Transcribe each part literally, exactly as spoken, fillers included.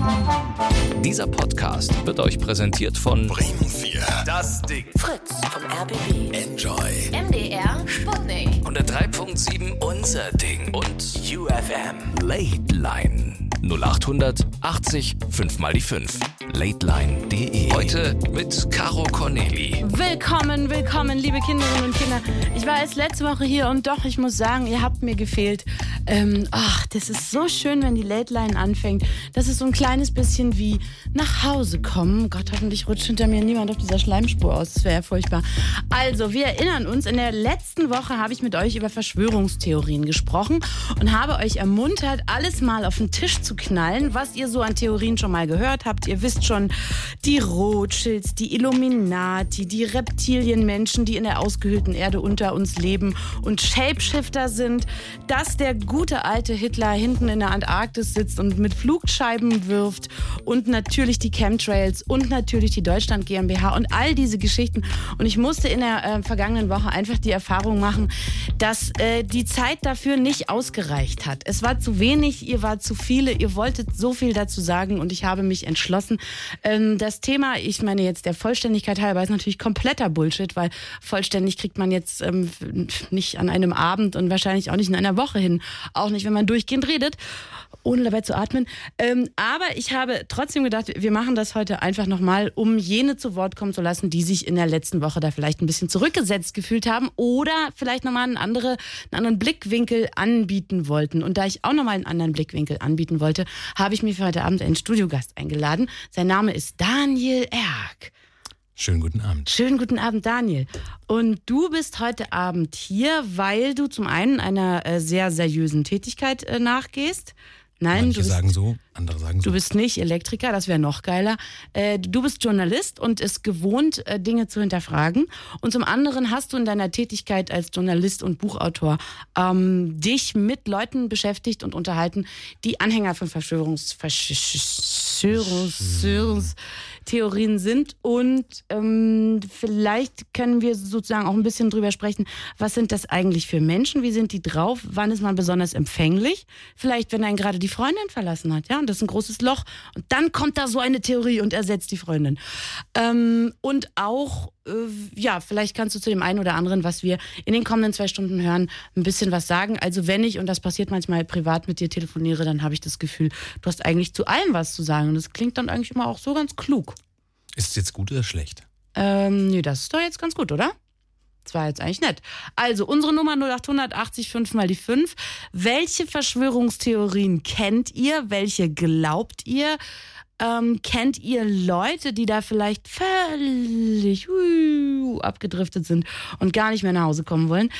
Dieser Podcast wird euch präsentiert von Bremen vier. Das Ding. Fritz vom R B B. Enjoy. M D R Sputnik. hundertdrei Komma sieben Unser Ding. Und U F M. Late Line. null acht hundert achtzig fünf mal die fünf. lateline punkt de. Heute mit Caro Corneli. Willkommen, willkommen, liebe Kinderinnen und Kinder. Ich war erst letzte Woche hier und doch, ich muss sagen, ihr habt mir gefehlt. Ähm, ach, das ist so schön, wenn die Late Line anfängt. Das ist so ein kleines bisschen wie nach Hause kommen. Gott, hoffentlich rutscht hinter mir niemand auf dieser Schleimspur aus. Das wäre ja furchtbar. Also, wir erinnern uns, in der letzten Woche habe ich mit euch über Verschwörungstheorien gesprochen und habe euch ermuntert, alles mal auf den Tisch zu knallen, was ihr so an Theorien schon mal gehört habt. Ihr wisst schon, die Rothschilds, die Illuminati, die Reptilienmenschen, die in der ausgehöhlten Erde unter uns leben und Shapeshifter sind, dass der gute alte Hitler hinten in der Antarktis sitzt und mit Flugscheiben wirft und natürlich die Chemtrails und natürlich die Deutschland GmbH und all diese Geschichten. Und ich musste in der äh, vergangenen Woche einfach die Erfahrung machen, dass äh, die Zeit dafür nicht ausgereicht hat. Es war zu wenig, ihr wart zu viele, ihr wolltet so viel dazu sagen und ich habe mich entschlossen. Ähm, das Thema, ich meine jetzt der Vollständigkeit halber, ist natürlich kompletter Bullshit, weil vollständig kriegt man jetzt ähm, nicht an einem Abend und wahrscheinlich auch nicht in einer Woche hin. Auch nicht, wenn man durchgehend redet, ohne dabei zu atmen. Ähm, aber ich habe trotzdem gedacht, wir machen das heute einfach nochmal, um jene zu Wort kommen zu lassen, die sich in der letzten Woche da vielleicht ein bisschen zurückgesetzt gefühlt haben oder vielleicht nochmal einen, andere, einen anderen Blickwinkel anbieten wollten. Und da ich auch nochmal einen anderen Blickwinkel anbieten wollte, habe ich mir für heute Abend einen Studiogast eingeladen. Sein Name ist Daniel Erck. Schönen guten Abend. Schönen guten Abend, Daniel. Und du bist heute Abend hier, weil du zum einen einer äh, sehr seriösen Tätigkeit äh, nachgehst. Nein, Manche du bist, sagen so, andere sagen so. du bist nicht Elektriker, das wäre noch geiler. Äh, du bist Journalist und ist gewohnt, äh, Dinge zu hinterfragen. Und zum anderen hast du in deiner Tätigkeit als Journalist und Buchautor ähm, dich mit Leuten beschäftigt und unterhalten, die Anhänger von Verschwörungs... Verschwörungs... Verschwörungs Theorien sind und ähm, vielleicht können wir sozusagen auch ein bisschen drüber sprechen, was sind das eigentlich für Menschen, wie sind die drauf, wann ist man besonders empfänglich, vielleicht wenn einen gerade die Freundin verlassen hat, ja, und das ist ein großes Loch und dann kommt da so eine Theorie und ersetzt die Freundin. Ähm, und auch, äh, ja, vielleicht kannst du zu dem einen oder anderen, was wir in den kommenden zwei Stunden hören, ein bisschen was sagen. Also wenn ich, und das passiert manchmal privat mit dir telefoniere, dann habe ich das Gefühl, du hast eigentlich zu allem was zu sagen und das klingt dann eigentlich immer auch so ganz klug. Ist es jetzt gut oder schlecht? Ähm, nee, das ist doch jetzt ganz gut, oder? Das war jetzt eigentlich nett. Also, unsere Nummer null acht hundert achtzig fünf mal die fünf. Welche Verschwörungstheorien kennt ihr? Welche glaubt ihr? Ähm, kennt ihr Leute, die da vielleicht völlig uh, abgedriftet sind und gar nicht mehr nach Hause kommen wollen?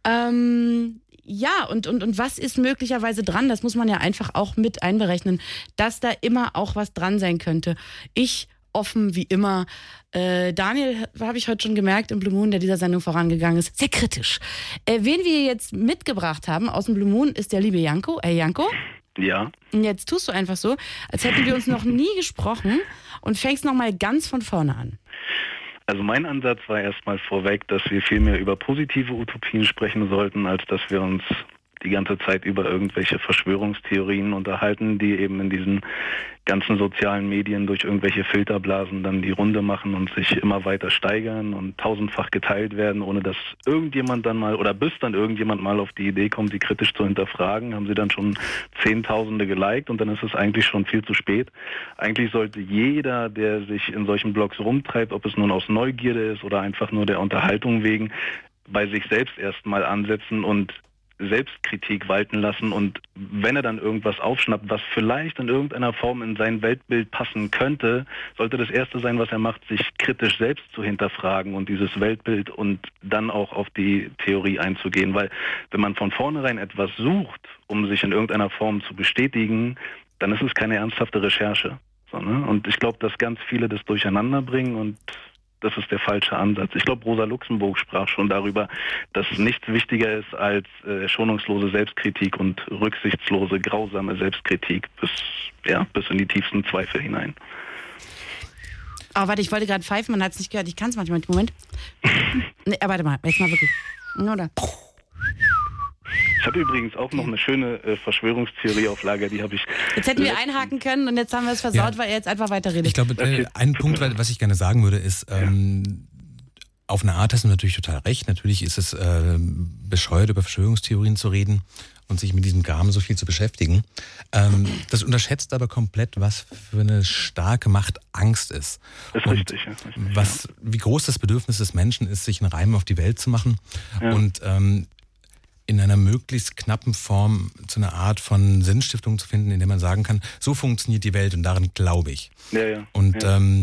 Ähm... Ja, und, und, und was ist möglicherweise dran? Das muss man ja einfach auch mit einberechnen, dass da immer auch was dran sein könnte. Ich offen wie immer. Äh, Daniel, habe ich heute schon gemerkt, im Blue Moon, der dieser Sendung vorangegangen ist, sehr kritisch. Äh, wen wir jetzt mitgebracht haben aus dem Blue Moon, ist der liebe Janko. Ey, Janko? Ja. Und jetzt tust du einfach so, als hätten wir uns noch nie gesprochen und fängst nochmal ganz von vorne an. Also mein Ansatz war erstmal vorweg, dass wir viel mehr über positive Utopien sprechen sollten, als dass wir uns die ganze Zeit über irgendwelche Verschwörungstheorien unterhalten, die eben in diesen ganzen sozialen Medien durch irgendwelche Filterblasen dann die Runde machen und sich immer weiter steigern und tausendfach geteilt werden, ohne dass irgendjemand dann mal, oder bis dann irgendjemand mal auf die Idee kommt, sie kritisch zu hinterfragen, haben sie dann schon Zehntausende geliked und dann ist es eigentlich schon viel zu spät. Eigentlich sollte jeder, der sich in solchen Blogs rumtreibt, ob es nun aus Neugierde ist oder einfach nur der Unterhaltung wegen, bei sich selbst erstmal ansetzen und Selbstkritik walten lassen und wenn er dann irgendwas aufschnappt, was vielleicht in irgendeiner Form in sein Weltbild passen könnte, sollte das Erste sein, was er macht, sich kritisch selbst zu hinterfragen und dieses Weltbild und dann auch auf die Theorie einzugehen, weil wenn man von vornherein etwas sucht, um sich in irgendeiner Form zu bestätigen, dann ist es keine ernsthafte Recherche. So, ne? Und ich glaube, dass ganz viele das durcheinander bringen und das ist der falsche Ansatz. Ich glaube, Rosa Luxemburg sprach schon darüber, dass nichts wichtiger ist als äh, schonungslose Selbstkritik und rücksichtslose, grausame Selbstkritik bis, ja, bis in die tiefsten Zweifel hinein. Oh, warte, ich wollte gerade pfeifen, man hat es nicht gehört. Ich kann es manchmal. Moment. Nee, warte mal, jetzt mal wirklich. Oder? Ich habe übrigens auch noch eine schöne äh, Verschwörungstheorie auf Lager, die habe ich... Jetzt hätten wir einhaken können und jetzt haben wir es versaut, ja. weil er jetzt einfach weiterredet. Ich glaube, äh, ein Punkt, was ich gerne sagen würde, ist, ähm, ja. auf eine Art hast du natürlich total recht. Natürlich ist es äh, bescheuert, über Verschwörungstheorien zu reden und sich mit diesem Graben so viel zu beschäftigen. Ähm, das unterschätzt aber komplett, was für eine starke Macht Angst ist. Das ist und richtig, ja, richtig. Was, wie groß das Bedürfnis des Menschen ist, sich einen Reim auf die Welt zu machen ja. und ähm, in einer möglichst knappen Form zu einer Art von Sinnstiftung zu finden, in der man sagen kann, so funktioniert die Welt und daran glaube ich. Ja, ja. Und ja. Ähm,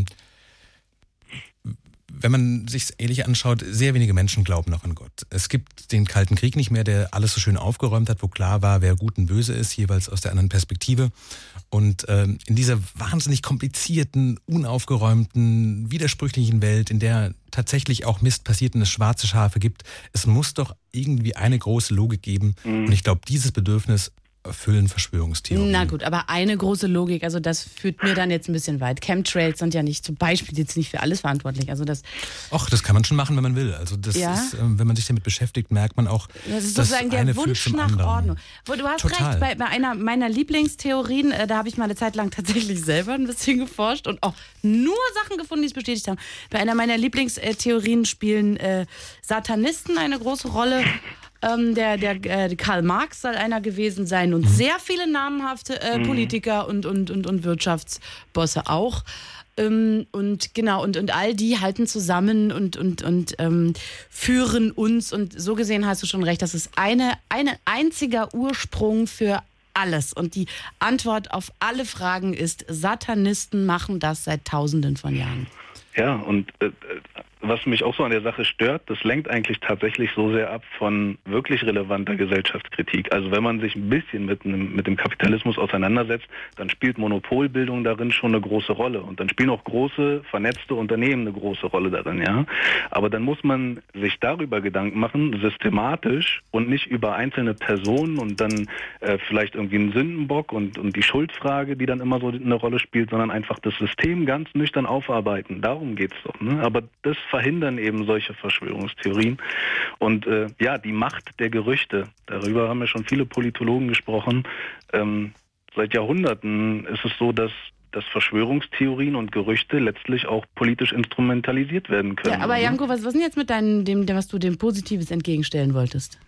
wenn man sich ehrlich anschaut, sehr wenige Menschen glauben noch an Gott. Es gibt den Kalten Krieg nicht mehr, der alles so schön aufgeräumt hat, wo klar war, wer gut und böse ist, jeweils aus der anderen Perspektive. Und ähm, in dieser wahnsinnig komplizierten, unaufgeräumten, widersprüchlichen Welt, in der tatsächlich auch Mist passiert und es schwarze Schafe gibt, es muss doch irgendwie eine große Logik geben. Mhm. Und ich glaube, dieses Bedürfnis erfüllen Verschwörungstheorien. Na gut, aber eine große Logik, also das führt mir dann jetzt ein bisschen weit. Chemtrails sind ja nicht zum Beispiel jetzt nicht für alles verantwortlich. Also das. Och, das kann man schon machen, wenn man will. Also das ja? ist, wenn man sich damit beschäftigt, merkt man auch, das ist dass sozusagen eine der Wunsch nach anderen. Ordnung. Du hast Total. recht, bei, bei einer meiner Lieblingstheorien, äh, da habe ich mal eine Zeit lang tatsächlich selber ein bisschen geforscht und auch nur Sachen gefunden, die es bestätigt haben. Bei einer meiner Lieblingstheorien spielen äh, Satanisten eine große Rolle. Ähm, der, der äh, Karl Marx soll einer gewesen sein und mhm. sehr viele namhafte äh, Politiker und, und, und, und Wirtschaftsbosse auch. Ähm, und genau, und, und all die halten zusammen und, und, und ähm, führen uns. Und so gesehen hast du schon recht, das ist eine, eine einziger Ursprung für alles. Und die Antwort auf alle Fragen ist, Satanisten machen das seit Tausenden von Jahren. Ja, und äh, was mich auch so an der Sache stört, das lenkt eigentlich tatsächlich so sehr ab von wirklich relevanter Gesellschaftskritik. Also wenn man sich ein bisschen mit, einem, mit dem Kapitalismus auseinandersetzt, dann spielt Monopolbildung darin schon eine große Rolle. Und dann spielen auch große, vernetzte Unternehmen eine große Rolle darin, ja. Aber dann muss man sich darüber Gedanken machen, systematisch und nicht über einzelne Personen und dann äh, vielleicht irgendwie einen Sündenbock und, und die Schuldfrage, die dann immer so eine Rolle spielt, sondern einfach das System ganz nüchtern aufarbeiten. Darum geht's doch, ne? Aber das verhindern eben solche Verschwörungstheorien. Und äh, ja, die Macht der Gerüchte, darüber haben ja schon viele Politologen gesprochen. Ähm, seit Jahrhunderten ist es so, dass, dass Verschwörungstheorien und Gerüchte letztlich auch politisch instrumentalisiert werden können. Ja, aber Janko, was, was ist denn jetzt mit deinem, dem, was du dem Positives entgegenstellen wolltest?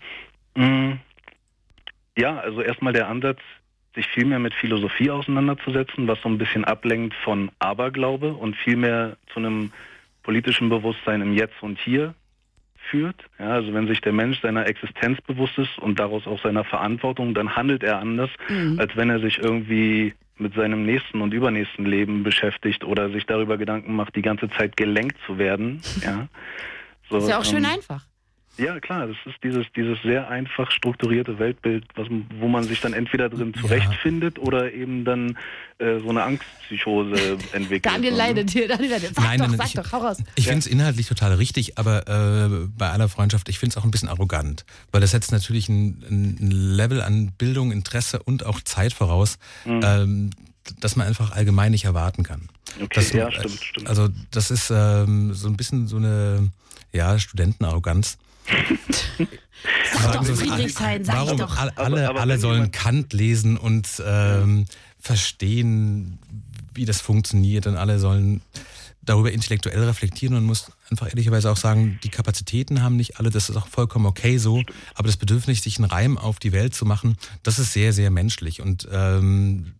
Ja, also erstmal der Ansatz, sich viel mehr mit Philosophie auseinanderzusetzen, was so ein bisschen ablenkt von Aberglaube und viel mehr zu einem politischen Bewusstsein im Jetzt und Hier führt. Ja, also wenn sich der Mensch seiner Existenz bewusst ist und daraus auch seiner Verantwortung, dann handelt er anders, mhm. als wenn er sich irgendwie mit seinem nächsten und übernächsten Leben beschäftigt oder sich darüber Gedanken macht, die ganze Zeit gelenkt zu werden. Ja. So, ist ja auch schön ähm, einfach. Ja, klar, das ist dieses, dieses sehr einfach strukturierte Weltbild, was, wo man sich dann entweder drin zurechtfindet ja. oder eben dann äh, so eine Angstpsychose entwickelt. Daniel leidet hier, Daniel leidet. Sag Nein, doch, nein, sag ich, doch, hau raus. Ich ja. finde es inhaltlich total richtig, aber äh, bei aller Freundschaft, ich finde es auch ein bisschen arrogant, weil das setzt natürlich ein, ein Level an Bildung, Interesse und auch Zeit voraus, mhm. ähm, dass man einfach allgemein nicht erwarten kann. Okay, das, ja, stimmt, stimmt. Also das ist ähm, so ein bisschen so eine ja, Studentenarroganz. Sag doch Friedrichshain, sag warum ich doch. Alle, aber, aber alle sollen jemand... Kant lesen und ähm, verstehen, wie das funktioniert, und alle sollen darüber intellektuell reflektieren. Und man muss einfach ehrlicherweise auch sagen, die Kapazitäten haben nicht alle, das ist auch vollkommen okay so, aber das Bedürfnis, sich einen Reim auf die Welt zu machen, das ist sehr, sehr menschlich und ähm,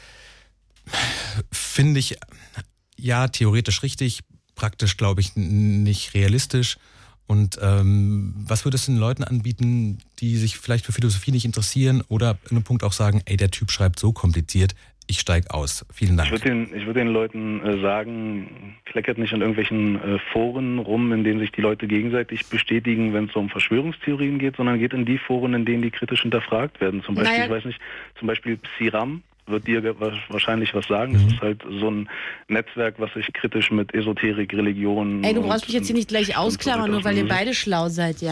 finde ich, ja, theoretisch richtig, praktisch glaube ich nicht realistisch. Und ähm, was würdest du den Leuten anbieten, die sich vielleicht für Philosophie nicht interessieren oder an einem Punkt auch sagen, ey, der Typ schreibt so kompliziert, ich steig aus. Vielen Dank. Ich würde den, ich würde den Leuten äh, sagen, kleckert nicht in irgendwelchen äh, Foren rum, in denen sich die Leute gegenseitig bestätigen, wenn es so um Verschwörungstheorien geht, sondern geht in die Foren, in denen die kritisch hinterfragt werden. Zum Beispiel, naja. ich weiß nicht, zum Beispiel Psiram wird dir wahrscheinlich was sagen. Das mhm. ist halt so ein Netzwerk, was sich kritisch mit Esoterik, Religion... Ey, du brauchst mich jetzt hier nicht gleich ausklammern, nur weil ihr beide schlau seid, ja?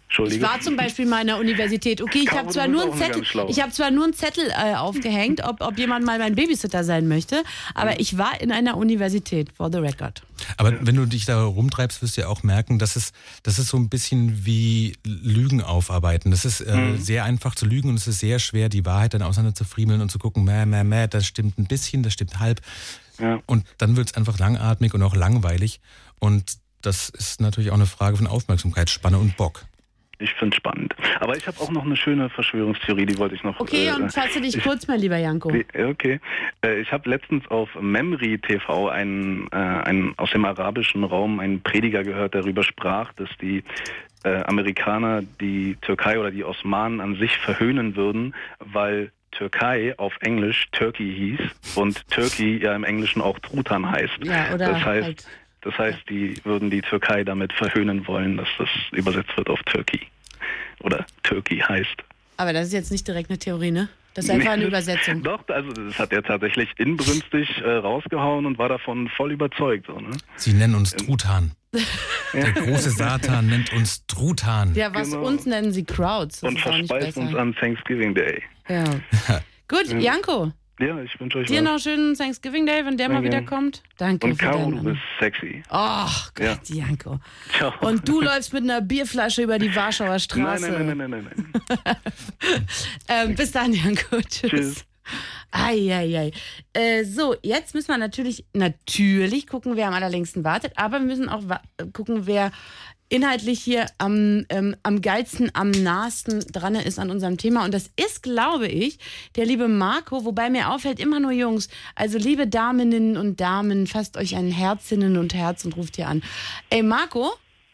Entschuldige. Ich war zum Beispiel mal an der Universität. Okay, ich habe zwar, nur einen Zettel, ich hab zwar nur einen Zettel äh, aufgehängt, ob, ob jemand mal mein Babysitter sein möchte, aber mhm. ich war in einer Universität, for the record. Aber wenn du dich da rumtreibst, wirst du ja auch merken, dass es, das ist so ein bisschen wie Lügen aufarbeiten. Das ist äh, mhm. sehr einfach zu lügen und es ist sehr schwer, die Wahrheit dann auseinander zu friemeln und zu gucken, mäh, mäh, mäh, das stimmt ein bisschen, das stimmt halb. Ja. Und dann wird es einfach langatmig und auch langweilig. Und das ist natürlich auch eine Frage von Aufmerksamkeitsspanne und Bock. Ich finde es spannend. Aber ich habe auch noch eine schöne Verschwörungstheorie, die wollte ich noch... Okay, äh, und fasse dich ich, kurz, mein lieber Janko. Okay. Äh, ich habe letztens auf Memri T V einen, äh, einen aus dem arabischen Raum einen Prediger gehört, der darüber sprach, dass die äh, Amerikaner die Türkei oder die Osmanen an sich verhöhnen würden, weil Türkei auf Englisch Turkey hieß und Turkey ja im Englischen auch Truthahn heißt. Ja, oder das heißt... halt Das heißt, die würden die Türkei damit verhöhnen wollen, dass das übersetzt wird auf Turkey. Oder Turkey heißt. Aber das ist jetzt nicht direkt eine Theorie, ne? Das ist einfach nee, eine Übersetzung. Doch, also das hat er tatsächlich inbrünstig äh, rausgehauen und war davon voll überzeugt. So, ne? Sie nennen uns Truthahn. Der große Satan nennt uns Truthahn. Ja, was genau. uns nennen sie Crowds. Das und verspeist uns an Thanksgiving Day. Ja. Gut, Janko. Ja, ich wünsche euch Dir was. noch schönen Thanksgiving Day, wenn der Danke. mal wieder kommt. Danke. Und Caro, du bist sexy. Ach Gott, ja. Janko. Ciao. Und du läufst mit einer Bierflasche über die Warschauer Straße. Nein, nein, nein, nein, nein, nein. ähm, bis dann, Janko. Tschüss. Tschüss. Eieiei. Äh, so, jetzt müssen wir natürlich, natürlich gucken, wer am allerlängsten wartet, aber wir müssen auch wa- gucken, wer inhaltlich hier am, ähm, am geilsten, am nahesten dran ist an unserem Thema. Und das ist, glaube ich, der liebe Marco, wobei mir auffällt, immer nur Jungs. Also liebe Daminnen und Damen, fasst euch ein Herzinnen und Herz und ruft hier an. Ey, Marco?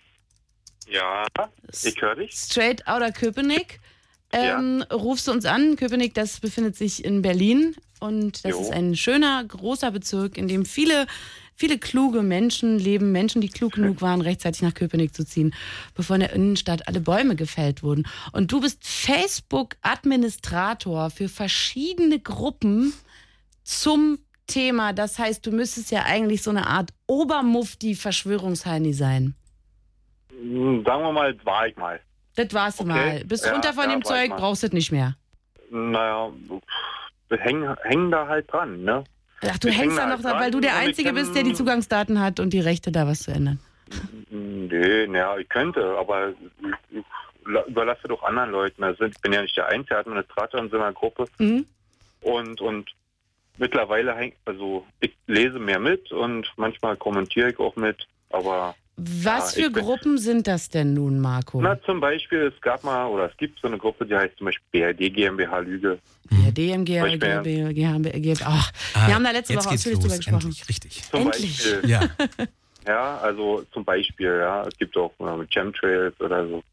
Ja, ich höre dich. Straight outer Köpenick. Ähm, ja. Rufst du uns an? Köpenick, das befindet sich in Berlin. Und das jo. ist ein schöner, großer Bezirk, in dem viele... Viele kluge Menschen leben, Menschen, die klug genug waren, rechtzeitig nach Köpenick zu ziehen, bevor in der Innenstadt alle Bäume gefällt wurden. Und du bist Facebook-Administrator für verschiedene Gruppen zum Thema. Das heißt, du müsstest ja eigentlich so eine Art Obermufti-Verschwörungsheini sein. Sagen wir mal, war ich mal. Das warst du okay. mal. Bist ja, runter von ja, dem Zeug, brauchst du das nicht mehr. Naja, wir hängen, hängen da halt dran, ne? Ach, du ich hängst da noch dran, weil du der Einzige bist, der die Zugangsdaten hat und die Rechte, da was zu ändern. Nee, naja, ich könnte, aber ich überlasse doch anderen Leuten. Also ich bin ja nicht der einzige Administrator in so einer Gruppe. Mhm. Und, und mittlerweile, häng, also ich lese mehr mit und manchmal kommentiere ich auch mit, aber... Was ja, für Gruppen sind das denn nun, Marco? Na, zum Beispiel, es gab mal, oder es gibt so eine Gruppe, die heißt zum Beispiel B R D GmbH Lüge. B R D GmbH, ach, ah, wir haben da letzte Woche ausführlich drüber gesprochen. Endlich, richtig. Zum Endlich. Beispiel. Ja. Ja, also zum Beispiel, ja, es gibt auch äh, mit Chemtrails oder so.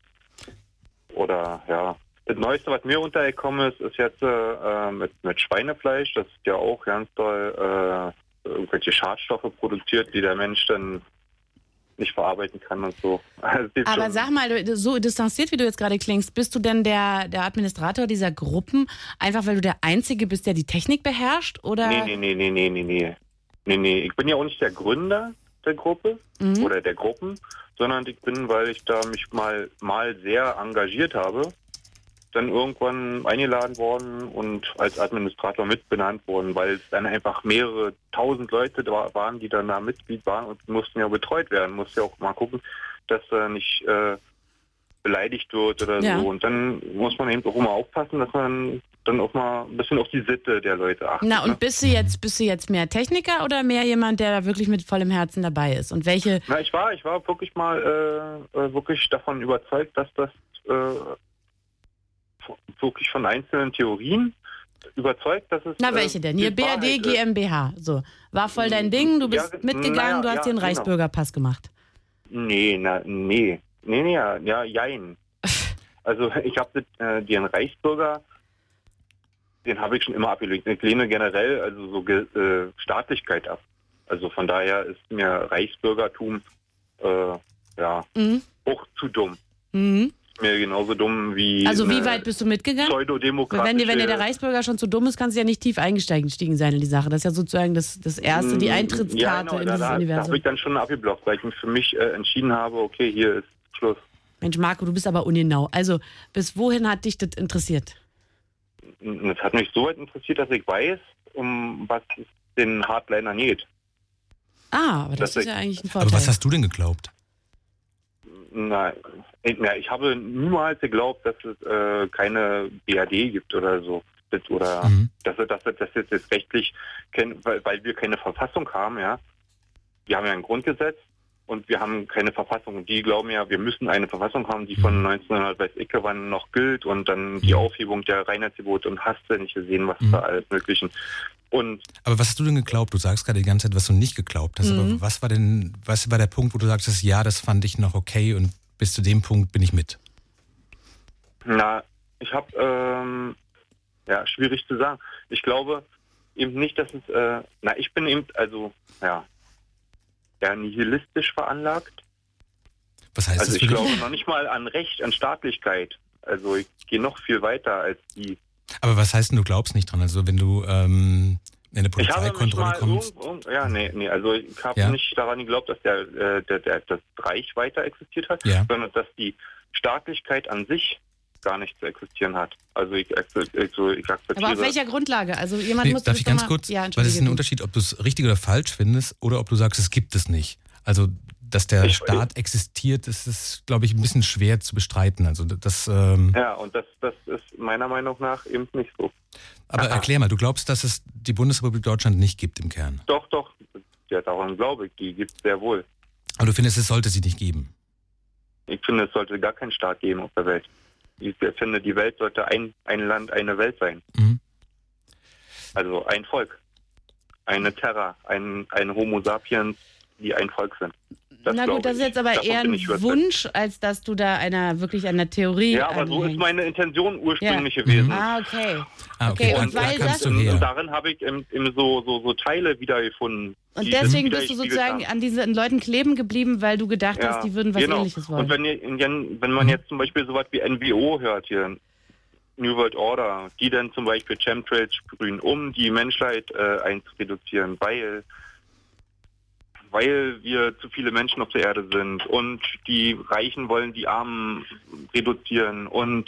Oder, ja. Das Neueste, was mir untergekommen ist, ist jetzt äh, mit, mit Schweinefleisch. Das ist ja auch ganz toll, äh, irgendwelche Schadstoffe produziert, die der Mensch dann nicht verarbeiten kann und so. Also aber sag mal, so distanziert, wie du jetzt gerade klingst, bist du denn der, der Administrator dieser Gruppen, einfach weil du der Einzige bist, der die Technik beherrscht? Oder? Nee, nee, nee, nee, nee, nee, nee. Nee, nee. Ich bin ja auch nicht der Gründer der Gruppe mhm. oder der Gruppen, sondern ich bin, weil ich da mich mal, mal sehr engagiert habe, dann irgendwann eingeladen worden und als Administrator mit benannt worden, weil es dann einfach mehrere tausend Leute da waren, die dann da Mitglied waren und mussten ja betreut werden. Musste ja auch mal gucken, dass er nicht äh, beleidigt wird oder ja. so. Und dann muss man eben auch immer aufpassen, dass man dann auch mal ein bisschen auf die Sitte der Leute achtet. Na, und ne? bist du jetzt, bist du jetzt mehr Techniker oder mehr jemand, der da wirklich mit vollem Herzen dabei ist? Und welche? Na, ich war, ich war wirklich mal äh, wirklich davon überzeugt, dass das äh, wirklich von einzelnen Theorien überzeugt, dass es... Na, welche denn? Hier B R D GmbH. So. War voll dein Ding, du bist ja, mitgegangen, naja, du hast ja, dir einen Reichsbürgerpass gemacht. Nee, na, nee. Nee, nee, ja, ja jein. Also ich habe äh, den Reichsbürger, den habe ich schon immer abgelehnt. Ich lehne generell also so äh, Staatlichkeit ab. Also von daher ist mir Reichsbürgertum äh, ja mhm. auch zu dumm. Mhm. Mir genauso dumm wie... Also wie weit bist du mitgegangen? Pseudodemokratische... Wenn dir, wenn dir der Reichsbürger schon zu dumm ist, kannst du ja nicht tief eingestiegen sein in die Sache. Das ist ja sozusagen das, das erste, die Eintrittskarte ja, genau, in da, dieses da, Universum. Da habe ich dann schon abgeblockt, weil ich für mich äh, entschieden habe, okay, hier ist Schluss. Mensch, Marco, du bist aber ungenau. Also, bis wohin hat dich das interessiert? Es hat mich so weit interessiert, dass ich weiß, um was es den Hardlinern geht. Ah, aber das Das ist ja eigentlich ein Vorteil. Aber was hast du denn geglaubt? Na, ich, na, ich habe niemals geglaubt, dass es äh, keine B R D gibt oder so. Das, oder Mhm. dass wir das, das jetzt, jetzt rechtlich kennen, weil, weil wir keine Verfassung haben, ja. Wir haben ja ein Grundgesetz und wir haben keine Verfassung. Und die glauben ja, wir müssen eine Verfassung haben, die von neunzehnhundert weiß ich wann noch gilt und dann die Aufhebung der Reinheitsgebote und hast du nicht gesehen, was Mhm. da alles Möglichen. Und Aber was hast du denn geglaubt? Du sagst gerade die ganze Zeit, was du nicht geglaubt hast. Mhm. Aber was war denn, was war der Punkt, wo du sagst, ja, das fand ich noch okay und bis zu dem Punkt bin ich mit? na, ich habe, ähm, ja, schwierig zu sagen. Ich glaube eben nicht, dass es, äh, na, ich bin eben, also, ja, eher nihilistisch veranlagt. Was heißt Also das ich für dich? glaube noch nicht mal an Recht, an Staatlichkeit. Also ich gehe noch viel weiter als die. Aber was heißt denn, du glaubst nicht dran? Also wenn du ähm, in eine Ich habe mich Polizeikontrolle mal kommst. irgendwo, ja, nee, nee, also ich habe Ja. nicht daran geglaubt, dass der, äh, der, der, das Reich weiter existiert hat, Ja. sondern dass die Staatlichkeit an sich gar nicht zu existieren hat. Also ich, also ich akzeptiere... Aber auf welcher Grundlage? Also jemand Nee, muss darf das ich doch ganz mal, kurz, ja, weil es ist ein entschuldige. Unterschied, ob du es richtig oder falsch findest oder ob du sagst, es gibt es nicht. Also, dass der Ich- Staat existiert, das ist, glaube ich, ein bisschen schwer zu bestreiten. Also das, ähm, Ja, und das, das ist meiner Meinung nach eben nicht so. aber erklär mal, du glaubst, dass es die Bundesrepublik Deutschland nicht gibt im Kern. Doch, doch, ja, daran glaube ich, die gibt es sehr wohl. Aber du findest, es sollte sie nicht geben. Ich finde, es sollte gar keinen Staat geben auf der Welt. Ich finde, die Welt sollte ein, ein Land, eine Welt sein. Mhm. Also ein Volk. Eine Terra, ein, ein Homo sapiens, die ein Volk sind. Das Na glaube gut, das ist ich. jetzt aber Davon eher bin ein ich überzeugt. Wunsch, als dass du da einer wirklich einer Theorie Ja, aber so ist anhängst. meine Intention ursprünglich Ja. gewesen. Ah, okay. Ah, Okay, okay, und da, da weil kannst das- du Und, her. und darin habe ich im, im so, so, so Teile wiedergefunden. Und die deswegen das bist du widergespiegelt sozusagen haben. an diesen Leuten kleben geblieben, weil du gedacht hast, die würden was genau. Ähnliches wollen. Und wenn, ihr- wenn, wenn man jetzt zum Beispiel sowas wie N W O hört hier, New World Order, die dann zum Beispiel Chemtrails sprühen, um die Menschheit äh, einzureduzieren, weil, weil wir zu viele Menschen auf der Erde sind und die Reichen wollen die Armen reduzieren und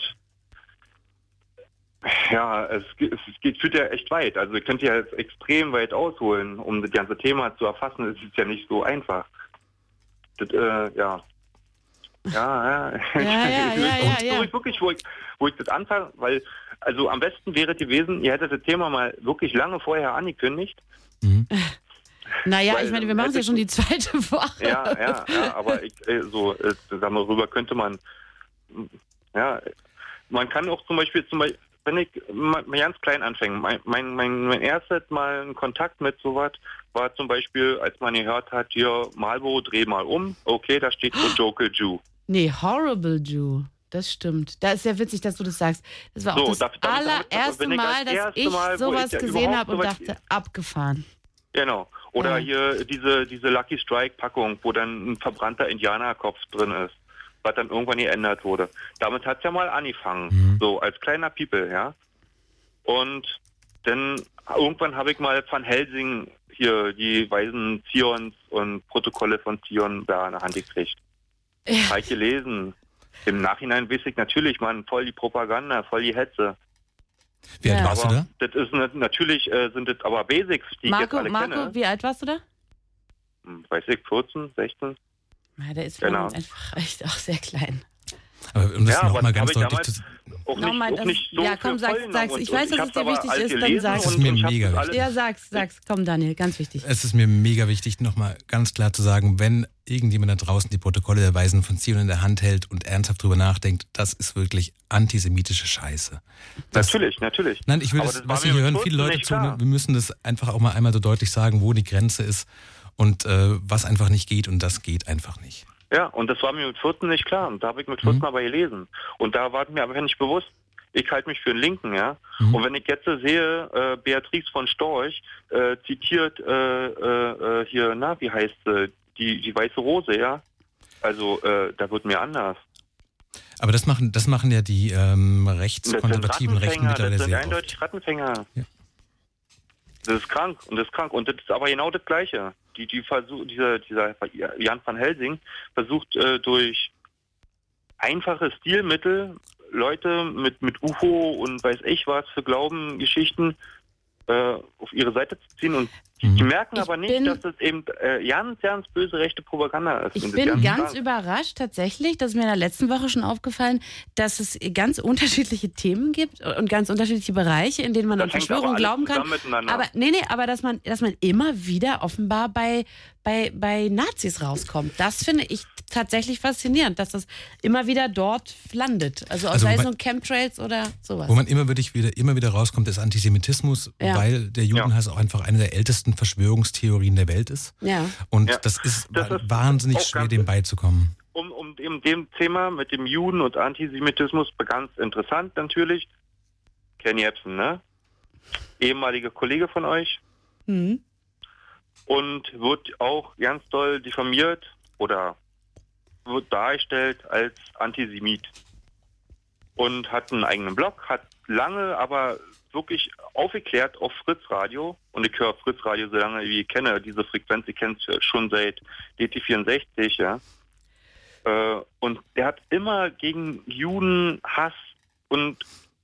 ja, es, ge- es geht, führt ja echt weit. Also ihr könnt ja jetzt extrem weit ausholen, um das ganze Thema zu erfassen. Es ist ja nicht so einfach. Das, äh, ja. Ja, ja. Ja, ja, Ich- ja, und ja, so ja. ich wirklich, wo ich, wo ich das anfange, weil, also am besten wäre gewesen, ihr hättet das Thema mal wirklich lange vorher angekündigt. Mhm. naja, weil ich meine, wir machen es ja hättest schon die zweite Woche. Ja, ja, ja, aber ich, äh, so, äh, darüber könnte man, ja, man kann auch zum Beispiel, zum Beispiel, wenn ich mal mal ganz klein anfange, mein, mein, mein, mein erstes Mal ein Kontakt mit sowas war zum Beispiel, als man gehört hat, hier, Marlboro, dreh mal um, okay, da steht Ojoko Jew. Nee, Horrible Jew. Das stimmt. Da ist ja witzig, dass du das sagst. Das war auch So, das darf- darf ich damit- allererste wenn ich das Mal, dass erste ich Mal, wo sowas ich ja gesehen überhaupt habe und sowas- dachte, abgefahren. Genau. Oder Ja. hier diese, diese Lucky Strike Packung, wo dann ein verbrannter Indianerkopf drin ist, was dann irgendwann geändert wurde. Damit hat es ja mal angefangen, Mhm. so als kleiner People, ja. Und dann irgendwann habe ich mal Van Helsing hier die Weisen Zions und Protokolle von Zion da in der Hand gekriegt. Ja. Habe ich gelesen. Im Nachhinein weiß ich natürlich, man, voll die Propaganda, voll die Hetze. Wie alt Ja. warst du Aber da? das ist ne- natürlich, äh, sind das aber Basics, die ich jetzt Marco, alle Marco, kenne. wie alt warst du da? Hm, Weiß ich, vierzehn, sechzehn? Ja, der ist Genau. einfach echt auch sehr klein. Aber um das Ja, aber nochmal das ganz hab ich deutlich damals- zu Auch nicht, Nochmal, auch das- nicht so ja, komm, für sag's, voll sag's. und- Ich und weiß, dass hab's es dir aber wichtig alles ist, dann gelesen sag's. Das ist und- mir und ich hab's mega alles- wichtig. Ja, sag's, sag's. Komm, Daniel, ganz wichtig. Es ist mir mega wichtig, nochmal ganz klar zu sagen, wenn irgendjemand da draußen die Protokolle der Weisen von Zion in der Hand hält und ernsthaft drüber nachdenkt, das ist wirklich antisemitische Scheiße. Das, Natürlich, natürlich. Nein, ich will Aber das, das war was mir hier hören mit viele vierzehn Leute nicht zu, klar. wir müssen das einfach auch mal einmal so deutlich sagen, wo die Grenze ist und äh, was einfach nicht geht und das geht einfach nicht. Ja, und das war mir mit vierzehn nicht klar. Und da habe ich mit vierzehn Mhm. aber gelesen. Und da war mir aber nicht bewusst, ich halte mich für einen Linken, ja. Mhm. Und wenn ich jetzt sehe, äh, Beatrice von Storch äh, zitiert äh, äh, äh, hier, na, wie heißt sie, die, die Weiße Rose, ja. Also, äh, da wird mir anders. Aber das machen, das machen ja die ähm, Das rechtskonservativen sind Rechten Rattenfänger, mittlerweile das sind sehr oft. eindeutig Rattenfänger. Ja. Das ist krank und das ist krank. Und das ist aber genau das Gleiche. Die, die versuch, dieser, dieser Jan van Helsing versucht äh, durch, einfache Stilmittel, Leute mit, mit U F O und weiß ich was für Glaubengeschichten äh, auf ihre Seite zu ziehen. Und die, die merken Ich aber nicht, bin- dass es eben äh, ganz, ganz böse rechte Propaganda ist. Ich Und das bin ganz ganz klar. überrascht tatsächlich, das ist mir in der letzten Woche schon aufgefallen, dass es ganz unterschiedliche Themen gibt und ganz unterschiedliche Bereiche, in denen man Das an hängt Verschwörung aber alles glauben kann. zusammen miteinander. Aber nee, nee, aber dass man, dass man immer wieder offenbar bei, bei, bei Nazis rauskommt. Das finde ich tatsächlich faszinierend, dass das immer wieder dort landet. Also, Also sei es wobei- nun Chemtrails oder sowas. Wo man immer wirklich wieder, immer wieder rauskommt, ist Antisemitismus, Ja. weil der Judenhass auch einfach eine der ältesten Verschwörungstheorien der Welt ist. Ja. Und Ja. das ist Das ist wahnsinnig auch schwer, ganz- dem beizukommen. Um, um dem, dem Thema mit dem Juden und Antisemitismus ganz interessant natürlich. Ken Jebsen, ne? Ehemaliger Kollege von euch. Mhm. Und wird auch ganz doll diffamiert oder wird dargestellt als Antisemit. Und hat einen eigenen Blog, hat lange aber wirklich aufgeklärt auf Fritz Radio. Und ich höre Fritz Radio so lange, wie ich kenne. Diese Frequenz, ich kenne es schon seit D T vierundsechzig, ja. Äh, Und der hat immer gegen Juden, Hass und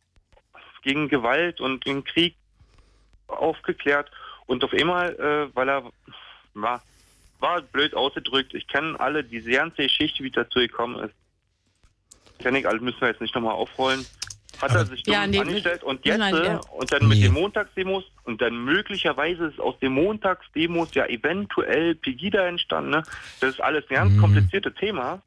gegen Gewalt und den Krieg aufgeklärt. Und auf einmal, äh, weil er war, war blöd ausgedrückt, ich kenne alle diese ganze Geschichte, wie dazu gekommen ist. Kenne ich alle, müssen wir jetzt nicht nochmal aufrollen. Hat Aber- er sich dumm Ja, nee, angestellt und müssen jetzt, wir- ja. äh, und dann mit Nee. den Montagsdemos und dann möglicherweise ist aus den Montagsdemos ja eventuell Pegida entstanden. Ne? Das ist alles ein ganz Mhm. kompliziertes Thema.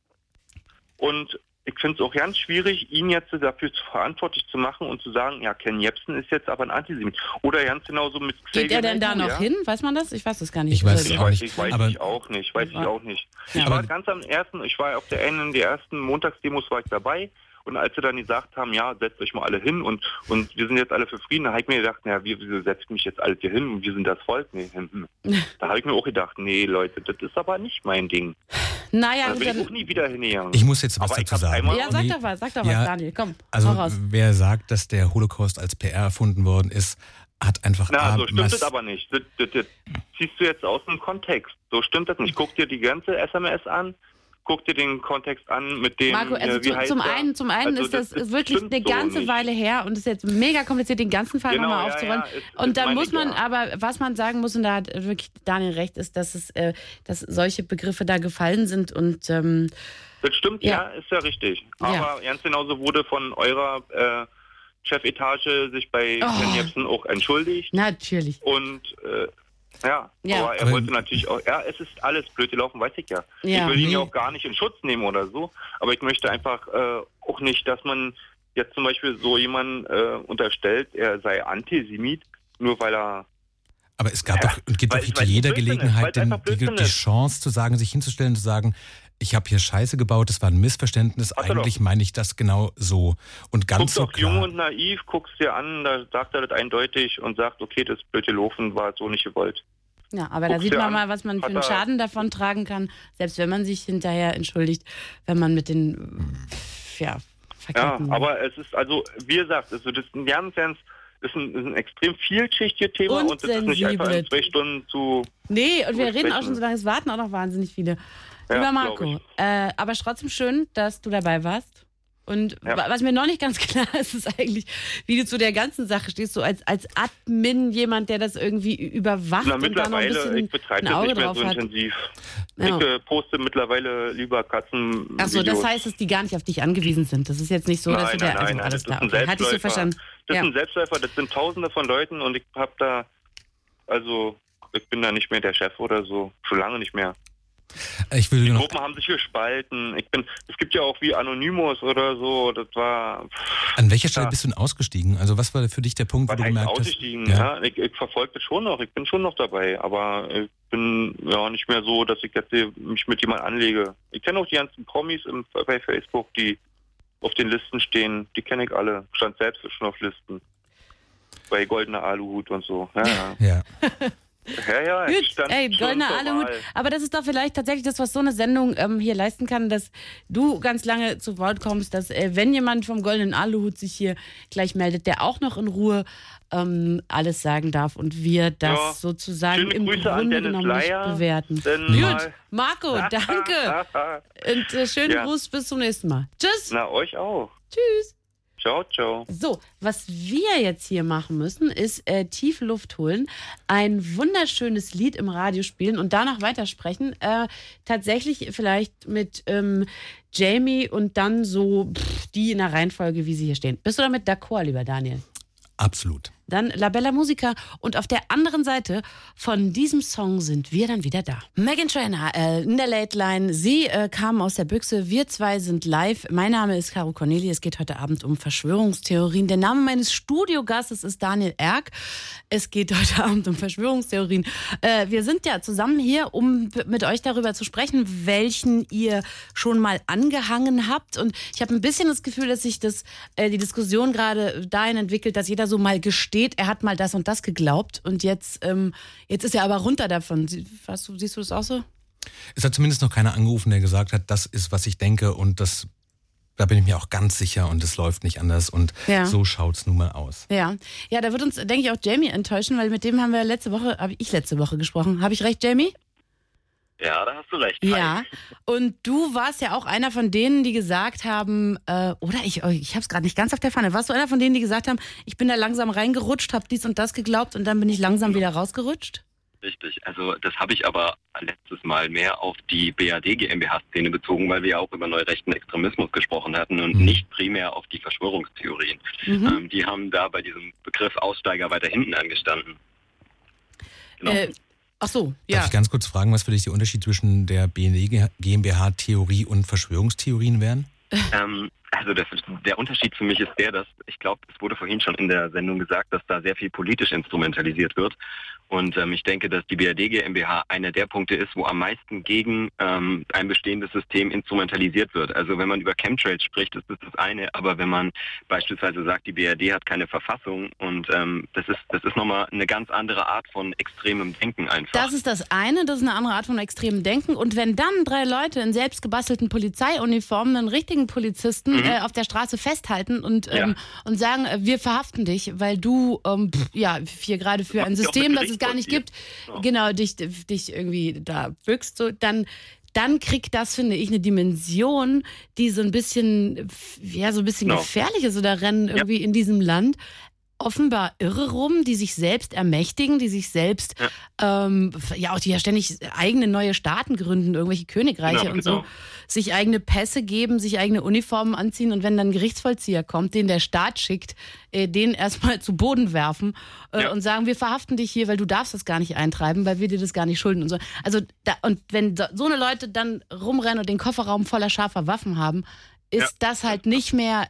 Und ich finde es auch ganz schwierig, ihn jetzt dafür zu verantwortlich zu machen und zu sagen, ja, Ken Jebsen ist jetzt aber ein Antisemit. Oder ganz genauso mit Geht Xavier er denn da Naidoo, noch ja? hin? Weiß man das? Ich weiß es gar nicht. Ich weiß Also- Ich auch weiß, nicht. ich weiß Aber- ich auch nicht, weiß ich Ja. auch nicht. Ja. Ich war Aber- ganz am ersten, ich war auf der einen der ersten Montagsdemos war ich dabei und als sie dann gesagt haben, ja, setzt euch mal alle hin und und wir sind jetzt alle für Frieden, da habe ich mir gedacht, naja, wie, wieso setzt mich jetzt alle hier hin und wir sind das Volk? Nee, hm, hm. Da habe ich mir auch gedacht, nee, Leute, das ist aber nicht mein Ding. Naja, Da gut, bin ich auch dann, nie wieder hingegangen. Ich muss jetzt was Aber ich dazu hab sagen. einmal- ja, sag Nee, doch was, sag doch ja, was, Daniel, komm, Also hau raus. wer sagt, dass der Holocaust als P R erfunden worden ist, hat einfach Na, A, so stimmt mass- es aber nicht. Das, das, das ziehst du jetzt aus dem Kontext. So stimmt das nicht. Guck dir die ganze S M S an, guck dir den Kontext an mit dem, Marco, also äh, wie zu, heißt zum der? einen, zum einen Also ist das, das ist wirklich stimmt eine so ganze nicht. Weile her und es ist jetzt mega kompliziert, den ganzen Fall Genau, nochmal ja, aufzurollen. ja, ist- und ist dann meine muss ich, man ja. aber, was man sagen muss, und da hat wirklich Daniel recht, ist, dass es, äh, dass solche Begriffe da gefallen sind und ähm, Das stimmt, Ja. ja, ist ja richtig. Ja. Aber ganz genauso wurde von eurer äh, Chefetage sich bei Oh. Ken Jebsen auch entschuldigt. natürlich. Und äh, ja, Ja. aber er Aber- wollte natürlich auch, ja, es ist alles blöd gelaufen, weiß ich ja. Ja. ich will ihn Nee. ja auch gar nicht in Schutz nehmen oder so, aber ich möchte einfach äh, auch nicht, dass man jetzt zum Beispiel so jemanden äh, unterstellt, er sei Antisemit, nur weil er Aber es gab Ja, doch und gibt weil- doch weil zu es jeder Blödsinn ist, weil Gelegenheit es den, einfach die, Blödsinn die ist. Chance zu sagen, sich hinzustellen, zu sagen, ich habe hier Scheiße gebaut, das war ein Missverständnis, Ach so, eigentlich meine ich das genau so. Und ganz guckst so doch jung klar. und naiv, guckst dir an, da sagt er das eindeutig und sagt, okay, das ist blöd gelaufen, war so nicht gewollt. Ja, aber da Guck's sieht dir man an. mal, was man für Hat einen er- Schaden davon tragen kann, selbst wenn man sich hinterher entschuldigt, wenn man mit den ja, Ja, verkehrten... aber es ist also, wie gesagt, also das ist ein ganz, ganz, ist ein, ist ein extrem vielschichtiges Thema Und und das ist nicht einfach in sensible. zwei Stunden zu. Nee, und wir Gut reden auch sprechen. schon so lange, es warten auch noch wahnsinnig viele. Ja, Lieber glaub Marco, äh, aber trotzdem schön, dass du dabei warst. Und Ja. wa- was mir noch nicht ganz klar ist, ist eigentlich, wie du zu der ganzen Sache stehst, so als, als Admin, jemand, der das irgendwie überwacht Na, und da noch ein mittlerweile, bisschen ich betreibe ein das Auge nicht mehr drauf so hat. intensiv. Ja. Ich äh, poste mittlerweile lieber Katzen. Achso, das heißt, dass die gar nicht auf dich angewiesen sind. Das ist jetzt nicht so, dass nein, du der. nein, Also nein, alles das klar, ist ein okay. Hatte ich so Selbstläufer. verstanden. Das Ja. sind Selbstläufer, das sind Tausende von Leuten und ich habe da, also ich bin da nicht mehr der Chef oder so, schon lange nicht mehr. Ich will Die noch, Gruppen haben sich gespalten. Ich bin, es gibt ja auch wie Anonymous oder so. Das war. an welcher Stelle Ja. bist du denn ausgestiegen? Also was war für dich der Punkt, wo Was du heißt gemerkt hast? ausgestiegen? Ja. Ja. Ich, ich verfolge das schon noch. Ich bin schon noch dabei. Aber ich bin ja nicht mehr so, dass ich jetzt hier mich mit jemandem anlege. Ich kenne auch die ganzen Promis im, bei Facebook, die auf den Listen stehen. Die kenne ich alle. Stand selbst schon auf Listen. Bei Goldener Aluhut und so. Ja, ja. Ja. Ja, ja, Gut, stand ey, schon goldener zur Aluhut. Wahl. Aber das ist doch vielleicht tatsächlich das, was so eine Sendung ähm, hier leisten kann, dass du ganz lange zu Wort kommst, dass äh, wenn jemand vom goldenen Aluhut sich hier gleich meldet, der auch noch in Ruhe ähm, alles sagen darf und wir das Ja. sozusagen Schöne im Grüße an Grunde Dennis genommen Leier, nicht bewerten. denn Gut, mal- Marco, danke. Und äh, schönen Ja. Gruß, bis zum nächsten Mal. Tschüss. Na, euch auch. Tschüss. Ciao, ciao. So, was wir jetzt hier machen müssen, ist äh, tiefe Luft holen, ein wunderschönes Lied im Radio spielen und danach weitersprechen. Äh, tatsächlich vielleicht mit ähm, Jamie und dann so pff, die in der Reihenfolge, wie sie hier stehen. Bist du damit d'accord, lieber Daniel? Absolut. Dann La Bella Musica und auf der anderen Seite von diesem Song sind wir dann wieder da. Meghan Trainor äh, in der Late Line. Sie äh, kam aus der Büchse. Wir zwei sind live. Mein Name ist Caro Corneli. Es geht heute Abend um Verschwörungstheorien. Der Name meines Studiogastes ist Daniel Erck. Es geht heute Abend um Verschwörungstheorien. Äh, wir sind ja zusammen hier, um mit euch darüber zu sprechen, welchen ihr schon mal angehangen habt. Und ich habe ein bisschen das Gefühl, dass sich das, äh, die Diskussion gerade dahin entwickelt, dass jeder so mal gesteht, er hat mal das und das geglaubt und jetzt, ähm, jetzt ist er aber runter davon. Sie- Was, siehst du das auch so? Es hat zumindest noch keiner angerufen, der gesagt hat, das ist, was ich denke und das, da bin ich mir auch ganz sicher und es läuft nicht anders und Ja. so schaut's nun mal aus. Ja, ja, da wird uns, denke ich, auch Jamie enttäuschen, weil mit dem haben wir letzte Woche, habe ich letzte Woche gesprochen. Habe ich recht, Jamie? Ja, da hast du recht. Ja. Und du warst ja auch einer von denen, die gesagt haben, äh, oder ich, ich habe es gerade nicht ganz auf der Pfanne. Warst du einer von denen, die gesagt haben, ich bin da langsam reingerutscht, habe dies und das geglaubt und dann bin ich langsam wieder rausgerutscht? Richtig, also das habe ich aber letztes Mal mehr auf die B A D GmbH-Szene bezogen, weil wir ja auch über neurechten Extremismus gesprochen hatten und Mhm. nicht primär auf die Verschwörungstheorien. Mhm. Ähm, die haben da bei diesem Begriff Aussteiger weiter hinten angestanden. Genau. Äh, ach so, Darf ja. ich ganz kurz fragen, was für dich der Unterschied zwischen der B N D GmbH-Theorie und Verschwörungstheorien wären? Ähm, also das, der Unterschied für mich ist der, dass ich glaube, es wurde vorhin schon in der Sendung gesagt, dass da sehr viel politisch instrumentalisiert wird. Und ähm, ich denke, dass die B A D GmbH einer der Punkte ist, wo am meisten gegen ähm, ein bestehendes System instrumentalisiert wird. Also wenn man über Chemtrails spricht, ist das das eine. Aber wenn man beispielsweise sagt, die B A D hat keine Verfassung und ähm, das ist das ist nochmal eine ganz andere Art von extremem Denken einfach. Das ist das eine, das ist eine andere Art von extremem Denken. Und wenn dann drei Leute in selbstgebastelten Polizeiuniformen einen richtigen Polizisten Mhm. äh, auf der Straße festhalten und, Ja. ähm, und sagen, äh, wir verhaften dich, weil du ähm, pff, ja hier gerade für ein macht ja auch System, mit das es gar nicht gibt, Gerichtsvollzieher. Ja. genau, dich, dich irgendwie da bückst, so, dann dann kriegt das, finde ich, eine Dimension, die so ein bisschen, ja, so ein bisschen Genau. gefährlich ist. Oder rennen irgendwie in diesem Land offenbar Irre rum, die sich selbst ermächtigen, die sich selbst, ja, ähm, ja auch die ja ständig eigene neue Staaten gründen, irgendwelche Königreiche Genau, und genau. so, sich eigene Pässe geben, sich eigene Uniformen anziehen und wenn dann ein Gerichtsvollzieher kommt, den der Staat schickt, äh, den erstmal zu Boden werfen äh, Ja. und sagen, wir verhaften dich hier, weil du darfst das gar nicht eintreiben, weil wir dir das gar nicht schulden und so. Also da, und wenn so, so eine Leute dann rumrennen und den Kofferraum voller scharfer Waffen haben, ist Ja. das halt nicht mehr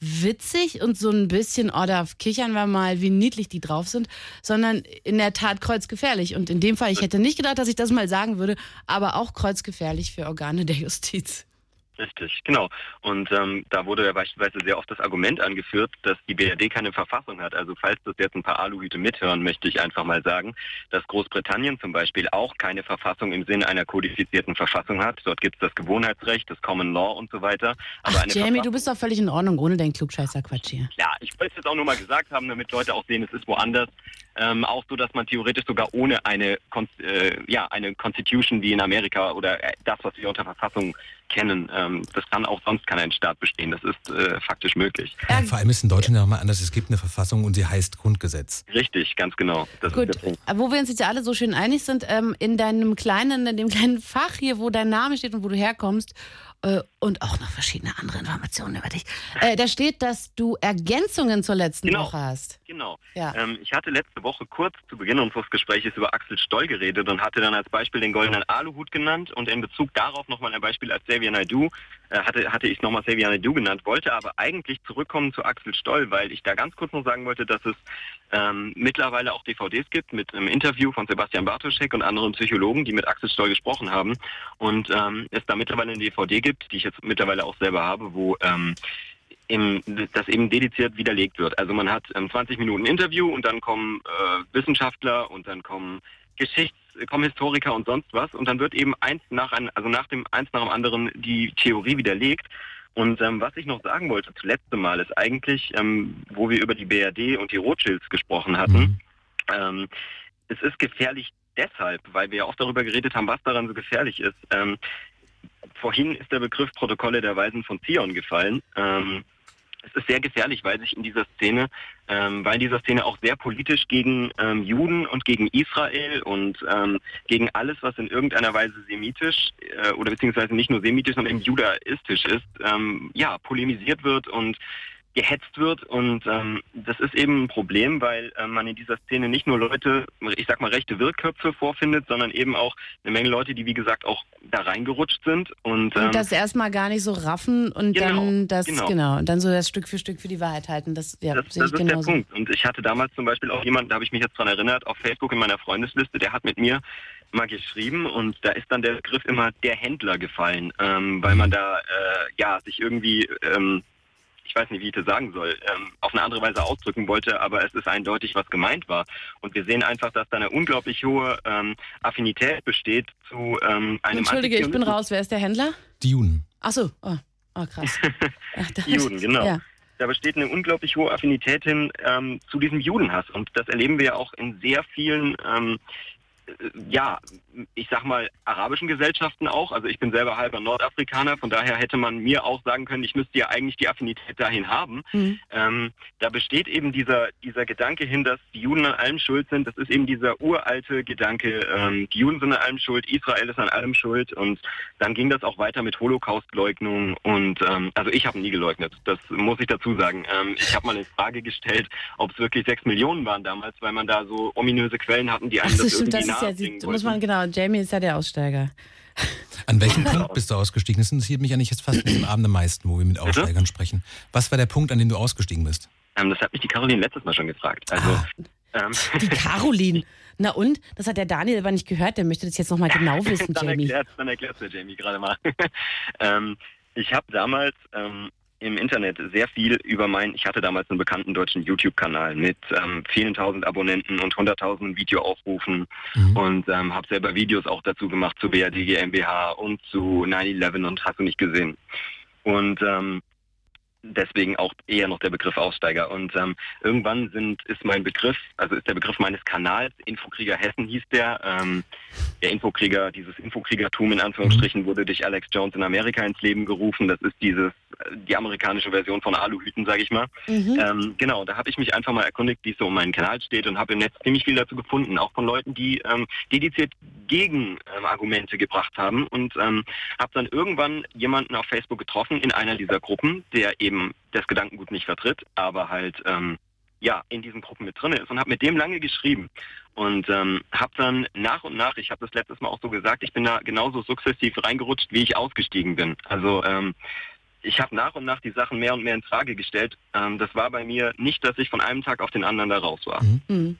witzig und so ein bisschen, oh, da kichern wir mal, wie niedlich die drauf sind, sondern in der Tat kreuzgefährlich. Und in dem Fall, ich hätte nicht gedacht, dass ich das mal sagen würde, aber auch kreuzgefährlich für Organe der Justiz. Richtig, genau. Und ähm, da wurde ja beispielsweise sehr oft das Argument angeführt, dass die B R D keine Verfassung hat. Also falls das jetzt ein paar Aluhüte mithören, möchte ich einfach mal sagen, dass Großbritannien zum Beispiel auch keine Verfassung im Sinne einer kodifizierten Verfassung hat. Dort gibt es das Gewohnheitsrecht, das Common Law und so weiter. Aber Ach, eine Jamie, Verfassung- du bist doch völlig in Ordnung ohne deinen Klugscheißer-Quatsch hier. Ja, ich wollte es jetzt auch nur mal gesagt haben, damit Leute auch sehen, es ist woanders. Ähm, auch so, dass man theoretisch sogar ohne eine, Kon äh, ja, eine Constitution wie in Amerika oder äh, das, was wir unter Verfassung kennen, ähm, das kann auch sonst kann ein Staat bestehen. Das ist äh, faktisch möglich. Ja, vor allem ist in Deutschland ja nochmal anders. Es gibt eine Verfassung und sie heißt Grundgesetz. Richtig, ganz genau. Das Gut, ist der Punkt. wo wir uns jetzt ja alle so schön einig sind, ähm, in deinem kleinen, in dem kleinen Fach hier, wo dein Name steht und wo du herkommst, äh, und auch noch verschiedene andere Informationen über dich, äh, da steht, dass du Ergänzungen zur letzten Genau. Woche hast. Genau. Ja. Ähm, ich hatte letzte Woche kurz zu Beginn unseres Gesprächs über Axel Stoll geredet und hatte dann als Beispiel den goldenen Aluhut genannt und in Bezug darauf nochmal ein Beispiel als Xavier Naidoo, äh, hatte, hatte ich nochmal Xavier Naidoo genannt, wollte aber eigentlich zurückkommen zu Axel Stoll, weil ich da ganz kurz noch sagen wollte, dass es ähm, mittlerweile auch D V Ds gibt mit einem Interview von Sebastian Bartoschek und anderen Psychologen, die mit Axel Stoll gesprochen haben und ähm, es da mittlerweile eine D V D gibt, die ich jetzt mittlerweile auch selber habe, wo ähm, Im, das eben dediziert widerlegt wird. Also man hat ähm, zwanzig Minuten Interview und dann kommen äh, Wissenschaftler und dann kommen Geschichts-, kommen Historiker und sonst was und dann wird eben eins nach ein, also nach dem eins nach dem anderen die Theorie widerlegt. Und ähm, was ich noch sagen wollte, das letzte Mal ist eigentlich, ähm, wo wir über die B R D und die Rothschilds gesprochen hatten, mhm. ähm, es ist gefährlich deshalb, weil wir ja oft darüber geredet haben, was daran so gefährlich ist. Ähm, vorhin ist der Begriff Protokolle der Weisen von Zion gefallen. Ähm, es ist sehr gefährlich, weil sich in dieser Szene, ähm, weil in dieser Szene auch sehr politisch gegen ähm, Juden und gegen Israel und ähm, gegen alles, was in irgendeiner Weise semitisch äh, oder beziehungsweise nicht nur semitisch, sondern eben judaistisch ist, ähm, ja, polemisiert wird und gehetzt wird und ähm, das ist eben ein Problem, weil äh, man in dieser Szene nicht nur Leute, ich sag mal rechte Wirrköpfe vorfindet, sondern eben auch eine Menge Leute, die wie gesagt auch da reingerutscht sind und, ähm, und das erstmal gar nicht so raffen und genau, dann das genau. genau und dann so das Stück für Stück für die Wahrheit halten. Das, ja, das, sehe das ich ist genauso. der Punkt. Und ich hatte damals zum Beispiel auch jemanden, da habe ich mich jetzt dran erinnert, auf Facebook in meiner Freundesliste, der hat mit mir mal geschrieben und da ist dann der Begriff immer der Händler gefallen, ähm, weil man da äh, ja sich irgendwie ähm, ich weiß nicht, wie ich das sagen soll, ähm, auf eine andere Weise ausdrücken wollte, aber es ist eindeutig, was gemeint war. Und wir sehen einfach, dass da eine unglaublich hohe ähm, Affinität besteht zu ähm, einem Entschuldige, ich bin raus. Wer ist der Händler? Die Juden. Ach so, oh, oh krass. Ach, die Juden, genau. Ja. Da besteht eine unglaublich hohe Affinität hin ähm, zu diesem Judenhass. Und das erleben wir ja auch in sehr vielen ähm, ja, ich sag mal, arabischen Gesellschaften auch. Also ich bin selber halber Nordafrikaner, von daher hätte man mir auch sagen können, ich müsste ja eigentlich die Affinität dahin haben. Mhm. Ähm, da besteht eben dieser dieser Gedanke hin, dass die Juden an allem schuld sind. Das ist eben dieser uralte Gedanke, ähm, die Juden sind an allem schuld, Israel ist an allem schuld. Und dann ging das auch weiter mit Holocaustleugnung. Und ähm, also ich habe nie geleugnet, das muss ich dazu sagen. Ähm, ich habe mal eine Frage gestellt, ob es wirklich sechs Millionen waren damals, weil man da so ominöse Quellen hatten, die einem Ach, das, das stimmt, irgendwie das ist ja, muss man, genau, Jamie ist ja der Aussteiger. An welchem Punkt bist du ausgestiegen? Das interessiert mich eigentlich jetzt fast an diesem Abend am meisten, wo wir mit Aussteigern sprechen. Was war der Punkt, an dem du ausgestiegen bist? Ähm, das hat mich die Caroline letztes Mal schon gefragt. Also, ah, ähm. Die Caroline. Na und? Das hat der Daniel aber nicht gehört. Der möchte das jetzt nochmal genau wissen, dann Jamie. Erklärt, dann erklärt es der Jamie gerade mal. ähm, ich habe damals ähm, im Internet sehr viel über meinen, ich hatte damals einen bekannten deutschen YouTube-Kanal mit ähm, vielen tausend Abonnenten und hunderttausenden Videoaufrufen mhm. und ähm, habe selber Videos auch dazu gemacht zu B R D GmbH und zu nine eleven und hast du nicht gesehen. Und ähm, deswegen auch eher noch der Begriff Aussteiger. Und ähm, irgendwann sind ist mein Begriff, also ist der Begriff meines Kanals, Infokrieger Hessen hieß der, ähm, der Infokrieger, dieses Infokriegertum in Anführungsstrichen wurde durch Alex Jones in Amerika ins Leben gerufen. Das ist dieses die amerikanische Version von Aluhüten, sage ich mal. Mhm. Ähm, genau, da habe ich mich einfach mal erkundigt, wie es so um meinen Kanal steht und habe im Netz ziemlich viel dazu gefunden, auch von Leuten, die ähm, dediziert Gegenargumente ähm, gebracht haben und ähm, habe dann irgendwann jemanden auf Facebook getroffen in einer dieser Gruppen, der eben das Gedankengut nicht vertritt, aber halt ähm, ja in diesen Gruppen mit drin ist und habe mit dem lange geschrieben und ähm, habe dann nach und nach, ich habe das letztes Mal auch so gesagt, ich bin da genauso sukzessiv reingerutscht, wie ich ausgestiegen bin. Also ähm, ich habe nach und nach die Sachen mehr und mehr in Frage gestellt. Ähm, das war bei mir nicht, dass ich von einem Tag auf den anderen da raus war. Mhm.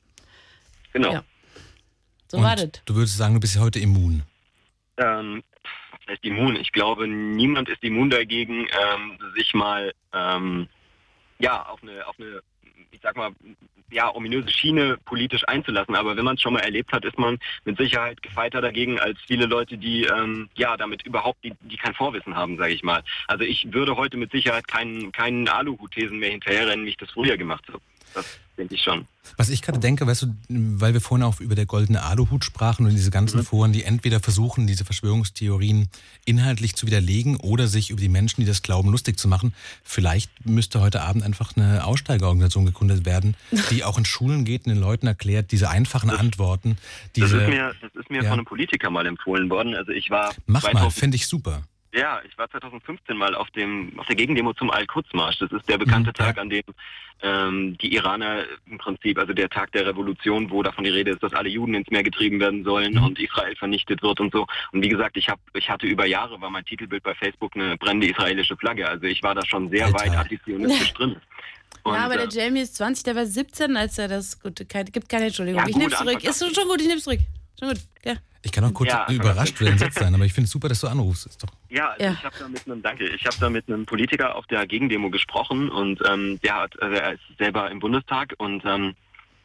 Genau. Ja. So und war das. Du würdest sagen, du bist ja heute immun. Ähm, was heißt immun? Ich glaube, niemand ist immun dagegen, ähm, sich mal ähm, ja auf eine, auf eine, ich sag mal, ja, ominöse Schiene politisch einzulassen. Aber wenn man es schon mal erlebt hat, ist man mit Sicherheit gefeiter dagegen als viele Leute, die ähm, ja damit überhaupt, die, die kein Vorwissen haben, sage ich mal. Also ich würde heute mit Sicherheit keinen, keinen Aluhut-Thesen mehr hinterherrennen, wie ich das früher gemacht habe. Das denke ich schon. Was ich gerade denke, weißt du, weil wir vorhin auch über der goldene Aluhut sprachen und diese ganzen mhm. Foren, die entweder versuchen, diese Verschwörungstheorien inhaltlich zu widerlegen oder sich über die Menschen, die das glauben, lustig zu machen. Vielleicht müsste heute Abend einfach eine Aussteigerorganisation gegründet werden, die auch in Schulen geht und den Leuten erklärt, diese einfachen das, Antworten. Diese, das ist mir, das ist mir ja. von einem Politiker mal empfohlen worden. Also ich war Mach mal, fände ich super. Ja, ich war zweitausendfünfzehn mal auf dem auf der Gegendemo zum Al-Quds-Marsch. Das ist der bekannte mhm, Tag, ja. an dem ähm, die Iraner im Prinzip, also der Tag der Revolution, wo davon die Rede ist, dass alle Juden ins Meer getrieben werden sollen mhm. und Israel vernichtet wird und so. Und wie gesagt, ich habe, ich hatte über Jahre, war mein Titelbild bei Facebook eine brennende israelische Flagge. Also ich war da schon sehr Alter. weit antisionistisch drin. Und, ja, aber der äh, Jamie ist zwanzig, der war siebzehn, als er das, gut, kein, gibt keine Entschuldigung. Ja, ich gut, nehm's zurück. Ist schon gut, ich nehm's zurück. Schon gut, ja. Ich kann auch kurz ja, überrascht werden sein, aber ich finde es super, dass du anrufst. Ist doch ja, also ja, ich habe da mit einem, danke, ich habe da mit einem Politiker auf der Gegendemo gesprochen und ähm, der hat, also er ist selber im Bundestag und ähm,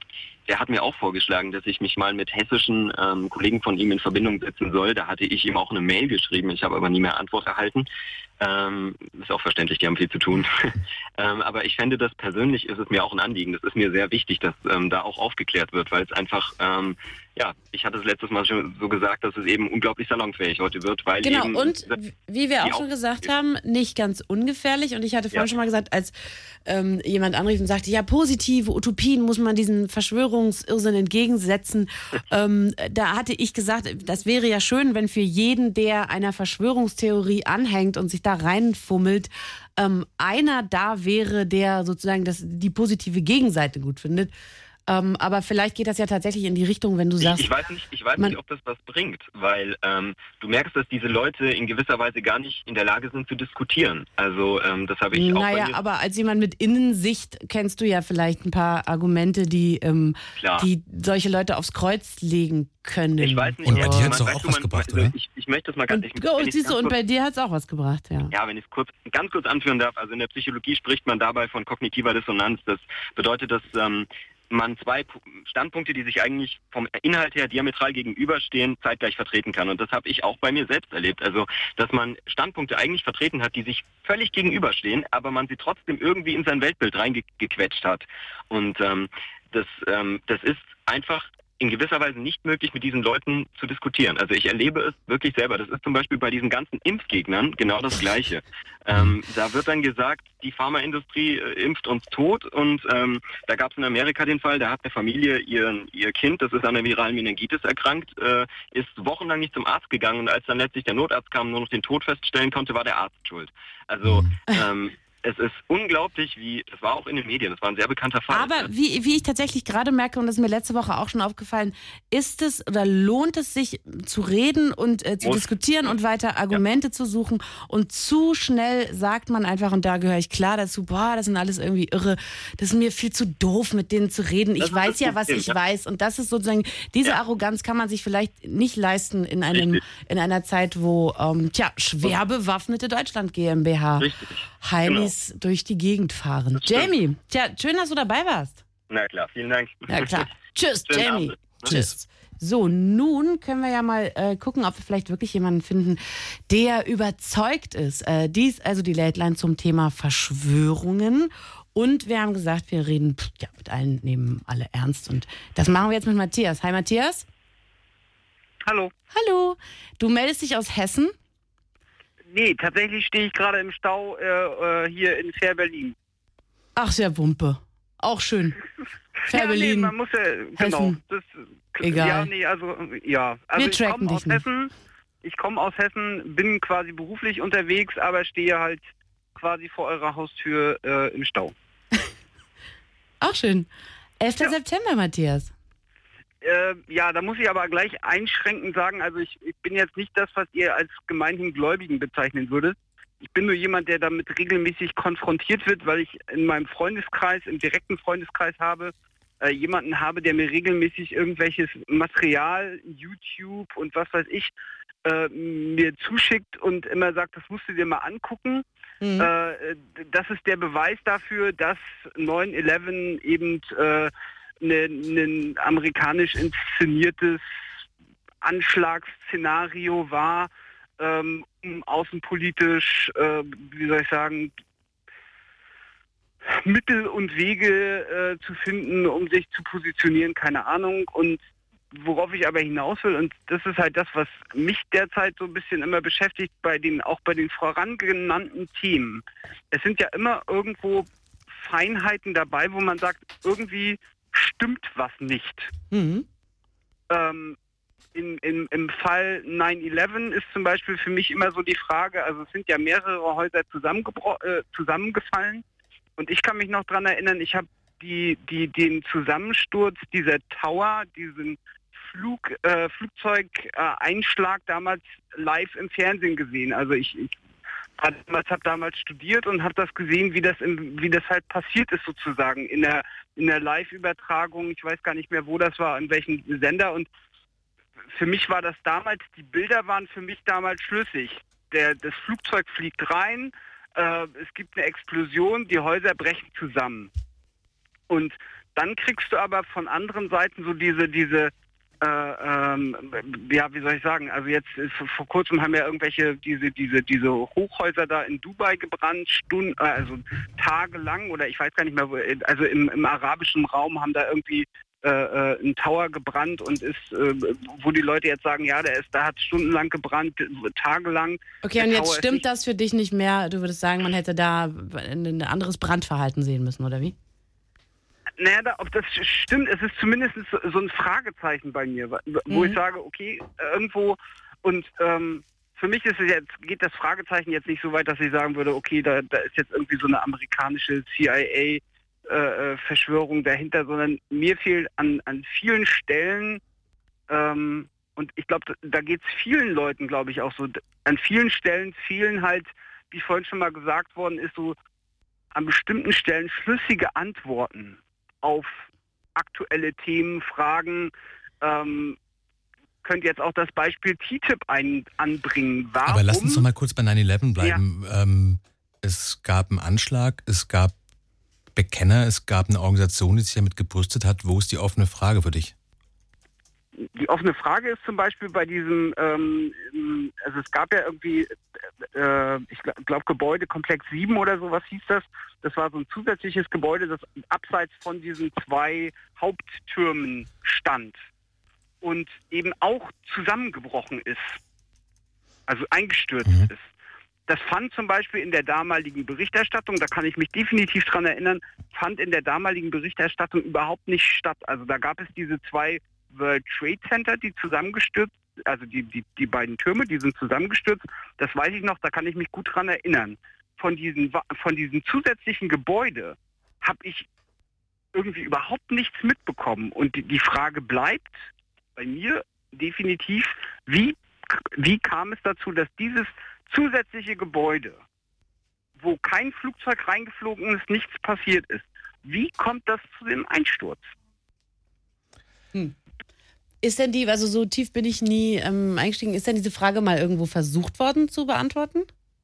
der hat mir auch vorgeschlagen, dass ich mich mal mit hessischen ähm, Kollegen von ihm in Verbindung setzen soll. Da hatte ich ihm auch eine Mail geschrieben, ich habe aber nie mehr Antwort erhalten. Ähm, ist auch verständlich, die haben viel zu tun. ähm, aber ich fände das persönlich, ist es mir auch ein Anliegen. Das ist mir sehr wichtig, dass ähm, da auch aufgeklärt wird, weil es einfach, ähm, ja, ich hatte es letztes Mal schon so gesagt, dass es eben unglaublich salonfähig heute wird, weil Genau, eben... und wie wir auch schon gesagt haben, nicht ganz ungefährlich. Und ich hatte vorhin ja. schon mal gesagt, als ähm, jemand anrief und sagte, ja, positive Utopien muss man diesen Verschwörungsirrsinn entgegensetzen. ähm, da hatte ich gesagt, das wäre ja schön, wenn für jeden, der einer Verschwörungstheorie anhängt und sich da reinfummelt, ähm, einer da wäre, der sozusagen das, die positive Gegenseite gut findet. Ähm, aber vielleicht geht das ja tatsächlich in die Richtung, wenn du sagst... Ich, ich weiß nicht, ich weiß nicht, ob das was bringt, weil ähm, du merkst, dass diese Leute in gewisser Weise gar nicht in der Lage sind zu diskutieren. Also ähm, das habe ich auch Naja, bei mir... aber als jemand mit Innensicht kennst du ja vielleicht ein paar Argumente, die, ähm, die solche Leute aufs Kreuz legen können. Ich weiß nicht, und bei dir hat es doch auch was gebracht, oder? Ich, ich möchte das mal ganz... Und, ich, oh, siehst du, und bei dir hat es auch was gebracht, ja. Ja, wenn ich es kurz, ganz kurz anführen darf, also in der Psychologie spricht man dabei von kognitiver Dissonanz. Das bedeutet, dass ähm, man zwei Standpunkte, die sich eigentlich vom Inhalt her diametral gegenüberstehen, zeitgleich vertreten kann. Und das habe ich auch bei mir selbst erlebt. Also, dass man Standpunkte eigentlich vertreten hat, die sich völlig gegenüberstehen, aber man sie trotzdem irgendwie in sein Weltbild reingequetscht hat. Und ähm, das, ähm, das ist einfach in gewisser Weise nicht möglich, mit diesen Leuten zu diskutieren. Also ich erlebe es wirklich selber. Das ist zum Beispiel bei diesen ganzen Impfgegnern genau das Gleiche. Ähm, da wird dann gesagt, die Pharmaindustrie äh, impft uns tot und ähm, da gab es in Amerika den Fall, da hat eine Familie ihr, ihr Kind, das ist an der viralen Meningitis erkrankt, äh, ist wochenlang nicht zum Arzt gegangen und als dann letztlich der Notarzt kam und nur noch den Tod feststellen konnte, war der Arzt schuld. Also ähm, es ist unglaublich, wie, das war auch in den Medien, das war ein sehr bekannter Fall. Aber wie, wie ich tatsächlich gerade merke, und das ist mir letzte Woche auch schon aufgefallen, ist es oder lohnt es sich zu reden und äh, zu Muss. diskutieren und weiter Argumente ja. zu suchen und zu schnell sagt man einfach, und da gehöre ich klar dazu, boah, das sind alles irgendwie irre, das ist mir viel zu doof, mit denen zu reden, ich weiß ja, was ich ja. weiß und das ist sozusagen, diese ja. Arroganz kann man sich vielleicht nicht leisten in einem in einer Zeit, wo ähm, tja, schwer bewaffnete Deutschland GmbH Richtig. Heinis genau. durch die Gegend fahren. Jamie, tja, schön, dass du dabei warst. Na klar, vielen Dank. Na klar. Tschüss, Schönen Jamie. Abend. Tschüss. So, nun können wir ja mal äh, gucken, ob wir vielleicht wirklich jemanden finden, der überzeugt ist. Äh, dies also die Late Line zum Thema Verschwörungen. Und wir haben gesagt, wir reden pff, ja, mit allen, nehmen alle ernst. Und das machen wir jetzt mit Matthias. Hi, Matthias. Hallo. Hallo. Du meldest dich aus Hessen? Nee, tatsächlich stehe ich gerade im Stau äh, hier in Fair Berlin. Ach, sehr Wumpe. Auch schön. Fair ja, Berlin. Nee, man muss ja, genau. Das, Egal. Ja, nee, also, ja. Also wir ich tracken komme aus dich nicht. Hessen. Ich komme aus Hessen, bin quasi beruflich unterwegs, aber stehe halt quasi vor eurer Haustür äh, im Stau. Auch schön. elfter Ja. September, Matthias. Äh, ja, da muss ich aber gleich einschränkend sagen, also ich, ich bin jetzt nicht das, was ihr als gemeinhin Gläubigen bezeichnen würdet. Ich bin nur jemand, der damit regelmäßig konfrontiert wird, weil ich in meinem Freundeskreis, im direkten Freundeskreis habe, äh, jemanden habe, der mir regelmäßig irgendwelches Material, YouTube und was weiß ich, äh, mir zuschickt und immer sagt, das musst du dir mal angucken. Mhm. Äh, das ist der Beweis dafür, dass neun elf eben äh, ein amerikanisch inszeniertes Anschlagsszenario war, ähm, um außenpolitisch, äh, wie soll ich sagen, Mittel und Wege äh, zu finden, um sich zu positionieren, keine Ahnung. Und worauf ich aber hinaus will, und das ist halt das, was mich derzeit so ein bisschen immer beschäftigt, bei den, auch bei den vorangenannten Themen. Es sind ja immer irgendwo Feinheiten dabei, wo man sagt, irgendwie stimmt was nicht. Mhm. Ähm, in, in, im Fall neun elf ist zum Beispiel für mich immer so die Frage, also es sind ja mehrere Häuser äh, zusammengefallen und ich kann mich noch daran erinnern, ich habe die, die, den Zusammensturz dieser Tower, diesen Flug, äh, Flugzeugeinschlag damals live im Fernsehen gesehen. Also ich, ich damals habe damals studiert und habe das gesehen, wie das im, wie das halt passiert ist sozusagen in der in der Live-Übertragung. Ich weiß gar nicht mehr, wo das war, in welchem Sender. Und für mich war das damals, die Bilder waren für mich damals schlüssig. Der, das Flugzeug fliegt rein, äh, es gibt eine Explosion, die Häuser brechen zusammen. Und dann kriegst du aber von anderen Seiten so diese, diese, äh, ähm, ja, wie soll ich sagen, also jetzt ist, vor kurzem haben ja irgendwelche, diese, diese, diese Hochhäuser da in Dubai gebrannt, Stunden, äh, also tagelang oder ich weiß gar nicht mehr, wo, also im, im arabischen Raum haben da irgendwie äh, äh, ein Tower gebrannt und ist, äh, wo die Leute jetzt sagen, ja, der ist, da hat stundenlang gebrannt, tagelang. Okay, und jetzt stimmt das für dich nicht mehr? Du würdest sagen, man hätte da ein anderes Brandverhalten sehen müssen, oder wie? Naja, da, ob das stimmt, es ist zumindest so ein Fragezeichen bei mir, wo mhm. ich sage, okay, irgendwo und ähm, für mich ist es jetzt, geht das Fragezeichen jetzt nicht so weit, dass ich sagen würde, okay, da, da ist jetzt irgendwie so eine amerikanische C I A Äh, Verschwörung dahinter, sondern mir fehlt an, an vielen Stellen ähm, und ich glaube, da, da geht es vielen Leuten, glaube ich, auch so, an vielen Stellen fehlen halt, wie vorhin schon mal gesagt worden ist, so an bestimmten Stellen schlüssige Antworten auf aktuelle Themen, Fragen. Ähm, könnt jetzt auch das Beispiel T T I P ein, anbringen. Warum? Aber lass uns doch mal kurz bei nine eleven bleiben. Ja. Ähm, es gab einen Anschlag, es gab Bekenner, es gab eine Organisation, die sich damit gebrüstet hat. Wo ist die offene Frage für dich? Die offene Frage ist zum Beispiel bei diesem, ähm, also es gab ja irgendwie, äh, ich glaube Gebäudekomplex sieben oder sowas hieß das. Das war so ein zusätzliches Gebäude, das abseits von diesen zwei Haupttürmen stand und eben auch zusammengebrochen ist, also eingestürzt mhm. ist. Das fand zum Beispiel in der damaligen Berichterstattung, da kann ich mich definitiv dran erinnern, fand in der damaligen Berichterstattung überhaupt nicht statt. Also da gab es diese zwei World Trade Center, die zusammengestürzt, also die, die, die beiden Türme, die sind zusammengestürzt. Das weiß ich noch, da kann ich mich gut dran erinnern. Von diesen, von diesem zusätzlichen Gebäude habe ich irgendwie überhaupt nichts mitbekommen. Und die, die Frage bleibt bei mir definitiv, wie, wie kam es dazu, dass dieses zusätzliche Gebäude, wo kein Flugzeug reingeflogen ist, nichts passiert ist. Wie kommt das zu dem Einsturz? Hm. Ist denn die, also so tief bin ich nie ähm, eingestiegen, ist denn diese Frage mal irgendwo versucht worden zu beantworten?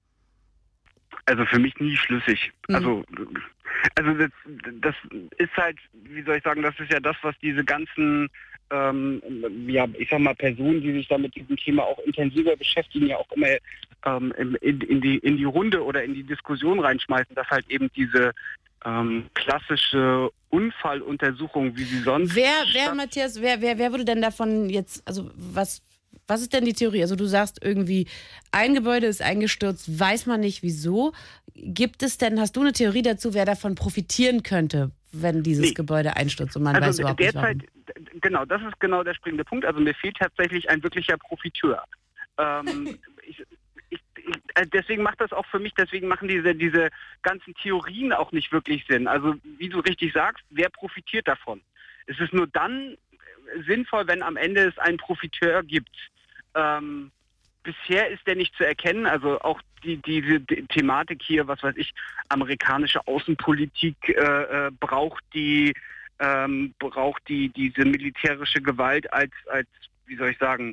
Also für mich nie schlüssig. Mhm. Also, also das, das ist halt, wie soll ich sagen, das ist ja das, was diese ganzen Ähm, ja, ich sag mal, Personen, die sich da mit diesem Thema auch intensiver beschäftigen, ja auch immer ähm, in, in, die, in die Runde oder in die Diskussion reinschmeißen, dass halt eben diese ähm, klassische Unfalluntersuchung, wie sie sonst... Wer, wer Matthias, wer, wer, wer würde denn davon jetzt, also was, was ist denn die Theorie? Also du sagst irgendwie, ein Gebäude ist eingestürzt, weiß man nicht wieso. Gibt es denn, hast du eine Theorie dazu, wer davon profitieren könnte, wenn dieses nee. Gebäude einstürzt und man also weiß überhaupt derzeit, nicht warum? Genau, das ist genau der springende Punkt. Also mir fehlt tatsächlich ein wirklicher Profiteur. Ähm, ich, ich, ich, deswegen macht das auch für mich, deswegen machen diese, diese ganzen Theorien auch nicht wirklich Sinn. Also wie du richtig sagst, wer profitiert davon? Es ist nur dann sinnvoll, wenn am Ende es einen Profiteur gibt. Ähm, bisher ist der nicht zu erkennen, also auch die, diese die Thematik hier, was weiß ich, amerikanische Außenpolitik äh, äh, braucht die ähm, braucht die diese militärische Gewalt als, als, wie soll ich sagen,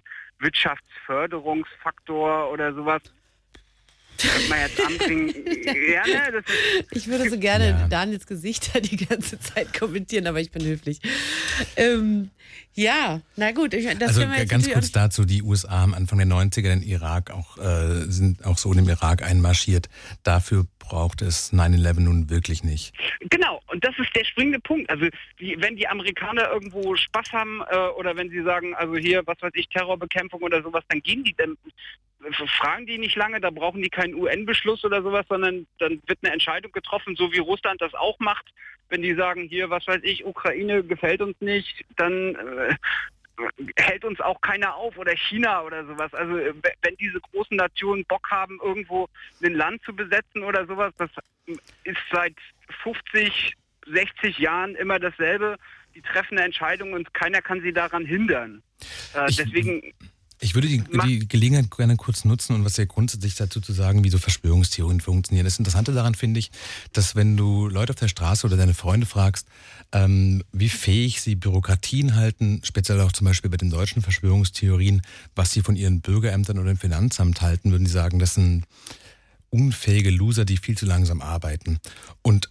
Wirtschaftsförderungsfaktor oder sowas. Könnte man jetzt anbringen. Ja, ne, das ist ich würde so gerne ja. Daniels Gesichter die ganze Zeit kommentieren, aber ich bin höflich. Ähm, ja, na gut. Ich, das also können wir jetzt ganz kurz dazu, die U S A haben Anfang der neunziger den Irak auch, äh, sind auch so in den Irak einmarschiert. Dafür braucht es nine eleven nun wirklich nicht. Genau, und das ist der springende Punkt. Also die, wenn die Amerikaner irgendwo Spaß haben äh, oder wenn sie sagen, also hier, was weiß ich, Terrorbekämpfung oder sowas, dann gehen die, dann fragen die nicht lange, da brauchen die keinen U N-Beschluss oder sowas, sondern dann wird eine Entscheidung getroffen, so wie Russland das auch macht. Wenn die sagen, hier, was weiß ich, Ukraine gefällt uns nicht, dann äh, hält uns auch keiner auf oder China oder sowas. Also wenn diese großen Nationen Bock haben, irgendwo ein Land zu besetzen oder sowas, das ist seit fünfzig, sechzig Jahren immer dasselbe. Die treffen eine Entscheidung und keiner kann sie daran hindern. Äh, ich, deswegen... Ich würde die, die Gelegenheit gerne kurz nutzen und was ja grundsätzlich dazu zu sagen, wie so Verschwörungstheorien funktionieren. Das Interessante daran finde ich, dass wenn du Leute auf der Straße oder deine Freunde fragst, ähm, wie fähig sie Bürokratien halten, speziell auch zum Beispiel bei den deutschen Verschwörungstheorien, was sie von ihren Bürgerämtern oder dem Finanzamt halten, würden sie sagen, das sind unfähige Loser, die viel zu langsam arbeiten. Und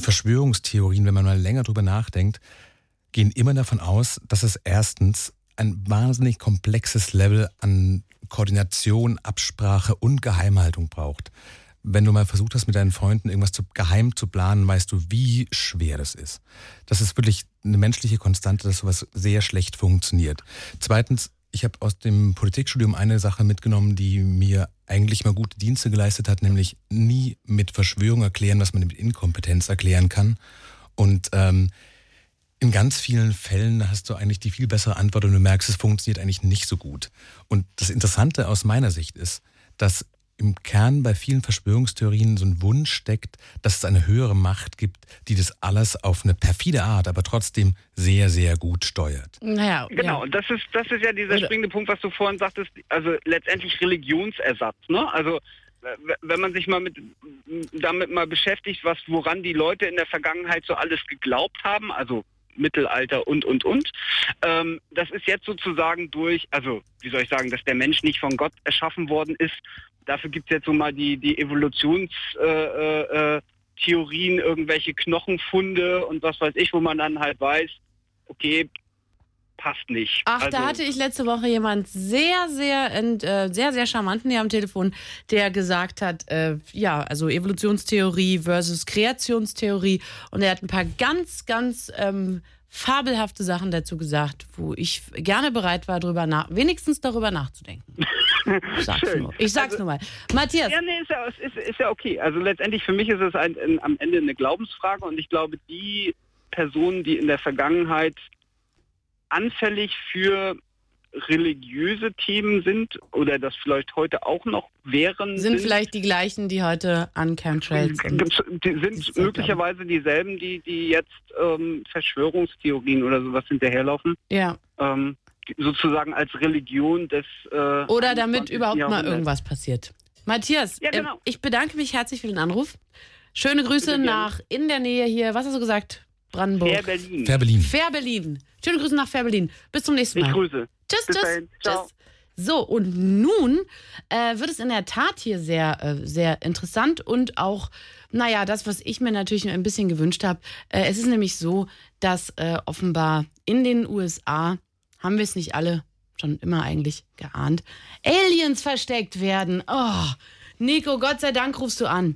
Verschwörungstheorien, wenn man mal länger drüber nachdenkt, gehen immer davon aus, dass es erstens ein wahnsinnig komplexes Level an Koordination, Absprache und Geheimhaltung braucht. Wenn du mal versucht hast, mit deinen Freunden irgendwas zu, geheim zu planen, weißt du, wie schwer das ist. Das ist wirklich eine menschliche Konstante, dass sowas sehr schlecht funktioniert. Zweitens, ich habe aus dem Politikstudium eine Sache mitgenommen, die mir eigentlich mal gute Dienste geleistet hat, nämlich nie mit Verschwörung erklären, was man mit Inkompetenz erklären kann. Und ähm, in ganz vielen Fällen hast du eigentlich die viel bessere Antwort und du merkst, es funktioniert eigentlich nicht so gut. Und das Interessante aus meiner Sicht ist, dass im Kern bei vielen Verschwörungstheorien so ein Wunsch steckt, dass es eine höhere Macht gibt, die das alles auf eine perfide Art, aber trotzdem sehr, sehr gut steuert. Naja, Genau, ja. und das ist, das ist ja dieser Oder- springende Punkt, was du vorhin sagtest, also letztendlich Religionsersatz, ne? Also w- wenn man sich mal mit damit mal beschäftigt, was woran die Leute in der Vergangenheit so alles geglaubt haben, also Mittelalter und, und, und. Ähm, das ist jetzt sozusagen durch, also wie soll ich sagen, dass der Mensch nicht von Gott erschaffen worden ist. Dafür gibt es jetzt so mal die, die Evolutionstheorien, äh, äh, Theorien, irgendwelche Knochenfunde und was weiß ich, wo man dann halt weiß, okay, passt nicht. Ach, also, da hatte ich letzte Woche jemand sehr, sehr, ent, äh, sehr, sehr charmanten hier am Telefon, der gesagt hat, äh, ja, also Evolutionstheorie versus Kreationstheorie. Und er hat ein paar ganz, ganz ähm, fabelhafte Sachen dazu gesagt, wo ich gerne bereit war, drüber nach, wenigstens darüber nachzudenken. Ich sag's Schön. nur. Ich sag's Also- nur mal. Matthias, Ja, nee, ist ja, ist, ist ja okay. Also letztendlich für mich ist es ein, ein, am Ende eine Glaubensfrage und ich glaube, die Personen, die in der Vergangenheit anfällig für religiöse Themen sind oder das vielleicht heute auch noch wären, sind vielleicht die gleichen, die heute an Chemtrails sind. gibt's- die sind Dieses möglicherweise dieselben, die, die jetzt ähm, Verschwörungstheorien oder sowas hinterherlaufen, Ja. ähm, sozusagen als Religion des äh, Oder damit einundzwanzigsten überhaupt mal Jahrhunderts. irgendwas passiert. Matthias, Ja, genau. äh, ich bedanke mich herzlich für den Anruf. Schöne Grüße Bitte gerne. nach in der Nähe hier, was hast du gesagt? Brandenburg. Der Berlin. Fährberlin. Fährberlin. Schöne Grüße nach Fährberlin. Bis zum nächsten Ich Mal. grüße. Tschüss, Bis tschüss, dahin. Ciao. tschüss. So, und nun äh, wird es in der Tat hier sehr, äh, sehr interessant und auch, naja, das, was ich mir natürlich ein bisschen gewünscht habe. Äh, es ist nämlich so, dass äh, offenbar in den U S A, haben wir es nicht alle schon immer eigentlich geahnt, Aliens versteckt werden. Oh, Nico, Gott sei Dank rufst du an.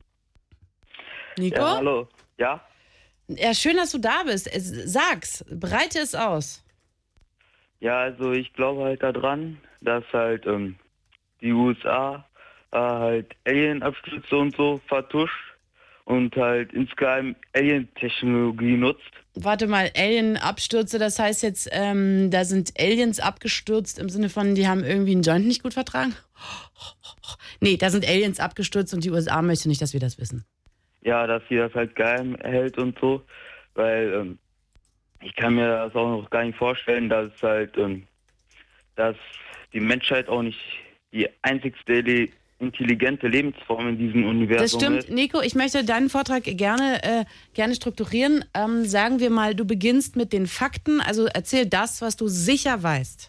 Nico? Ja, hallo. Ja? Ja, schön, dass du da bist. Es, sag's, breite es aus. Ja, also ich glaube halt daran, dass halt ähm, die U S A äh, halt Alien-Abstürze und so vertuscht und halt insgeheim Alien-Technologie nutzt. Warte mal, Alien-Abstürze, das heißt jetzt, ähm, da sind Aliens abgestürzt im Sinne von, die haben irgendwie einen Joint nicht gut vertragen? Nee, da sind Aliens abgestürzt und die U S A möchte nicht, dass wir das wissen. Ja, dass sie das halt geheim hält und so, weil ähm, ich kann mir das auch noch gar nicht vorstellen, dass halt, ähm, dass die Menschheit auch nicht die einzigste le- intelligente Lebensform in diesem Universum Das stimmt, ist. Nico, ich möchte deinen Vortrag gerne, äh, gerne strukturieren. Ähm, sagen wir mal, du beginnst mit den Fakten, also erzähl das, was du sicher weißt.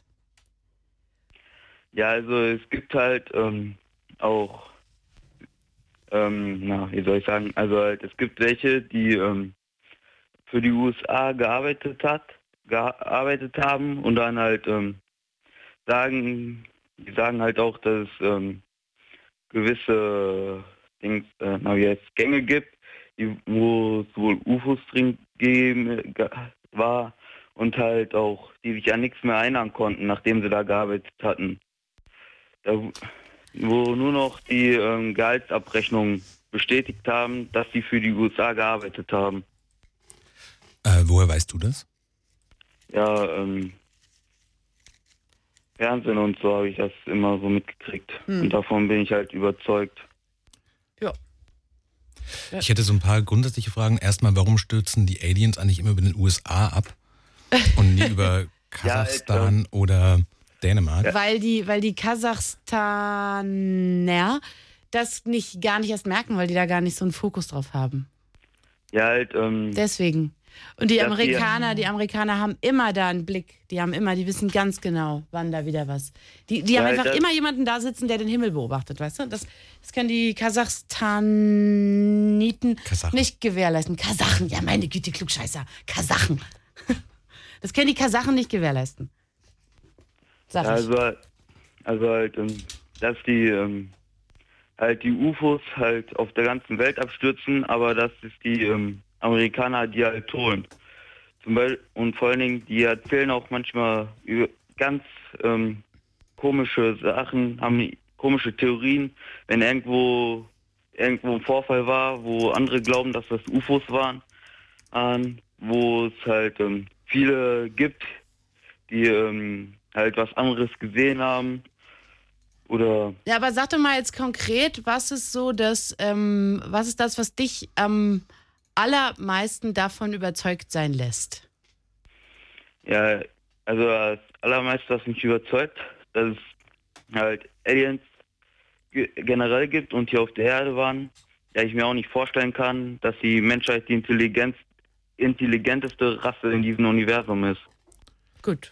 Ja, also es gibt halt ähm, auch, ähm, na, wie soll ich sagen, also halt, es gibt welche, die ähm, für die U S A gearbeitet hat, gearbeitet haben und dann halt ähm, sagen, die sagen halt auch, dass es ähm, gewisse Dings, äh, na, wie heißt, Gänge gibt, die, wo es wohl U F Os drin gegeben ge- war und halt auch, die sich an nichts mehr erinnern konnten, nachdem sie da gearbeitet hatten. Da, wo nur noch die ähm, Gehaltsabrechnungen bestätigt haben, dass sie für die U S A gearbeitet haben. Äh, woher weißt du das? Ja, ähm, Fernsehen und so habe ich das immer so mitgekriegt. Hm. Und davon bin ich halt überzeugt. Ja. Ich hätte so ein paar grundsätzliche Fragen. Erstmal, warum stürzen die Aliens eigentlich immer über den U S A ab und nie über Kasachstan oder Dänemark? Weil die, weil die Kasachstaner das nicht gar nicht erst merken, weil die da gar nicht so einen Fokus drauf haben. Ja, halt, ähm, Deswegen. Und die dass Amerikaner, die, die Amerikaner haben immer da einen Blick. Die haben immer, die wissen ganz genau, wann da wieder was. Die, die Ja, haben einfach das- immer jemanden da sitzen, der den Himmel beobachtet, weißt du? Das, das können die Kasachstaniten Kasachen. nicht gewährleisten. Kasachen, ja meine Güte, Klugscheißer. Kasachen. Das können die Kasachen nicht gewährleisten. Sag ich. also, also halt, ähm, dass die ähm, halt die U F Os halt auf der ganzen Welt abstürzen, aber dass es die ähm, Amerikaner, die halt holen. Zum Beispiel, und vor allen Dingen, die erzählen auch manchmal über ganz ähm, komische Sachen, haben komische Theorien, wenn irgendwo irgendwo ein Vorfall war, wo andere glauben, dass das U F Os waren, ähm, wo es halt ähm, viele gibt, die ähm, halt was anderes gesehen haben. Oder Ja, aber sag doch mal jetzt konkret, was ist so das, ähm, was ist das, was dich am allermeisten davon überzeugt sein lässt? ja, also das allermeiste, was mich überzeugt, dass es halt Aliens ge- generell gibt und hier auf der Erde waren, ja ich mir auch nicht vorstellen kann, dass die Menschheit die Intelligenz, intelligenteste Rasse in diesem Universum ist. Gut.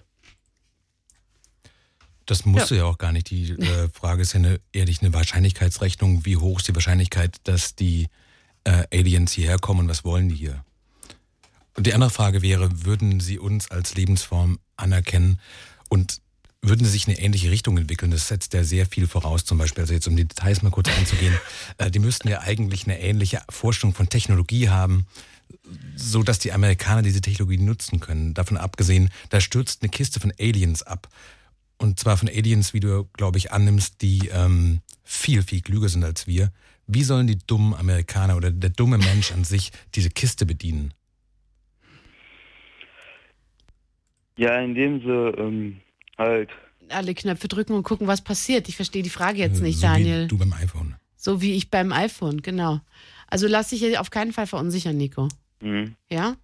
Das musst du ja auch gar nicht. Die äh, Frage ist ja eine, ehrlich eine Wahrscheinlichkeitsrechnung. Wie hoch ist die Wahrscheinlichkeit, dass die äh, Aliens hierher kommen und was wollen die hier? Und die andere Frage wäre, würden sie uns als Lebensform anerkennen und würden sie sich in eine ähnliche Richtung entwickeln? Das setzt ja sehr viel voraus, zum Beispiel, also jetzt um die Details mal kurz einzugehen, äh, die müssten ja eigentlich eine ähnliche Vorstellung von Technologie haben, so dass die Amerikaner diese Technologie nutzen können. Davon abgesehen, da stürzt eine Kiste von Aliens ab. Und zwar von Aliens, wie du, glaube ich, annimmst, die ähm, viel, viel klüger sind als wir. Wie sollen die dummen Amerikaner oder der dumme Mensch an sich diese Kiste bedienen? Ja, indem sie ähm, halt, Alle Knöpfe drücken und gucken, was passiert. Ich verstehe die Frage jetzt nicht, so Daniel. Wie du beim iPhone. So wie ich beim iPhone, genau. Also lass dich hier auf keinen Fall verunsichern, Nico. mh. Ja?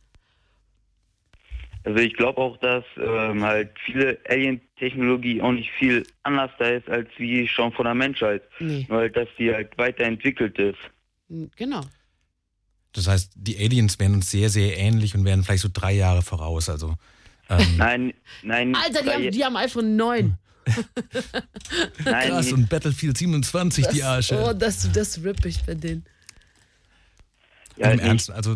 Also ich glaube auch, dass ähm, halt viele Alien-Technologie auch nicht viel anders da ist, als wie schon von der Menschheit. Nee. Nur halt, dass die halt weiterentwickelt ist. Genau. Das heißt, die Aliens wären uns sehr, sehr ähnlich und wären vielleicht so drei Jahre voraus. Also ähm, Nein, nein. Alter, die drei- haben, die haben iPhone neun. nein, krass, nicht- und Battlefield siebenundzwanzig, die Arsche. Oh, das, das ripp ich bei denen. ja, Im nicht- Ernst, also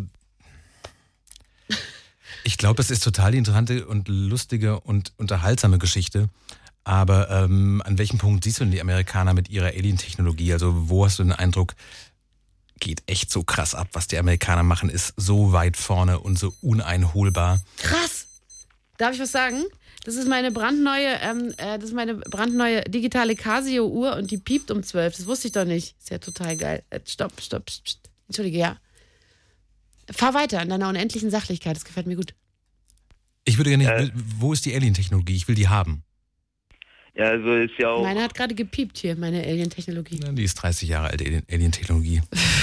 ich glaube, es ist total die interessante und lustige und unterhaltsame Geschichte. Aber ähm, an welchem Punkt siehst du denn die Amerikaner mit ihrer Alien-Technologie? Also wo hast du den Eindruck, geht echt so krass ab, was die Amerikaner machen, ist so weit vorne und so uneinholbar. Krass. Darf ich was sagen? Das ist meine brandneue, ähm, äh, das ist meine brandneue digitale Casio-Uhr und die piept um zwölf. Das wusste ich doch nicht. Ist ja total geil. Äh, stopp, stopp, stopp. Entschuldige, ja. Fahr weiter in deiner unendlichen Sachlichkeit. Das gefällt mir gut. Ich würde gerne, Äh. wo ist die Alien-Technologie? Ich will die haben. Ja, also ist ja auch. Meine hat gerade gepiept hier, meine Alien-Technologie. Die ist dreißig Jahre alt, Alien- Alien-Technologie.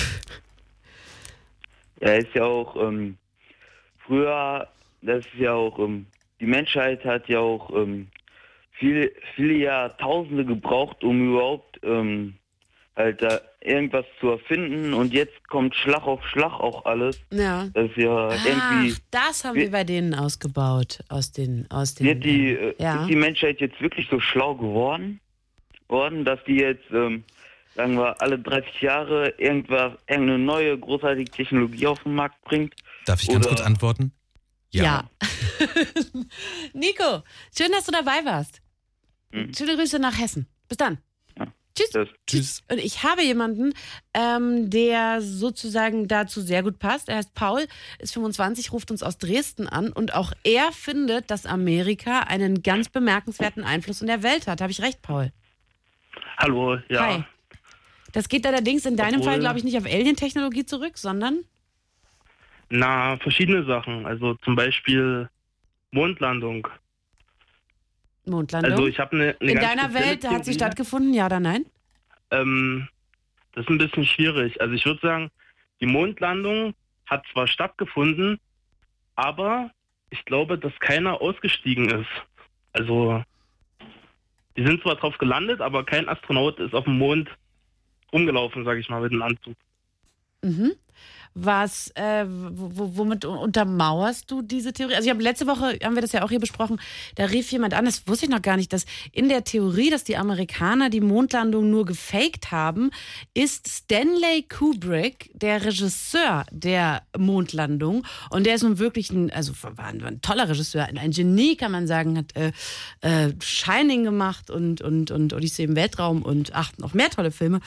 Ja, ist ja auch. Ähm, früher, das ist ja auch. Ähm, die Menschheit hat ja auch ähm, viele, viele Jahrtausende gebraucht, um überhaupt ähm, halt da irgendwas zu erfinden. Und jetzt kommt Schlag auf Schlag auch alles. Ja. Das ist ja Ach, irgendwie. das haben wir- wir bei denen ausgebaut. Aus den, aus den. Wird die, ähm, äh, ja. ist die Menschheit jetzt wirklich so schlau geworden, worden, dass die jetzt, ähm, sagen wir, alle dreißig Jahre irgendwas, irgendeine neue großartige Technologie auf den Markt bringt? Darf ich ganz Oder- kurz antworten? Ja. Nico, schön, dass du dabei warst. Mhm. Schöne Grüße nach Hessen. Bis dann. Ja. Tschüss. Das, Tschüss. Und ich habe jemanden, ähm, der sozusagen dazu sehr gut passt. Er heißt Paul, ist fünfundzwanzig, ruft uns aus Dresden an und auch er findet, dass Amerika einen ganz bemerkenswerten Einfluss in der Welt hat. Habe ich recht, Paul? Hallo, ja. Hi. Das geht allerdings in deinem Obwohl- Fall, glaube ich, nicht auf Alien-Technologie zurück, sondern Na, verschiedene Sachen. Also zum Beispiel Mondlandung. Mondlandung. Also ich habe eine, eine in ganz deiner spezielle Welt hat sie Theorie. stattgefunden, ja oder nein? Ähm, das ist ein bisschen schwierig. Also ich würde sagen, die Mondlandung hat zwar stattgefunden, aber ich glaube, dass keiner ausgestiegen ist. Also die sind zwar drauf gelandet, aber kein Astronaut ist auf dem Mond rumgelaufen, sage ich mal, mit dem Anzug. Mhm. Was, äh, w- womit untermauerst du diese Theorie? Also ich habe letzte Woche, haben wir das ja auch hier besprochen, da rief jemand an, das wusste ich noch gar nicht, dass in der Theorie, dass die Amerikaner die Mondlandung nur gefaked haben, ist Stanley Kubrick der Regisseur der Mondlandung. Und der ist nun wirklich ein, also war ein, war ein toller Regisseur, ein, ein Genie, kann man sagen, hat äh, äh, Shining gemacht und, und, und Odyssee im Weltraum und ach, noch mehr tolle Filme.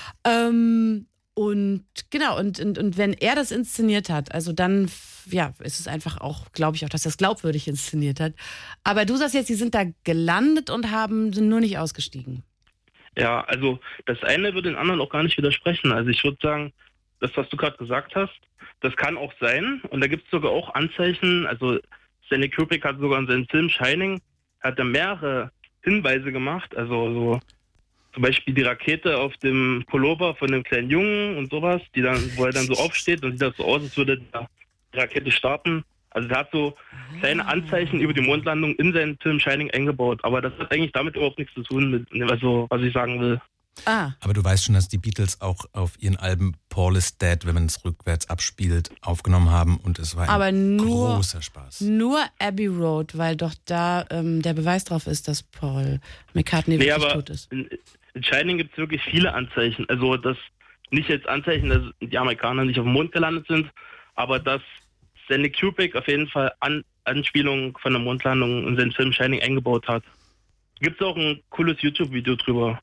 Ähm, Und genau, und, und, und wenn er das inszeniert hat, also dann, ja, ist es einfach auch, glaube ich auch, dass er es glaubwürdig inszeniert hat. Aber du sagst jetzt, sie sind da gelandet und haben, sind nur nicht ausgestiegen. Ja, also das eine würde den anderen auch gar nicht widersprechen. Also ich würde sagen, das, was du gerade gesagt hast, das kann auch sein. Und da gibt es sogar auch Anzeichen, also Stanley Kubrick hat sogar in seinem Film Shining, hat er mehrere Hinweise gemacht, also so zum Beispiel die Rakete auf dem Pullover von dem kleinen Jungen und sowas, die dann, wo er dann so aufsteht und sieht das so aus, als würde die Rakete starten. Also er hat so kleine Anzeichen über die Mondlandung in seinen Film Shining eingebaut. Aber das hat eigentlich damit überhaupt nichts zu tun, mit, also, was ich sagen will. Ah. Aber du weißt schon, dass die Beatles auch auf ihren Alben Paul is Dead, wenn man es rückwärts abspielt, aufgenommen haben und es war ein Aber nur, großer Spaß. Nur Abbey Road, weil doch da ähm, der Beweis drauf ist, dass Paul McCartney Nee, wirklich aber tot ist. In, in Shining gibt es wirklich viele Anzeichen. Also das nicht jetzt Anzeichen, dass die Amerikaner nicht auf dem Mond gelandet sind, aber dass Stanley Kubrick auf jeden Fall An Anspielungen von der Mondlandung in seinen Film Shining eingebaut hat. Gibt es auch ein cooles YouTube-Video drüber.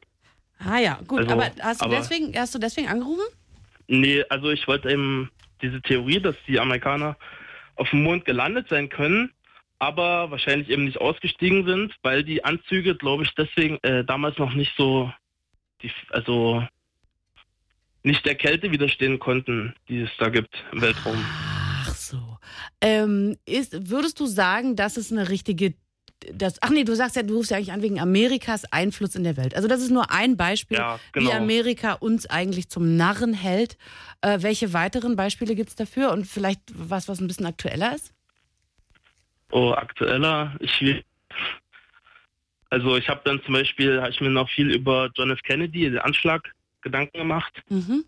Ah ja, gut, Also, aber, hast du, aber- deswegen, hast du deswegen angerufen? Nee, also ich wollte eben diese Theorie, dass die Amerikaner auf dem Mond gelandet sein können, aber wahrscheinlich eben nicht ausgestiegen sind, weil die Anzüge, glaube ich, deswegen äh, damals noch nicht so, die, also nicht der Kälte widerstehen konnten, die es da gibt im Weltraum. Ach so. Ähm, ist, würdest du sagen, dass es eine richtige, das, ach nee, du sagst ja, du rufst ja eigentlich an wegen Amerikas Einfluss in der Welt. Also das ist nur ein Beispiel, Ja, genau. wie Amerika uns eigentlich zum Narren hält. Äh, welche weiteren Beispiele gibt es dafür und vielleicht was, was ein bisschen aktueller ist? Oh, aktueller, ich will. Also ich habe dann zum Beispiel, habe ich mir noch viel über John F. Kennedy, den Anschlag, Gedanken gemacht. Mhm.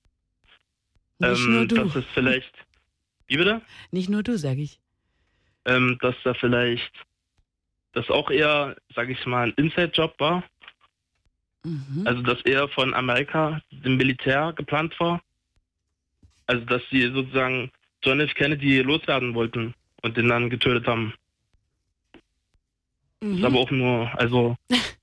Nicht ähm, nur du. Dass es vielleicht, wie bitte? Nicht nur du, sag ich. Ähm, dass da vielleicht, das auch eher, sage ich mal, ein Inside-Job war. Mhm. Also dass eher von Amerika, dem Militär geplant war. Also dass sie sozusagen John F. Kennedy loswerden wollten und den dann getötet haben. Mhm. Ist aber auch nur, also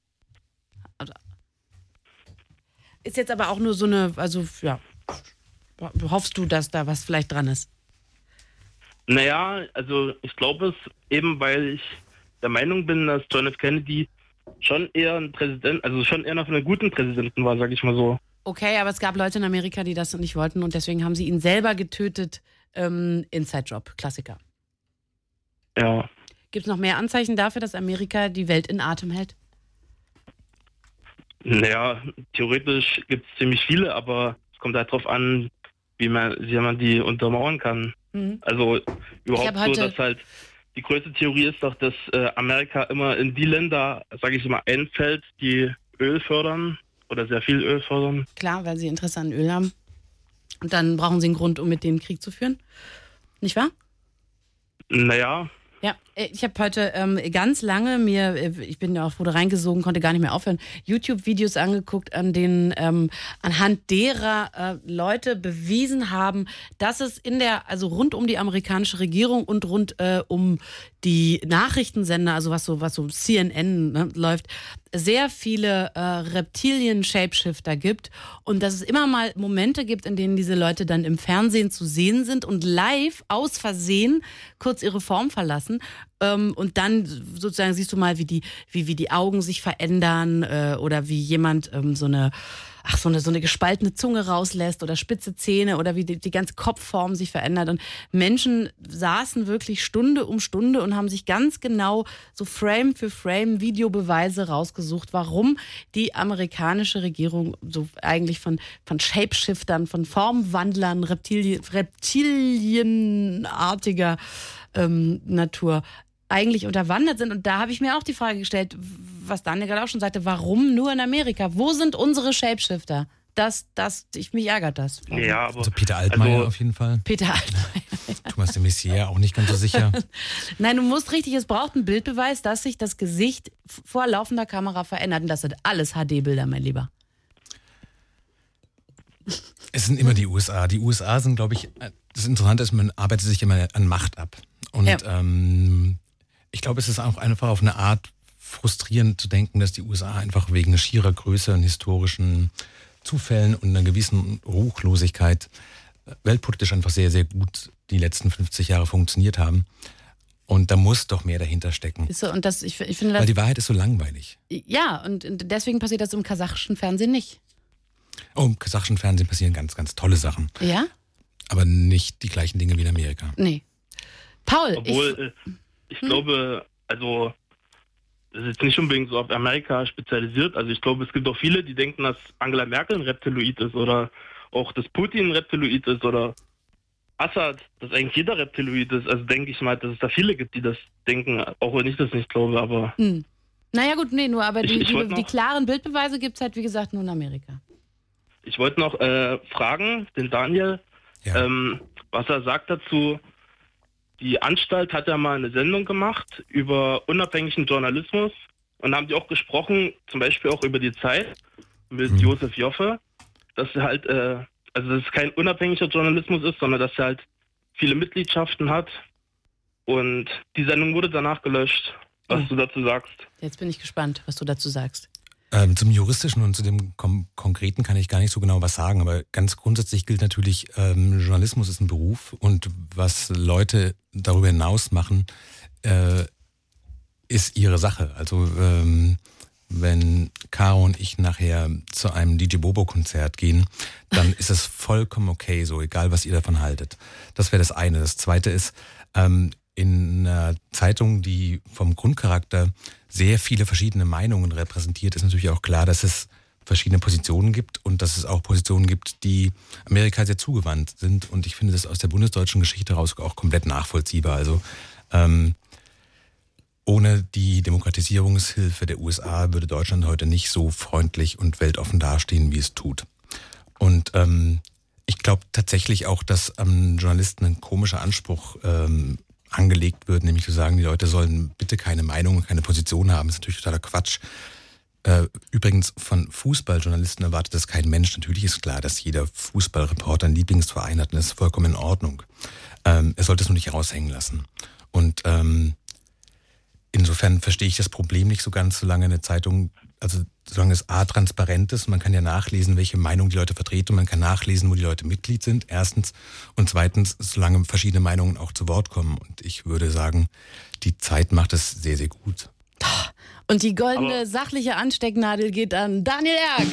Ist jetzt aber auch nur so eine, also ja, hoffst du, dass da was vielleicht dran ist? naja, also ich glaube es eben, weil ich der Meinung bin, dass John F. Kennedy schon eher ein Präsident, also schon eher noch einen guten Präsidenten war, sage ich mal so. Okay, aber es gab Leute in Amerika, die das nicht wollten und deswegen haben sie ihn selber getötet. Ähm, Inside-Job, Klassiker. Ja. Gibt es noch mehr Anzeichen dafür, dass Amerika die Welt in Atem hält? Naja, theoretisch gibt es ziemlich viele, aber es kommt halt drauf an, wie man, wie man die untermauern kann. Mhm. Also überhaupt hab so, heute- dass halt die größte Theorie ist doch, dass äh, Amerika immer in die Länder, sage ich mal, einfällt, die Öl fördern oder sehr viel Öl fördern. Klar, weil sie Interesse an Öl haben. Und dann brauchen sie einen Grund, um mit denen Krieg zu führen. Nicht wahr? Naja, Ja, äh, ich habe heute ähm, ganz lange mir, äh, ich bin ja auch wurde reingesogen, konnte gar nicht mehr aufhören, YouTube-Videos angeguckt, an denen ähm, anhand derer äh, Leute bewiesen haben, dass es in der, also rund um die amerikanische Regierung und rund äh, um die Nachrichtensender, also was so, was so C N N ne, läuft, sehr viele äh, Reptilien-Shapeshifter gibt und dass es immer mal Momente gibt, in denen diese Leute dann im Fernsehen zu sehen sind und live aus Versehen kurz ihre Form verlassen. Ähm, und dann sozusagen siehst du mal, wie die, wie, wie die Augen sich verändern äh, oder wie jemand ähm, so eine ach, so eine, so eine gespaltene Zunge rauslässt oder spitze Zähne oder wie die, die ganze Kopfform sich verändert. Und Menschen saßen wirklich Stunde um Stunde und haben sich ganz genau so Frame für Frame Videobeweise rausgesucht, warum die amerikanische Regierung so eigentlich von, von Shapeshiftern, von Formwandlern, Reptilien, reptilienartiger ähm, Natur eigentlich unterwandert sind. Und da habe ich mir auch die Frage gestellt, was Daniel gerade auch schon sagte, warum nur in Amerika? Wo sind unsere Shapeshifter? das, das, ich, mich ärgert das. Ja, aber Also Peter Altmaier also- auf jeden Fall. Peter Altmaier. Thomas de Maizière auch nicht ganz so sicher. Nein, du musst richtig, es braucht einen Bildbeweis, dass sich das Gesicht vor laufender Kamera verändert. Und das sind alles H D-Bilder, mein Lieber. Es sind immer die U S A. Die U S A sind, glaube ich, das Interessante ist, man arbeitet sich immer an Macht ab. Und Ja. ähm, ich glaube, es ist auch einfach auf eine Art frustrierend zu denken, dass die U S A einfach wegen schierer Größe und historischen Zufällen und einer gewissen Ruchlosigkeit weltpolitisch einfach sehr, sehr gut die letzten fünfzig Jahre funktioniert haben. Und da muss doch mehr dahinter stecken. Ist so, und das, ich, ich finde Weil das, die Wahrheit ist so langweilig. ja, und deswegen passiert das im kasachischen Fernsehen nicht. Oh, im kasachischen Fernsehen passieren ganz, ganz tolle Sachen. Ja? Aber nicht die gleichen Dinge wie in Amerika. Nee. Paul, Obwohl, ich, ich Hm? glaube, also, das ist jetzt nicht unbedingt so auf Amerika spezialisiert. Also ich glaube, es gibt auch viele, die denken, dass Angela Merkel ein Reptiloid ist oder auch, dass Putin ein Reptiloid ist oder Assad, dass eigentlich jeder Reptiloid ist. Also denke ich mal, dass es da viele gibt, die das denken, auch wenn ich das nicht glaube, aber... ich, hm. Naja gut, nee, nur, aber Ich- die, ich die, wollt die noch- klaren Bildbeweise gibt es halt, wie gesagt, nur in Amerika. Ich wollte noch äh, fragen, den Daniel, Ja. ähm, was er sagt dazu. Die Anstalt hat ja mal eine Sendung gemacht über unabhängigen Journalismus und da haben die auch gesprochen, zum Beispiel auch über die Zeit mit Mhm. Josef Joffe, dass er halt, äh, also dass es kein unabhängiger Journalismus ist, sondern dass er halt viele Mitgliedschaften hat und die Sendung wurde danach gelöscht. Was Ja. du dazu sagst. Jetzt bin ich gespannt, was du dazu sagst. Ähm, zum Juristischen und zu dem Kom Konkreten kann ich gar nicht so genau was sagen, aber ganz grundsätzlich gilt natürlich, ähm, Journalismus ist ein Beruf und was Leute darüber hinaus machen, äh, ist ihre Sache. Also ähm, wenn Caro und ich nachher zu einem D J Bobo-Konzert gehen, dann ist es vollkommen okay, so egal was ihr davon haltet. Das wäre das eine. Das zweite ist, ähm, in einer Zeitung, die vom Grundcharakter sehr viele verschiedene Meinungen repräsentiert, ist natürlich auch klar, dass es verschiedene Positionen gibt und dass es auch Positionen gibt, die Amerika sehr zugewandt sind. Und ich finde das aus der bundesdeutschen Geschichte heraus auch komplett nachvollziehbar. Also ähm, ohne die Demokratisierungshilfe der U S A würde Deutschland heute nicht so freundlich und weltoffen dastehen, wie es tut. Und ähm, ich glaube tatsächlich auch, dass am Journalisten ein komischer Anspruch ähm, angelegt wird, nämlich zu sagen, die Leute sollen bitte keine Meinung, keine Position haben. Das ist natürlich totaler Quatsch. Äh, übrigens, von Fußballjournalisten erwartet das kein Mensch. Natürlich ist klar, dass jeder Fußballreporter einen Lieblingsverein hat und das ist vollkommen in Ordnung. Ähm, er sollte es nur nicht raushängen lassen. Und ähm, insofern verstehe ich das Problem nicht so ganz, solange eine Zeitung, also solange es A, transparent ist, man kann ja nachlesen, welche Meinung die Leute vertreten und man kann nachlesen, wo die Leute Mitglied sind, erstens. Und zweitens, solange verschiedene Meinungen auch zu Wort kommen. Und ich würde sagen, die Zeit macht es sehr, sehr gut. Und die goldene Aber- sachliche Anstecknadel geht an Daniel Erck.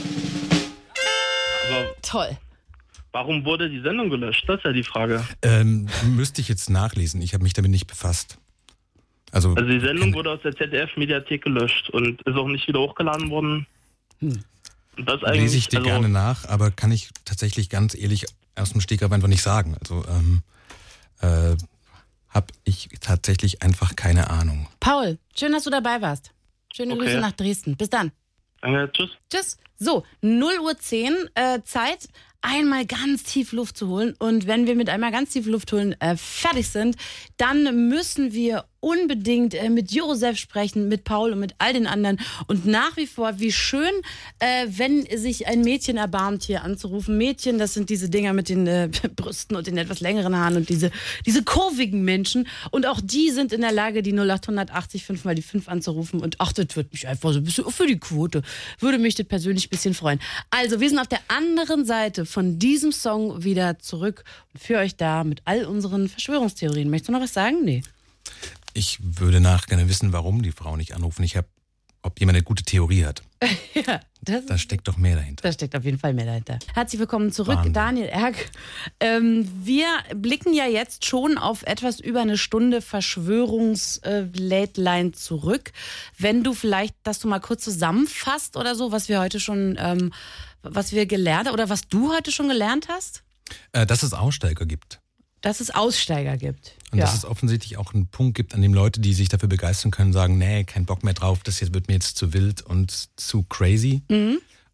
Aber Toll. warum wurde die Sendung gelöscht? Das ist ja die Frage. Ähm, müsste ich jetzt nachlesen, ich habe mich damit nicht befasst. Also, Also die Sendung wurde aus der Z D F-Mediathek gelöscht und ist auch nicht wieder hochgeladen worden. Hm. Und das eigentlich, lese ich dir also, gerne nach, aber kann ich tatsächlich ganz ehrlich aus dem Stegreif einfach nicht sagen. Also ähm, äh, habe ich tatsächlich einfach keine Ahnung. Paul, schön, dass du dabei warst. Schöne Okay. Grüße nach Dresden. Bis dann. Danke, tschüss. Tschüss. So, null Uhr zehn, äh, Zeit, einmal ganz tief Luft zu holen. Und wenn wir mit einmal ganz tief Luft holen äh, fertig sind, dann müssen wir unbedingt äh, mit Josef sprechen, mit Paul und mit all den anderen. Und nach wie vor, wie schön, äh, wenn sich ein Mädchen erbarmt, hier anzurufen. Mädchen, das sind diese Dinger mit den äh, Brüsten und den etwas längeren Haaren und diese, diese kurvigen Menschen. Und auch die sind in der Lage, die null acht achtzig fünf mal die fünf anzurufen. Und ach, das würde mich einfach so ein bisschen für die Quote, würde mich das persönlich ein bisschen freuen. Also, wir sind auf der anderen Seite von diesem Song wieder zurück und für euch da mit all unseren Verschwörungstheorien. Möchtest du noch was sagen? Nee. Ich würde nach gerne wissen, warum die Frau nicht anrufen. Ich habe, ob jemand eine gute Theorie hat. Ja, das Da steckt doch mehr dahinter. Da steckt auf jeden Fall mehr dahinter. Herzlich willkommen zurück, Wahnsinn. Daniel Erck. Ähm, wir blicken ja jetzt schon auf etwas über eine Stunde Verschwörungs-Late-Line zurück. Wenn du vielleicht, dass du mal kurz zusammenfasst oder so, was wir heute schon, ähm, was wir gelernt haben oder was du heute schon gelernt hast, Äh, dass es Aussteiger gibt. dass es Aussteiger gibt. Und ja. dass es offensichtlich auch einen Punkt gibt, an dem Leute, die sich dafür begeistern können, sagen, nee, kein Bock mehr drauf, das hier wird mir jetzt zu wild und zu crazy. Mhm.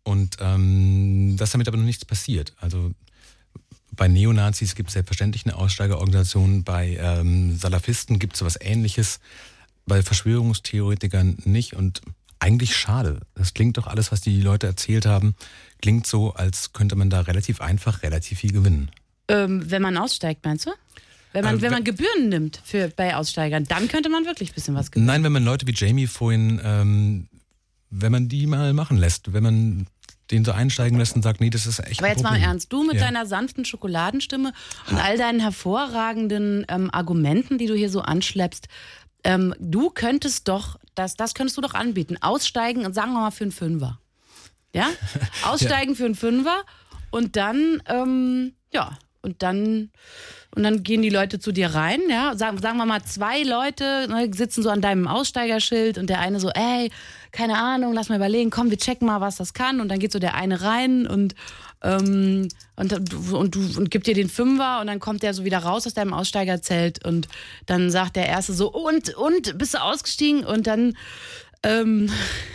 Und ähm, dass damit aber noch nichts passiert. Also bei Neonazis gibt es selbstverständlich eine Aussteigerorganisation, bei ähm, Salafisten gibt es sowas Ähnliches, bei Verschwörungstheoretikern nicht und eigentlich schade. Das klingt doch alles, was die Leute erzählt haben, klingt so, als könnte man da relativ einfach relativ viel gewinnen. Ähm, wenn man aussteigt, meinst du? Wenn man, äh, wenn man Gebühren nimmt für, bei Aussteigern, dann könnte man wirklich ein bisschen was gewinnen. Nein, wenn man Leute wie Jamie vorhin, ähm, wenn man die mal machen lässt, wenn man den so einsteigen lässt und sagt, nee, das ist echt Aber ein jetzt mal Problem. im Ernst, du mit Ja. deiner sanften Schokoladenstimme und all deinen hervorragenden ähm, Argumenten, die du hier so anschleppst, ähm, du könntest doch, das, das könntest du doch anbieten, aussteigen und sagen wir mal für einen Fünfer. Ja? Aussteigen ja. für einen Fünfer und dann, ähm, ja, und dann... Und dann gehen die Leute zu dir rein, ja, sagen, sagen wir mal, zwei Leute ne, sitzen so an deinem Aussteigerschild und der eine so, ey, keine Ahnung, lass mal überlegen, komm, wir checken mal, was das kann. Und dann geht so der eine rein und, ähm, und, und, und, und gibt dir den Fünfer und dann kommt der so wieder raus aus deinem Aussteigerzelt und dann sagt der Erste so, und, und, bist du ausgestiegen? Und dann ähm,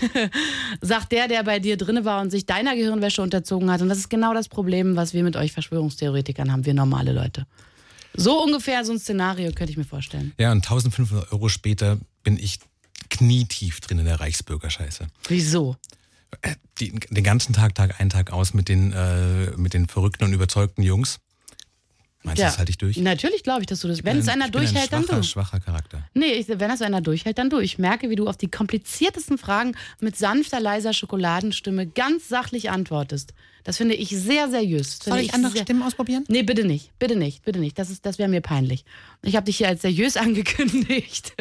sagt der, der bei dir drin war und sich deiner Gehirnwäsche unterzogen hat. Und das ist genau das Problem, was wir mit euch Verschwörungstheoretikern haben, wir normale Leute. So ungefähr so ein Szenario könnte ich mir vorstellen. Ja, und eintausendfünfhundert Euro später bin ich knietief drin in der Reichsbürgerscheiße. Wieso? Die, den ganzen Tag, Tag ein, Tag aus mit den, äh, mit den verrückten und überzeugten Jungs. Meinst du, ja. das halte ich durch? Natürlich glaube ich, dass du das... Wenn es einer ich bin durchhält, ein schwacher, dann du. schwacher Charakter. Nee, ich, wenn das einer durchhält, dann du. Ich merke, wie du auf die kompliziertesten Fragen mit sanfter, leiser Schokoladenstimme ganz sachlich antwortest. Das finde ich sehr seriös. Soll ich, ich andere sehr... Stimmen ausprobieren? Nee, bitte nicht. Bitte nicht. Bitte nicht. Das, ist, das wäre mir peinlich. Ich habe dich hier als seriös angekündigt.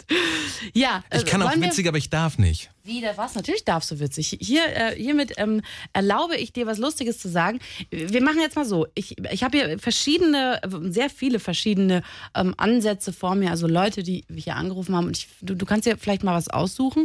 ja. Ich kann auch witzig, aber ich darf nicht. Wie, da was? Natürlich darfst du witzig. Hier, äh, hiermit ähm, erlaube ich dir, was Lustiges zu sagen. Wir machen jetzt mal so. Ich, ich habe hier verschiedene, sehr viele verschiedene ähm, Ansätze vor mir. Also Leute, die hier angerufen haben. Und ich, du, du kannst dir vielleicht mal was aussuchen.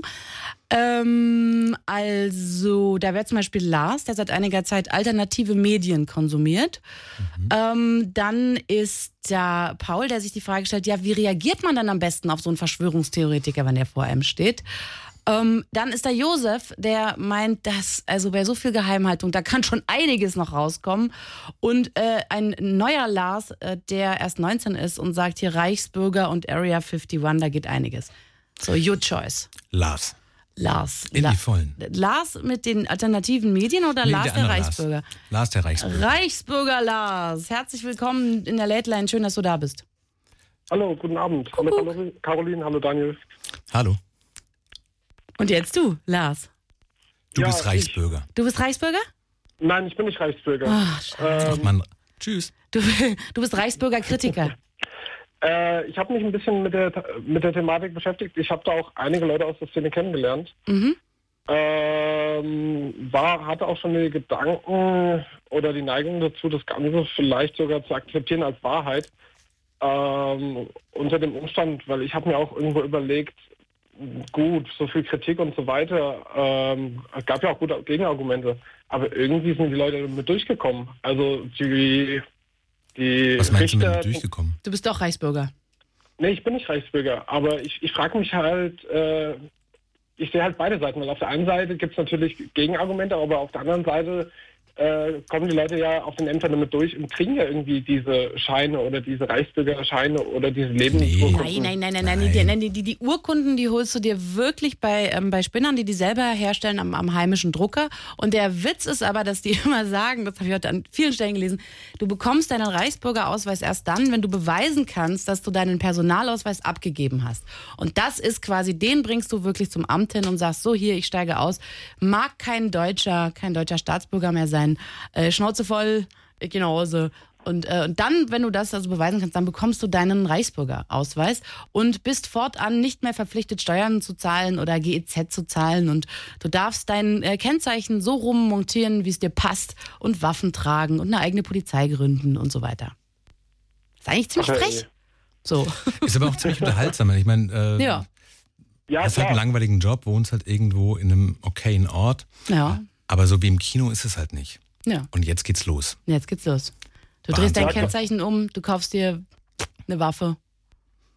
Ähm, also, da wäre zum Beispiel Lars, der seit einiger Zeit alternative Medien konsumiert. Mhm. Ähm, dann ist da Paul, der sich die Frage stellt, ja, wie reagiert man dann am besten auf so einen Verschwörungstheoretiker, wenn der vor einem steht? Ähm, dann ist da Josef, der meint, dass also bei so viel Geheimhaltung, da kann schon einiges noch rauskommen. Und äh, ein neuer Lars, äh, der erst neunzehn ist und sagt hier Reichsbürger und Area einundfünfzig, da geht einiges. So, your choice. Lars. Lars. In La- die Vollen. Lars mit den alternativen Medien oder nee, Lars der, der Lars. Reichsbürger? Lars der Reichsbürger. Reichsbürger Lars. Herzlich willkommen in der Late Line. Schön, dass du da bist. Hallo, guten Abend. Hallo Caroline, hallo Daniel. Hallo. Und jetzt du, Lars. Du ja, bist Reichsbürger. Ich, du bist Reichsbürger? Nein, ich bin nicht Reichsbürger. Ach, schade. Ähm, Mann. Tschüss. Du, du bist Reichsbürger-Kritiker. äh, ich habe mich ein bisschen mit der, mit der Thematik beschäftigt. Ich habe da auch einige Leute aus der Szene kennengelernt. Mhm. Ähm, war, hatte auch schon die Gedanken oder die Neigung dazu, das Ganze vielleicht sogar zu akzeptieren als Wahrheit. Ähm, unter dem Umstand, weil ich habe mir auch irgendwo überlegt, gut, so viel Kritik und so weiter, ähm, es gab ja auch gute Gegenargumente, aber irgendwie sind die Leute damit durchgekommen. Also die, die Was meinst Richter, du mit durchgekommen? Du bist doch Reichsbürger. Nee, ich bin nicht Reichsbürger, aber ich, ich frage mich halt, äh, ich sehe halt beide Seiten, weil auf der einen Seite gibt es natürlich Gegenargumente, aber auf der anderen Seite äh, kommen die Leute ja auf den Ämtern damit durch und kriegen ja irgendwie diese Scheine oder diese Reichsbürgerscheine oder diese Lebensurkunden. Nein, nein, nein, nein, nein. nein. Die, nein die, die, die Urkunden, die holst du dir wirklich bei, ähm, bei Spinnern, die die selber herstellen am, am heimischen Drucker. Und der Witz ist aber, dass die immer sagen, das habe ich heute an vielen Stellen gelesen, du bekommst deinen Reichsbürgerausweis erst dann, wenn du beweisen kannst, dass du deinen Personalausweis abgegeben hast. Und das ist quasi, den bringst du wirklich zum Amt hin und sagst, so hier, ich steige aus. Mag kein Deutscher, kein deutscher Staatsbürger mehr sein. Äh, Schnauze voll, ich gehe nach Hause. Und, äh, und dann, wenn du das also beweisen kannst, dann bekommst du deinen Reichsbürgerausweis und bist fortan nicht mehr verpflichtet, Steuern zu zahlen oder G E Z zu zahlen. Und du darfst dein äh, Kennzeichen so rummontieren, wie es dir passt und Waffen tragen und eine eigene Polizei gründen und so weiter. Ist eigentlich ziemlich Ach, frech. So. Ist aber auch ziemlich unterhaltsam. Ich meine, äh, ja. Ja, hast halt einen langweiligen Job, wohnst halt irgendwo in einem okayen Ort. Ja. Aber so wie im Kino ist es halt nicht. Ja. Und jetzt geht's los. Jetzt geht's los. Du Wahnsinn. drehst dein Kennzeichen um, du kaufst dir eine Waffe.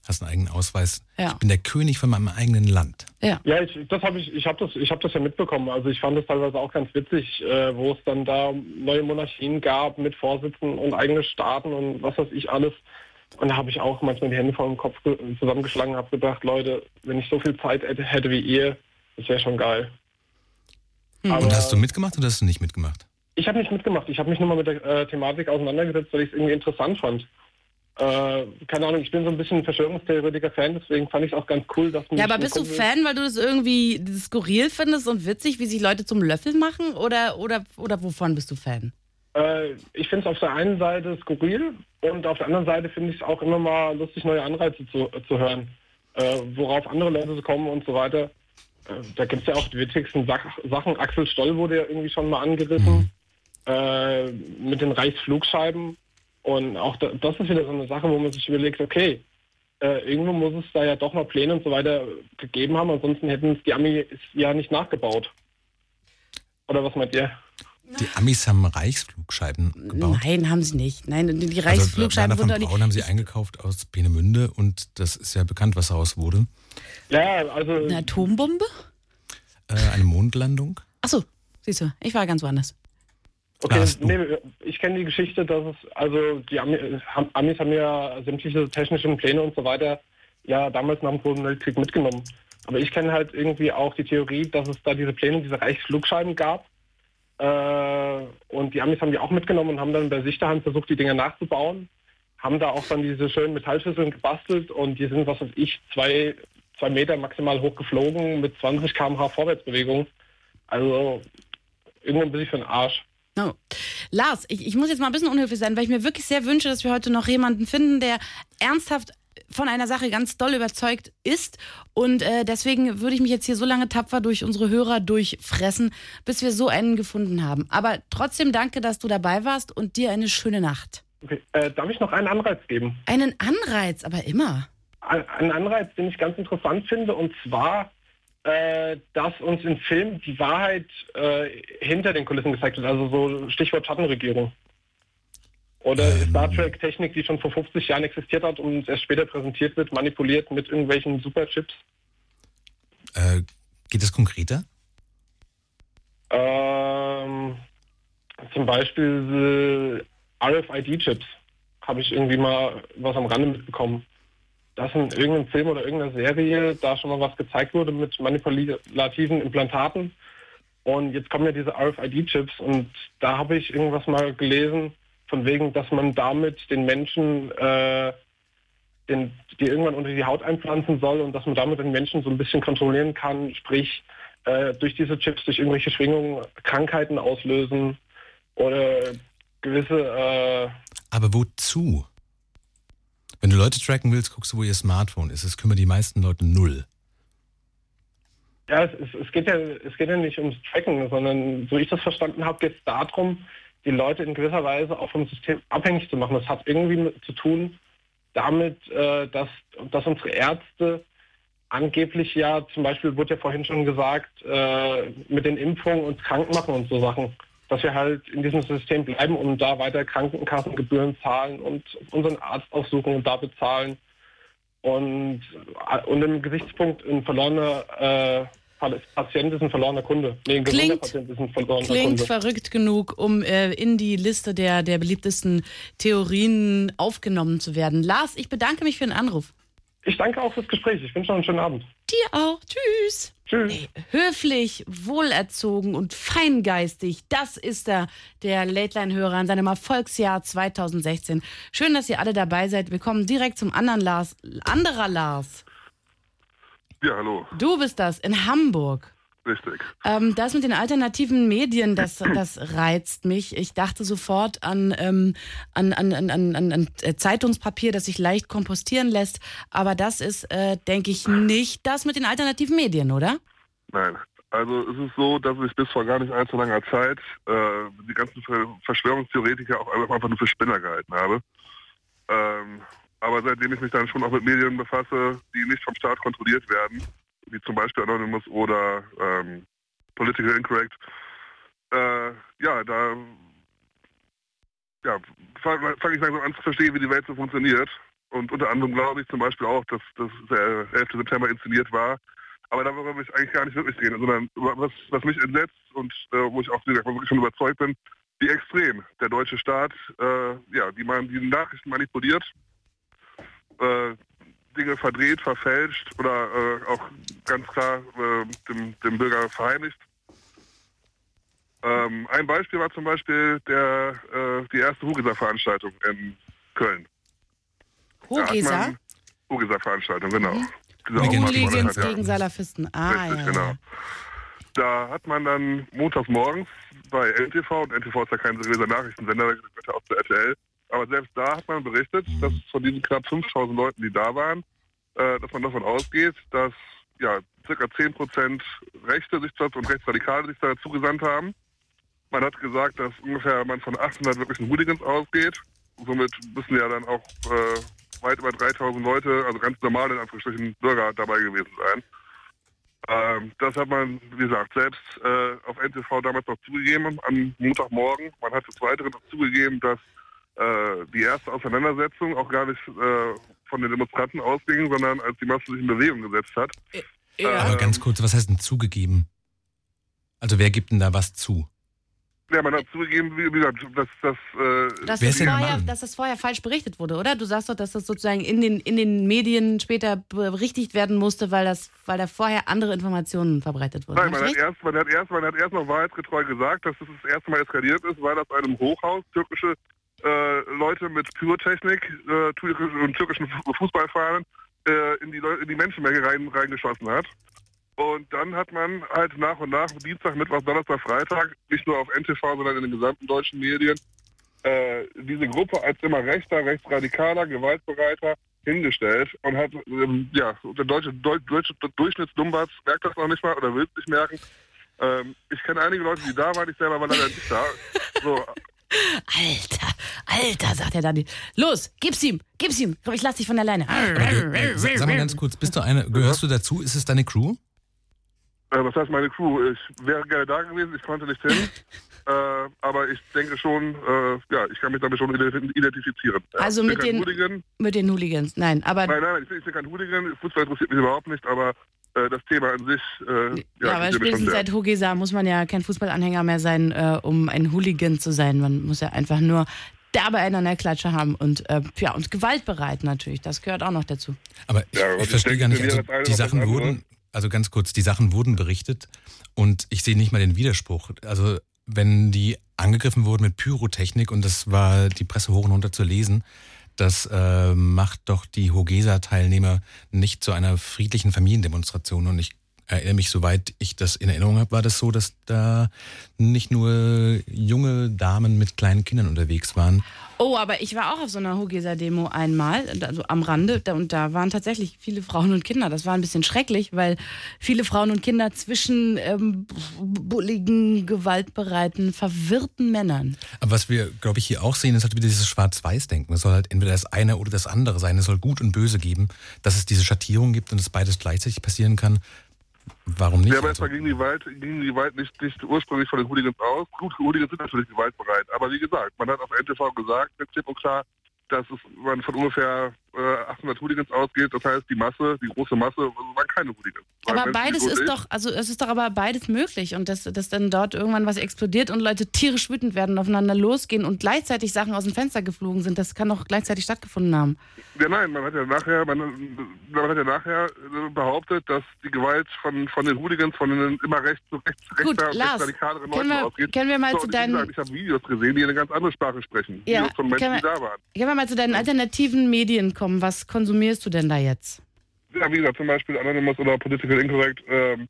hast einen eigenen Ausweis. Ja. Ich bin der König von meinem eigenen Land. Ja, ja ich, das habe ich, ich habe das, ich habe das ja mitbekommen. Also ich fand das teilweise auch ganz witzig, äh, wo es dann da neue Monarchien gab mit Vorsitzen und eigene Staaten und was weiß ich alles. Und da habe ich auch manchmal die Hände vor dem Kopf zusammengeschlagen und habe gedacht, Leute, wenn ich so viel Zeit hätte wie ihr, das wäre schon geil. Mhm. Aber und hast du mitgemacht oder hast du nicht mitgemacht? Ich habe nicht mitgemacht. Ich habe mich nur mal mit der äh, Thematik auseinandergesetzt, weil ich es irgendwie interessant fand. Äh, keine Ahnung, ich bin so ein bisschen Verschwörungstheoretiker-Fan, deswegen fand ich es auch ganz cool, dass... Ja, aber bist du Fan, weil du das irgendwie skurril findest und witzig, wie sich Leute zum Löffel machen? Oder, oder, oder wovon bist du Fan? Äh, ich finde es auf der einen Seite skurril und auf der anderen Seite finde ich es auch immer mal lustig, neue Anreize zu, zu hören. Äh, worauf andere Leute so kommen und so weiter. Äh, da gibt es ja auch die witzigsten Sach- Sachen. Axel Stoll wurde ja irgendwie schon mal angerissen. Mhm. Äh, mit den Reichsflugscheiben. Und auch da, das ist wieder so eine Sache, wo man sich überlegt, okay, äh, irgendwo muss es da ja doch noch Pläne und so weiter gegeben haben, ansonsten hätten es die Amis ja nicht nachgebaut. Oder was meint ihr? Die Amis haben Reichsflugscheiben gebaut. Nein, haben sie nicht. Nein, die Reichsflugscheiben also, wurden von Braun haben sie eingekauft aus Peenemünde und das ist ja bekannt, was daraus wurde. Ja, also... Eine Atombombe? Äh, eine Mondlandung. Achso, siehst du, ich war ganz woanders. Okay, nee, ich kenne die Geschichte, dass es, also die Amis, Amis haben ja sämtliche technischen Pläne und so weiter ja damals nach dem Zweiten Weltkrieg mitgenommen. Aber ich kenne halt irgendwie auch die Theorie, dass es da diese Pläne, diese Reichsflugscheiben gab. Äh, und die Amis haben die auch mitgenommen und haben dann bei sich daheim versucht, die Dinger nachzubauen. Haben da auch dann diese schönen Metallschüsseln gebastelt und die sind, was weiß ich, zwei, zwei Meter maximal hoch geflogen mit zwanzig Kilometer pro Stunde Vorwärtsbewegung. Also irgendwo ein bisschen für den Arsch. Oh. Lars, ich, ich muss jetzt mal ein bisschen unhöflich sein, weil ich mir wirklich sehr wünsche, dass wir heute noch jemanden finden, der ernsthaft von einer Sache ganz doll überzeugt ist. Und äh, deswegen würde ich mich jetzt hier so lange tapfer durch unsere Hörer durchfressen, bis wir so einen gefunden haben. Aber trotzdem danke, dass du dabei warst und dir eine schöne Nacht. Okay. Äh, darf ich noch einen Anreiz geben? Einen Anreiz, aber immer. Ein, einen Anreiz, den ich ganz interessant finde, und zwar... Äh, dass uns im Film die Wahrheit äh, hinter den Kulissen gezeigt wird, also so Stichwort Schattenregierung. Oder ähm. Star Trek Technik, die schon vor fünfzig Jahren existiert hat und erst später präsentiert wird, manipuliert mit irgendwelchen Superchips. Äh, geht es konkreter? Ähm, zum Beispiel äh, R F I D-Chips habe ich irgendwie mal was am Rande mitbekommen. Dass in irgendeinem Film oder irgendeiner Serie da schon mal was gezeigt wurde mit manipulativen Implantaten. Und jetzt kommen ja diese R F I D-Chips und da habe ich irgendwas mal gelesen, von wegen, dass man damit den Menschen, äh, den, die irgendwann unter die Haut einpflanzen soll und dass man damit den Menschen so ein bisschen kontrollieren kann, sprich äh, durch diese Chips, durch irgendwelche Schwingungen Krankheiten auslösen oder gewisse... Äh, Aber wozu? Wenn du Leute tracken willst, guckst du, wo ihr Smartphone ist. Das kümmern die meisten Leute null. Ja, es, es, es, geht ja, es geht ja nicht ums Tracken, sondern, so ich das verstanden habe, geht es darum, die Leute in gewisser Weise auch vom System abhängig zu machen. Das hat irgendwie mit, zu tun damit, äh, dass, dass unsere Ärzte angeblich ja, zum Beispiel wurde ja vorhin schon gesagt, äh, mit den Impfungen uns krank machen und so Sachen, dass wir halt in diesem System bleiben und da weiter Krankenkassengebühren zahlen und unseren Arzt aufsuchen und da bezahlen. Und unter dem Gesichtspunkt, ein verlorener äh, Patient ist ein verlorener Kunde. Nee, ein gesunder Klingt, Patient ist ein verlorener klingt Kunde. verrückt genug, um äh, in die Liste der, der beliebtesten Theorien aufgenommen zu werden. Lars, ich bedanke mich für den Anruf. Ich danke auch fürs Gespräch. Ich wünsche noch einen schönen Abend. Dir auch. Tschüss. Tschüss. Hey, höflich, wohlerzogen und feingeistig. Das ist er, der Late-Line-Hörer an seinem Erfolgsjahr zweitausendsechzehn. Schön, dass ihr alle dabei seid. Wir kommen direkt zum anderen Lars. Anderer Lars. Ja, hallo. Du bist das, in Hamburg. Richtig. Ähm, das mit den alternativen Medien, das, das reizt mich. Ich dachte sofort an, ähm, an, an, an, an, an Zeitungspapier, das sich leicht kompostieren lässt. Aber das ist, äh, denke ich, nicht das mit den alternativen Medien, oder? Nein. Also es ist so, dass ich bis vor gar nicht allzu langer Zeit äh, die ganzen Verschwörungstheoretiker auch einfach nur für Spinner gehalten habe. Ähm, aber seitdem ich mich dann schon auch mit Medien befasse, die nicht vom Staat kontrolliert werden, wie zum Beispiel Anonymous oder ähm, Political Incorrect, äh, ja, da ja, fange fang ich langsam an zu verstehen, wie die Welt so funktioniert. und unter anderem glaube ich zum Beispiel auch, dass, dass der elfte September inszeniert war. Aber darüber will ich eigentlich gar nicht wirklich reden, sondern was, was mich entsetzt und äh, wo ich auch wie gesagt, wirklich schon überzeugt bin, wie extrem der deutsche Staat, äh, ja, die man die Nachrichten manipuliert, äh, Dinge verdreht, verfälscht oder äh, auch ganz klar äh, dem, dem Bürger verheimlicht. Ähm, ein Beispiel war zum Beispiel der, äh, die erste Hugeser-Veranstaltung in Köln. Hugeser? Hugeser-Veranstaltung, genau. Mhm. Hooligans gegen ja. Salafisten. Ah, Richtig, ja, genau. ja. Da hat man dann montags morgens bei N T V, und N T V ist ja kein seriöser Nachrichtensender, da gehört ja auch zu R T L, aber selbst da hat man berichtet, dass von diesen knapp fünftausend Leuten, die da waren, äh, dass man davon ausgeht, dass ja circa zehn Prozent Rechte sich dazu und Rechtsradikale sich da zugesandt haben. Man hat gesagt, dass ungefähr man von achthundert wirklichen Hooligans ausgeht. Somit müssen ja dann auch äh, weit über dreitausend Leute, also ganz normale, in Anführungsstrichen, Bürger dabei gewesen sein. Ähm, das hat man, wie gesagt, selbst äh, auf N T V damals noch zugegeben, am Montagmorgen. Man hat des Weiteren noch zugegeben, dass äh, die erste Auseinandersetzung auch gar nicht äh, von den Demonstranten ausging, sondern als die Masse sich in Bewegung gesetzt hat. Ja. Aber ganz kurz, was heißt denn zugegeben? Also wer gibt denn da was zu? Ja, man hat zugegeben, wie gesagt, dass, dass, äh, dass, das vorher, dass das vorher falsch berichtet wurde, oder? Du sagst doch, dass das sozusagen in den, in den Medien später berichtigt werden musste, weil, das, weil da vorher andere Informationen verbreitet wurden. Nein, man hat, erst, man, hat erst, man hat erst noch wahrheitsgetreu gesagt, dass das das erste Mal eskaliert ist, weil aus einem Hochhaus türkische äh, Leute mit Pyrotechnik äh, und türkischen Fußballfahrern äh, in, die in die Menschenmenge rein, reingeschossen hat. Und dann hat man halt nach und nach, Dienstag, Mittwoch, Donnerstag, Freitag, nicht nur auf N T V, sondern in den gesamten deutschen Medien, äh, diese Gruppe als immer rechter, rechtsradikaler, gewaltbereiter hingestellt und hat, ähm, ja, der deutsche, deutsche Durchschnittsdumbatz merkt das noch nicht mal oder will es nicht merken. Ähm, ich kenne einige Leute, die da waren, ich selber war leider nicht da. So. Alter, Alter, sagt der Dani. Los, gib's ihm, gib's ihm. Komm, ich lass dich von alleine. Sag, sag mal ganz kurz, bist du eine, gehörst du dazu? Ist es deine Crew? Äh, was heißt meine Crew? Ich wäre gerne da gewesen, ich konnte nicht hin. äh, aber ich denke schon, äh, ja, ich kann mich damit schon identifizieren. Also mit den, Hooligan. mit den Hooligans, nein. Aber nein, nein, ich bin, ich bin kein Hooligan, Fußball interessiert mich überhaupt nicht, aber äh, das Thema an sich... Äh, ja, ja, aber spätestens seit Hugesa muss man ja kein Fußballanhänger mehr sein, äh, um ein Hooligan zu sein. Man muss ja einfach nur derbe einen an der Klatsche haben und, äh, ja, und gewaltbereit natürlich, das gehört auch noch dazu. Aber ich, ja, ich verstehe gar nicht, also die Sachen wurden... Also ganz kurz, die Sachen wurden berichtet und ich sehe nicht mal den Widerspruch. Also wenn die angegriffen wurden mit Pyrotechnik und das war die Presse hoch und runter zu lesen, das äh, macht doch die Hogesa-Teilnehmer nicht zu einer friedlichen Familiendemonstration. Und ich erinnere mich, soweit ich das in Erinnerung habe, war das so, dass da nicht nur junge Damen mit kleinen Kindern unterwegs waren. Oh, aber ich war auch auf so einer Hogesa-Demo einmal, also am Rande, und da waren tatsächlich viele Frauen und Kinder. Das war ein bisschen schrecklich, weil viele Frauen und Kinder zwischen ähm, bulligen, gewaltbereiten, verwirrten Männern. Aber was wir, glaube ich, hier auch sehen, ist halt wieder dieses Schwarz-Weiß-Denken. Es soll halt entweder das eine oder das andere sein. Es soll Gut und Böse geben, dass es diese Schattierung gibt und es beides gleichzeitig passieren kann. Warum nicht? Ja, aber erstmal ging die Gewalt, ging die Gewalt nicht, nicht ursprünglich von den Hooligans aus. Gut, Hooligans sind natürlich gewaltbereit. Aber wie gesagt, man hat auf N T V gesagt, mit klipp und klar, dass es, man von ungefähr äh, achthundert Hooligans ausgeht. Das heißt, die Masse, die große Masse, waren keine Hooligans. Aber Menschen, beides ist doch, also es ist doch aber beides möglich. Und dass, dass dann dort irgendwann was explodiert und Leute tierisch wütend werden, aufeinander losgehen und gleichzeitig Sachen aus dem Fenster geflogen sind, das kann doch gleichzeitig stattgefunden haben. Ja, nein, man hat ja nachher, man, man hat ja nachher behauptet, dass die Gewalt von, von den Hooligans, von den immer rechts, rechts, Gut, rechter, Lars, rechtsradikaleren können Leuten wir, ausgeht. können wir mal so, zu deinen... Gesagt, ich habe Videos gesehen, die eine ganz andere Sprache sprechen. Ja, Videos von Menschen, wir, die da waren. Können wir mal zu deinen alternativen Medien kommen? Was konsumierst du denn da jetzt? Ja, wie gesagt, zum Beispiel Anonymous oder Political Incorrect. Ähm,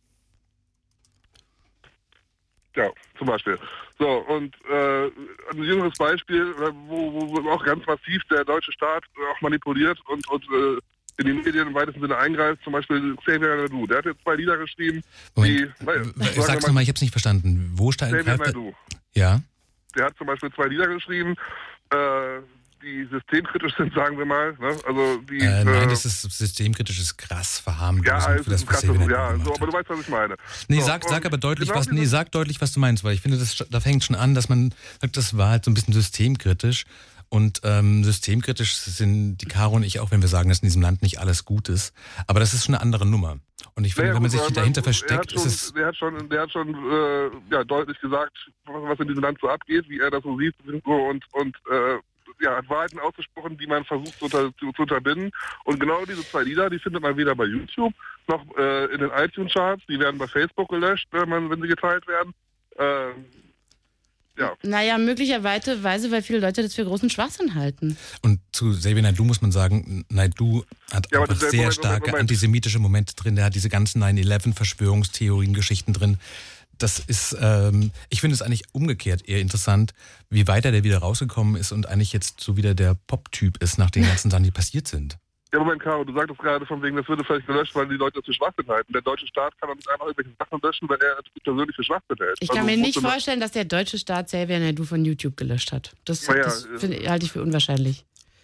ja, zum Beispiel. So, und äh, ein jüngeres Beispiel, wo, wo auch ganz massiv der deutsche Staat auch manipuliert und, und äh, in die Medien im weitesten Sinne eingreift, zum Beispiel Xavier Naidoo. Der hat jetzt zwei Lieder geschrieben, Moment, die... Naja, sag's nochmal, ich hab's nicht verstanden. Wo steht Xavier Naidoo. Ja. Der hat zum Beispiel zwei Lieder geschrieben, äh, die systemkritisch sind, sagen wir mal. Ne? Also die, äh, nein, äh, das ist systemkritisch, ist krass verharmlosend ja, für das, was krass, ja, so, aber du weißt, was ich meine. Nee, so, sag, sag aber deutlich, genau was, nee, sag deutlich, was du meinst, weil ich finde, das, da fängt schon an, dass man sagt, das war halt so ein bisschen systemkritisch Und ähm, systemkritisch sind die Caro und ich auch, wenn wir sagen, dass in diesem Land nicht alles gut ist. Aber das ist schon eine andere Nummer. Und ich finde, naja, wenn man gut, sich aber dahinter man, versteckt, er hat schon, ist es... Der hat schon, der hat schon äh, ja, deutlich gesagt, was in diesem Land so abgeht, wie er das so sieht und, und äh, ja, hat Wahrheiten ausgesprochen, die man versucht zu, unter, zu, zu unterbinden. Und genau diese zwei Lieder, die findet man weder bei YouTube noch äh, in den iTunes-Charts. Die werden bei Facebook gelöscht, wenn, man, wenn sie geteilt werden. Äh, ja. Naja, möglicherweise, weil viele Leute das für großen Schwachsinn halten. Und zu Xavier Naidoo muss man sagen, Naidoo hat ja, einfach sehr Moment, starke Moment, Moment. antisemitische Momente drin. Der hat diese ganzen nine eleven Verschwörungstheorien, Geschichten drin. Das ist, ähm, ich finde es eigentlich umgekehrt eher interessant, wie weiter der wieder rausgekommen ist und eigentlich jetzt so wieder der Pop-Typ ist nach den ganzen Sachen, die passiert sind. Ja, Moment, Caro, du sagtest gerade von wegen, das würde vielleicht gelöscht, weil die Leute das für Schwachsinn halten. Der deutsche Staat kann doch nicht einfach irgendwelche Sachen löschen, weil er das persönlich für Schwachsinn hält. Ich kann also, mir nicht vorstellen, dass der deutsche Staat Xavier Naidoo von YouTube gelöscht hat. Das, ja, das find, halte ich für unwahrscheinlich.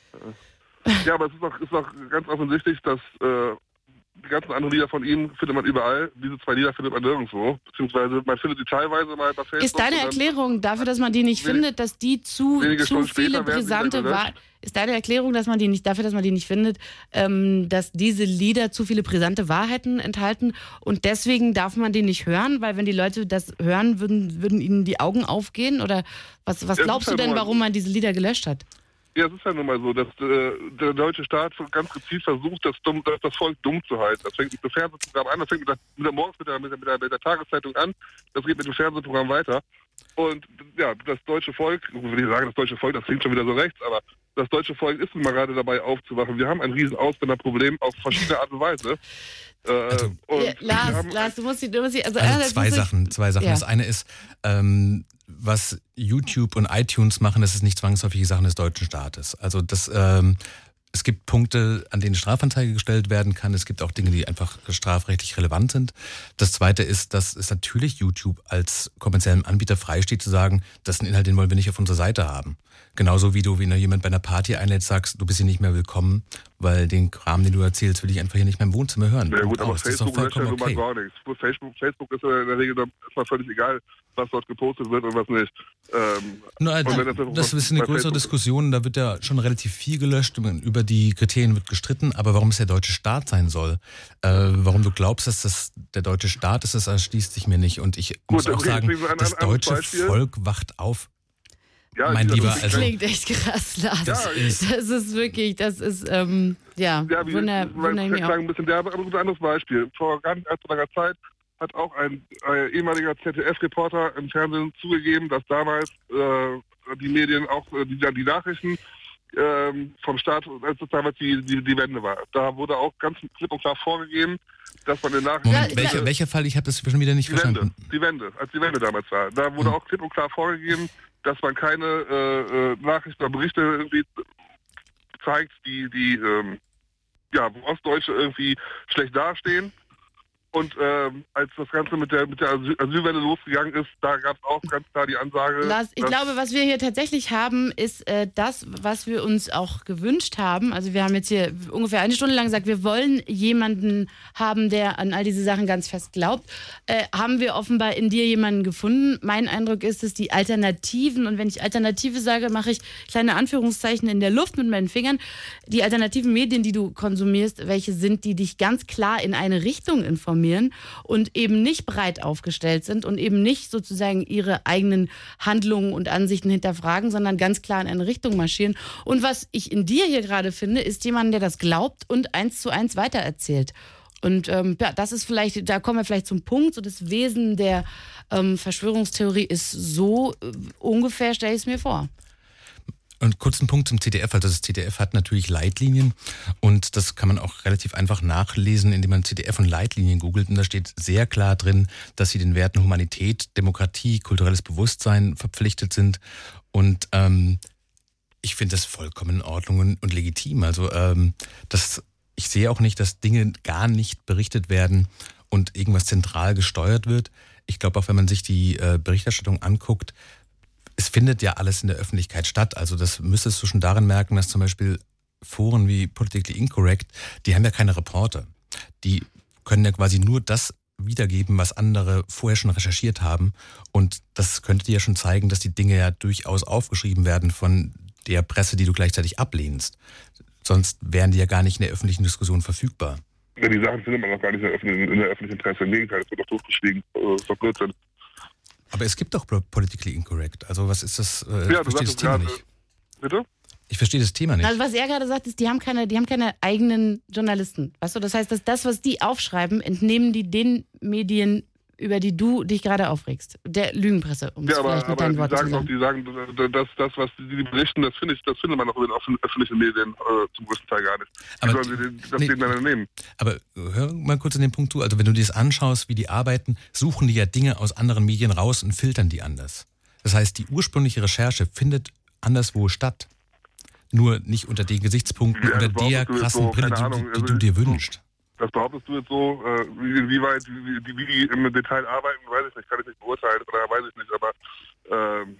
Ja, aber es ist auch, ist auch ganz offensichtlich, dass äh, die ganzen anderen Lieder von ihm findet man überall. Diese zwei Lieder findet man nirgendwo. Beziehungsweise man findet sie teilweise mal bei Facebook. Ist deine Erklärung dafür, dass man die nicht wenig, findet, dass die zu, zu viele brisante Wahrheiten... Ist deine Erklärung, dass man die nicht dafür, dass man die nicht findet, ähm, dass diese Lieder zu viele brisante Wahrheiten enthalten und deswegen darf man die nicht hören, weil wenn die Leute das hören, würden, würden ihnen die Augen aufgehen? Oder was, was ja, glaubst du denn, warum man diese Lieder gelöscht hat? Ja, es ist ja nun mal so, dass äh, der deutsche Staat ganz gezielt versucht, das, dumm, das, das Volk dumm zu halten. Das fängt mit dem Fernsehprogramm an, das fängt mit der, mit der morgens mit der, mit, der, mit, der, mit der Tageszeitung an, das geht mit dem Fernsehprogramm weiter. Und ja, das deutsche Volk, ich will nicht sagen, das deutsche Volk, das klingt schon wieder so rechts, aber das deutsche Volk ist nun mal gerade dabei aufzuwachen. Wir haben ein riesen Ausländerproblem auf verschiedene Art und Weise. Äh, also, und ja, Lars, Lars, du musst die, du musst die also, also zwei Sachen, zwei Sachen. Ja. Das eine ist, ähm, was YouTube und iTunes machen, das ist nicht zwangsläufig Sachen des deutschen Staates. Also das, ähm, es gibt Punkte, an denen Strafanzeige gestellt werden kann. Es gibt auch Dinge, die einfach strafrechtlich relevant sind. Das Zweite ist, dass es natürlich YouTube als kommerziellem Anbieter freisteht zu sagen, das ist ein Inhalt, den wollen wir nicht auf unserer Seite haben. Genauso wie du, wenn du jemand bei einer Party einlädst, sagst, du bist hier nicht mehr willkommen, weil den Kram, den du erzählst, will ich einfach hier nicht mehr im Wohnzimmer hören. Ja gut, aber aus. Facebook löscht ja nun mal gar nichts. Facebook, Facebook ist ja in der Regel erstmal völlig egal, was dort gepostet wird und was nicht. Ähm, Na, und wenn das, das ist eine größere Diskussion, da wird ja schon relativ viel gelöscht, über die Kriterien wird gestritten, aber warum es der deutsche Staat sein soll, äh, warum du glaubst, dass das der deutsche Staat ist, das erschließt sich mir nicht. Und ich gut, muss auch okay, sagen, ein, das ein deutsche Beispiel. Volk wacht auf. Ja, mein Lieber, das also, klingt echt krass, Lars. Das, ja, ist, das ist wirklich, das ist, ähm, ja, ja wie, wunder, wunder ich mich auch. ein bisschen derbe, aber ein anderes Beispiel. Vor gar nicht allzu langer Zeit hat auch ein äh, ehemaliger Z D F-Reporter im Fernsehen zugegeben, dass damals äh, die Medien auch äh, die, die Nachrichten äh, vom Staat, als das damals die, die, die Wende war. Da wurde auch ganz klipp und klar vorgegeben, dass man den Nachrichten... Moment, ja, welcher, welcher Fall? Ich habe das schon wieder nicht die verstanden. Wende, die Wende, als die Wende damals war. Da wurde hm. auch klipp und klar vorgegeben, dass man keine äh, äh, Nachrichten oder Berichte irgendwie zeigt, die, die ähm, ja, wo Ostdeutsche irgendwie schlecht dastehen. Und ähm, als das Ganze mit der, mit der Asyl Asylwelle losgegangen ist, da gab es auch ganz klar die Ansage... Lars, ich glaube, was wir hier tatsächlich haben, ist äh, das, was wir uns auch gewünscht haben. Also wir haben jetzt hier ungefähr eine Stunde lang gesagt, wir wollen jemanden haben, der an all diese Sachen ganz fest glaubt. Äh, haben wir offenbar in dir jemanden gefunden. Mein Eindruck ist, dass die Alternativen, und wenn ich Alternative sage, mache ich kleine Anführungszeichen in der Luft mit meinen Fingern, die alternativen Medien, die du konsumierst, welche sind, die dich ganz klar in eine Richtung informieren und eben nicht breit aufgestellt sind und eben nicht sozusagen ihre eigenen Handlungen und Ansichten hinterfragen, sondern ganz klar in eine Richtung marschieren. Und was ich in dir hier gerade finde, ist jemand, der das glaubt und eins zu eins weitererzählt. Und ähm, ja, das ist vielleicht, da kommen wir vielleicht zum Punkt, so das Wesen der ähm, Verschwörungstheorie ist so äh, ungefähr, stelle ich es mir vor. Und kurz ein Punkt zum T D F, also das T D F hat natürlich Leitlinien und das kann man auch relativ einfach nachlesen, indem man T D F und Leitlinien googelt und da steht sehr klar drin, dass sie den Werten Humanität, Demokratie, kulturelles Bewusstsein verpflichtet sind und ähm, ich finde das vollkommen in Ordnung und, und legitim. Also ähm, das, ich sehe auch nicht, dass Dinge gar nicht berichtet werden und irgendwas zentral gesteuert wird. Ich glaube auch, wenn man sich die äh, Berichterstattung anguckt, es findet ja alles in der Öffentlichkeit statt. Also das müsstest du schon darin merken, dass zum Beispiel Foren wie Politically Incorrect, die haben ja keine Reporter. Die können ja quasi nur das wiedergeben, was andere vorher schon recherchiert haben. Und das könnte dir ja schon zeigen, dass die Dinge ja durchaus aufgeschrieben werden von der Presse, die du gleichzeitig ablehnst. Sonst wären die ja gar nicht in der öffentlichen Diskussion verfügbar. Ja, die Sachen findet man noch gar nicht in der öffentlichen, in der öffentlichen Presse. Im Gegenteil, es wird doch totgeschwiegen. Das ist doch Blödsinn. Aber es gibt doch Politically Incorrect. Also was ist das? Äh, ja, ich verstehe das Thema nicht. Bitte? Ich verstehe das Thema nicht. Also was er gerade sagt, ist, die haben keine, die haben keine eigenen Journalisten. Weißt du, das heißt, dass das, was die aufschreiben, entnehmen die den Medien, über die du dich gerade aufregst. Der Lügenpresse, um es ja, vielleicht aber, mit aber deinen Worten zu sagen sagen. Auch, die sagen, dass das, was die berichten, das, finde ich, das findet man auch in den öffentlichen Medien äh, zum größten Teil gar nicht. Wie aber sollen sie das nee, denen dann nehmen? Aber hör mal kurz in den Punkt zu. Also wenn du dir das anschaust, wie die arbeiten, suchen die ja Dinge aus anderen Medien raus und filtern die anders. Das heißt, die ursprüngliche Recherche findet anderswo statt. Nur nicht unter den Gesichtspunkten ja, oder der krassen so, Brille, die, Ahnung, die, die also, du dir wünschst. Das behauptest du jetzt so, äh, wie, wie weit, wie, wie, wie die im Detail arbeiten, weiß ich nicht, kann ich nicht beurteilen, oder weiß ich nicht, aber ähm,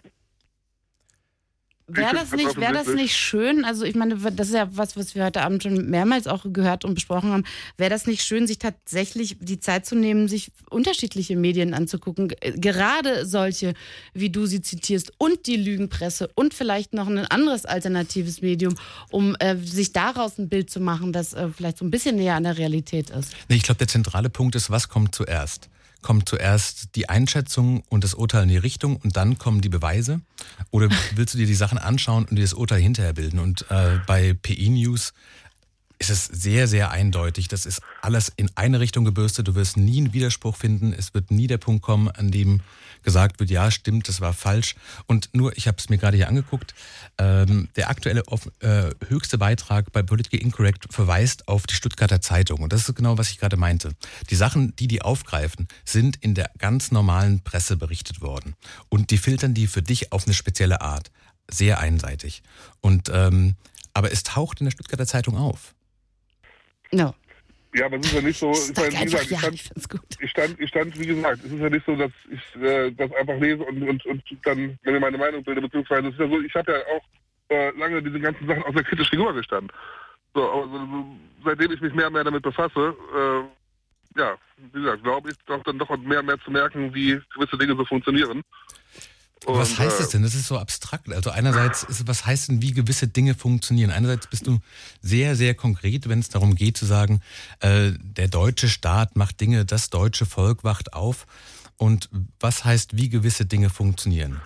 Wäre das nicht, wäre das nicht schön, also ich meine, das ist ja was, was wir heute Abend schon mehrmals auch gehört und besprochen haben, wäre das nicht schön, sich tatsächlich die Zeit zu nehmen, sich unterschiedliche Medien anzugucken, gerade solche, wie du sie zitierst, und die Lügenpresse und vielleicht noch ein anderes alternatives Medium, um äh, sich daraus ein Bild zu machen, das äh, vielleicht so ein bisschen näher an der Realität ist? Nee, ich glaube, der zentrale Punkt ist, was kommt zuerst? Kommt zuerst die Einschätzung und das Urteil in die Richtung und dann kommen die Beweise? Oder willst du dir die Sachen anschauen und dir das Urteil hinterher bilden? Und äh, bei P I News ist es sehr, sehr eindeutig. Das ist alles in eine Richtung gebürstet. Du wirst nie einen Widerspruch finden. Es wird nie der Punkt kommen, an dem gesagt wird, ja, stimmt, das war falsch. Und nur, ich habe es mir gerade hier angeguckt, ähm, der aktuelle äh, höchste Beitrag bei Politically Incorrect verweist auf die Stuttgarter Zeitung. Und das ist genau, was ich gerade meinte. Die Sachen, die die aufgreifen, sind in der ganz normalen Presse berichtet worden. Und die filtern die für dich auf eine spezielle Art. Sehr einseitig. Und ähm, aber es taucht in der Stuttgarter Zeitung auf. No. Ja, aber es ist ja nicht so, ich, meine, wie gesagt, ich, ja, stand, ich, ich, stand, ich stand, wie gesagt, es ist ja nicht so, dass ich äh, das einfach lese und, und, und dann mir meine Meinung bilde, beziehungsweise es ist ja so, ich habe ja auch äh, lange diese ganzen Sachen auch sehr kritisch gegenübergestanden. So, also, so, seitdem ich mich mehr und mehr damit befasse, äh, ja, wie gesagt, glaube ich doch dann doch mehr und mehr zu merken, wie gewisse Dinge so funktionieren. Und, was heißt das denn? Das ist so abstrakt. Also einerseits, ist, was heißt denn, wie gewisse Dinge funktionieren? Einerseits bist du sehr, sehr konkret, wenn es darum geht zu sagen, äh, der deutsche Staat macht Dinge, das deutsche Volk wacht auf. Und was heißt, wie gewisse Dinge funktionieren?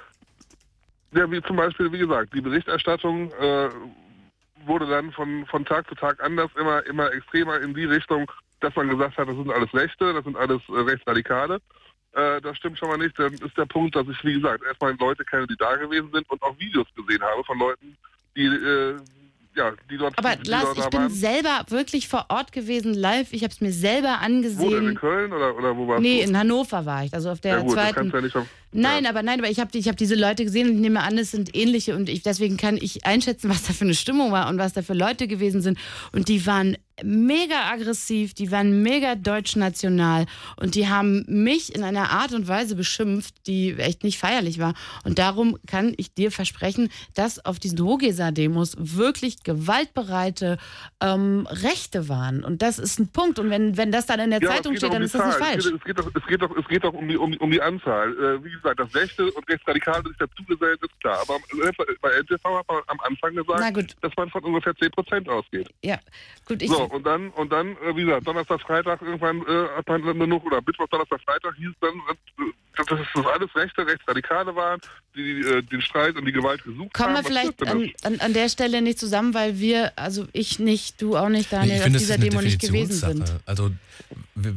Ja, wie zum Beispiel, wie gesagt, die Berichterstattung äh, wurde dann von, von Tag zu Tag anders, immer, immer extremer in die Richtung, dass man gesagt hat, das sind alles Rechte, das sind alles äh, Rechtsradikale. Äh, das stimmt schon mal nicht. Dann ist der Punkt, dass ich, wie gesagt, erstmal Leute kenne, die da gewesen sind und auch Videos gesehen habe von Leuten, die, äh, ja, die dort Aber die Lars, dort ich da bin waren. selber wirklich vor Ort gewesen, live. Ich habe es mir selber angesehen. Wo denn, in Köln oder, oder wo warst Nee, du? in Hannover war ich, also auf der ja, gut, zweiten... Das kannst du ja nicht auf, Nein, ja. aber nein, aber ich habe ich hab diese Leute gesehen und ich nehme an, es sind ähnliche und ich, deswegen kann ich einschätzen, was da für eine Stimmung war und was da für Leute gewesen sind. Und die waren mega aggressiv, die waren mega deutschnational und die haben mich in einer Art und Weise beschimpft, die echt nicht feierlich war. Und darum kann ich dir versprechen, dass auf diesen Hogesa-Demos wirklich gewaltbereite ähm, Rechte waren. Und das ist ein Punkt. Und wenn, wenn das dann in der Ja, Zeitung es geht steht, doch um dann die ist das nicht Zahl. falsch. Es geht, doch, es geht doch, es geht doch um die, um, um die Anzahl. Äh, wie gesagt, das Rechte und Rechtsradikale sich dazugesellt, ist klar. Aber bei L T V hat man am Anfang gesagt, dass man von ungefähr zehn Prozent ausgeht. Ja, gut. Ich so, und dann, und dann, äh, wie gesagt, Donnerstag, Freitag irgendwann äh, hat man dann noch, oder Mittwoch, Donnerstag, Freitag hieß dann, äh, dass das alles Rechte, Rechtsradikale waren, die äh, den Streit und die Gewalt gesucht Kommen haben. wir vielleicht an, an, an der Stelle nicht zusammen, weil wir, also ich nicht, du auch nicht, Daniel, Nee, ich auf finde, dieser das ist eine Demo nicht gewesen sind. Definitionssache. Also wir,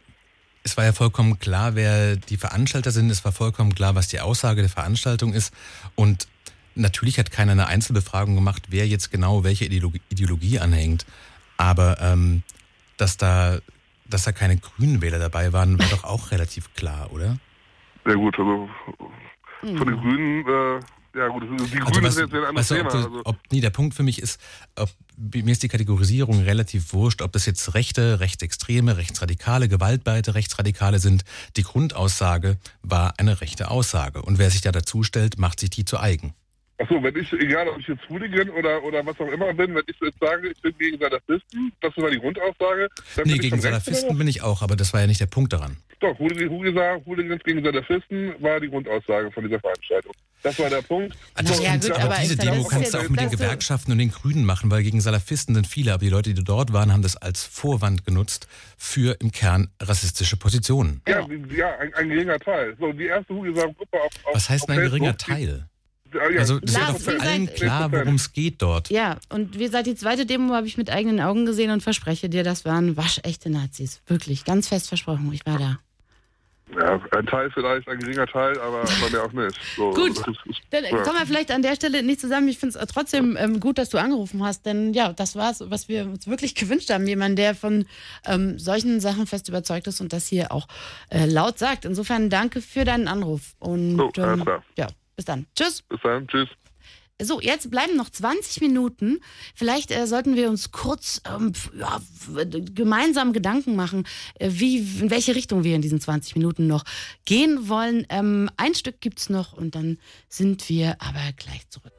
es war ja vollkommen klar, wer die Veranstalter sind. Es war vollkommen klar, was die Aussage der Veranstaltung ist. Und natürlich hat keiner eine Einzelbefragung gemacht, wer jetzt genau welche Ideologie, Ideologie anhängt. Aber ähm, dass da, dass da keine grünen Wähler dabei waren, war doch auch relativ klar, oder? Sehr gut, also von den Grünen, äh, ja gut, die Also Grünen was, sind jetzt ein anderes weißt du, Thema. ob, du, Also. ob, nee, der Punkt für mich ist, ob, mir ist die Kategorisierung relativ wurscht, ob das jetzt Rechte, Rechtsextreme, Rechtsradikale, gewaltbereite Rechtsradikale sind. Die Grundaussage war eine rechte Aussage. Und wer sich da dazu stellt, macht sich die zu eigen. Achso, wenn ich, egal ob ich jetzt Hooligan oder, oder was auch immer bin, wenn ich jetzt sage, ich bin gegen Salafisten, das war die Grundaussage. Dann Nee, bin gegen ich schon rechts, Salafisten oder? bin ich auch, aber das war ja nicht der Punkt daran. Doch, Hooligans gegen Salafisten war die Grundaussage von dieser Veranstaltung. Das war der Punkt. Ah, das Na ja, kannst, gut, aber aber diese ich- Demo das kannst ist du ja- auch mit den das ist- Gewerkschaften und den Grünen machen, weil gegen Salafisten sind viele, aber die Leute, die dort waren, haben das als Vorwand genutzt für im Kern rassistische Positionen. Ja, ja ein, ein geringer Teil. So, die erste Hugendubel-Gruppe auf, auf Was heißt auf denn ein geringer Facebook, die- Teil? Ja, ja, Also es ist Lars, doch für wie allen seid- klar, worum es geht dort. Ja, und wie gesagt, die zweite Demo habe ich mit eigenen Augen gesehen und verspreche dir, das waren waschechte Nazis. Wirklich, ganz fest versprochen. Ich war da. Ja, ein Teil vielleicht, ein geringer Teil, aber, aber mehr auch nicht. So, Gut, das ist- ist- dann ja. kommen wir vielleicht an der Stelle nicht zusammen. Ich finde es trotzdem ähm, gut, dass du angerufen hast, denn ja, das war es, was wir uns wirklich gewünscht haben. Jemand, der von ähm, solchen Sachen fest überzeugt ist und das hier auch äh, laut sagt. Insofern danke für deinen Anruf. Und So, alles ähm, klar. ja, bis dann. Tschüss. Bis dann, tschüss. So, jetzt bleiben noch zwanzig Minuten. Vielleicht äh, sollten wir uns kurz ähm, ja, gemeinsam Gedanken machen, äh, wie, in welche Richtung wir in diesen zwanzig Minuten noch gehen wollen. Ähm, ein Stück gibt's noch und dann sind wir aber gleich zurück.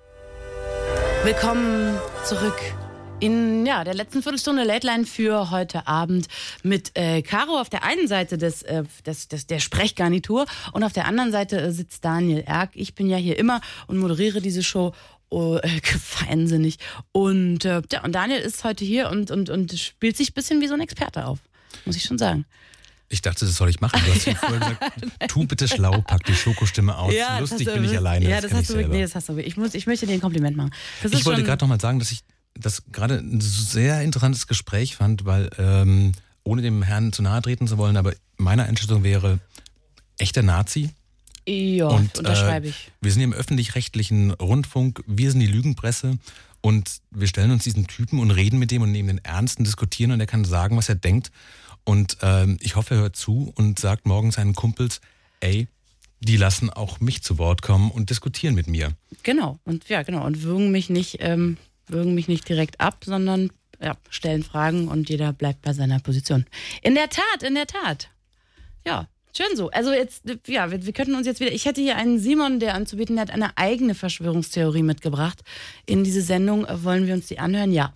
Willkommen zurück in ja, der letzten Viertelstunde Late Line für heute Abend mit äh, Caro auf der einen Seite des, äh, des, des, der Sprechgarnitur und auf der anderen Seite äh, sitzt Daniel Erck. Ich bin ja hier immer und moderiere diese Show. Oh, äh, feinsinnig. Und, äh, ja, und Daniel ist heute hier und, und, und spielt sich ein bisschen wie so ein Experte auf. Muss ich schon sagen. Ich dachte, das soll ich machen. Du hast ja vorher gesagt, tu bitte schlau, pack die Schokostimme aus. Ja, das Lustig hast du bin ich wirklich- alleine. Ja, das das kann hast ich du selber. wirklich. Nee, das hast du wirklich. Ich, muss, ich möchte dir ein Kompliment machen. Das Ich ist wollte schon- gerade noch mal sagen, dass ich das gerade ein sehr interessantes Gespräch fand, weil ähm, ohne dem Herrn zu nahe treten zu wollen, aber meine Einschätzung wäre, echter Nazi. Ja, Und, unterschreibe äh, ich. Wir sind hier im öffentlich-rechtlichen Rundfunk, wir sind die Lügenpresse und wir stellen uns diesen Typen und reden mit dem und nehmen den ernst und diskutieren und er kann sagen, was er denkt. Und ähm, ich hoffe, er hört zu und sagt morgen seinen Kumpels, ey, die lassen auch mich zu Wort kommen und diskutieren mit mir. Genau. Und ja, genau. Und würgen mich nicht, ähm, würgen mich nicht direkt ab, sondern ja, stellen Fragen und jeder bleibt bei seiner Position. In der Tat, in der Tat. Ja. Schön so. Also jetzt, ja, wir, wir könnten uns jetzt wieder, ich hätte hier einen Simon, der anzubieten, der hat eine eigene Verschwörungstheorie mitgebracht. In diese Sendung äh, wollen wir uns die anhören? Ja.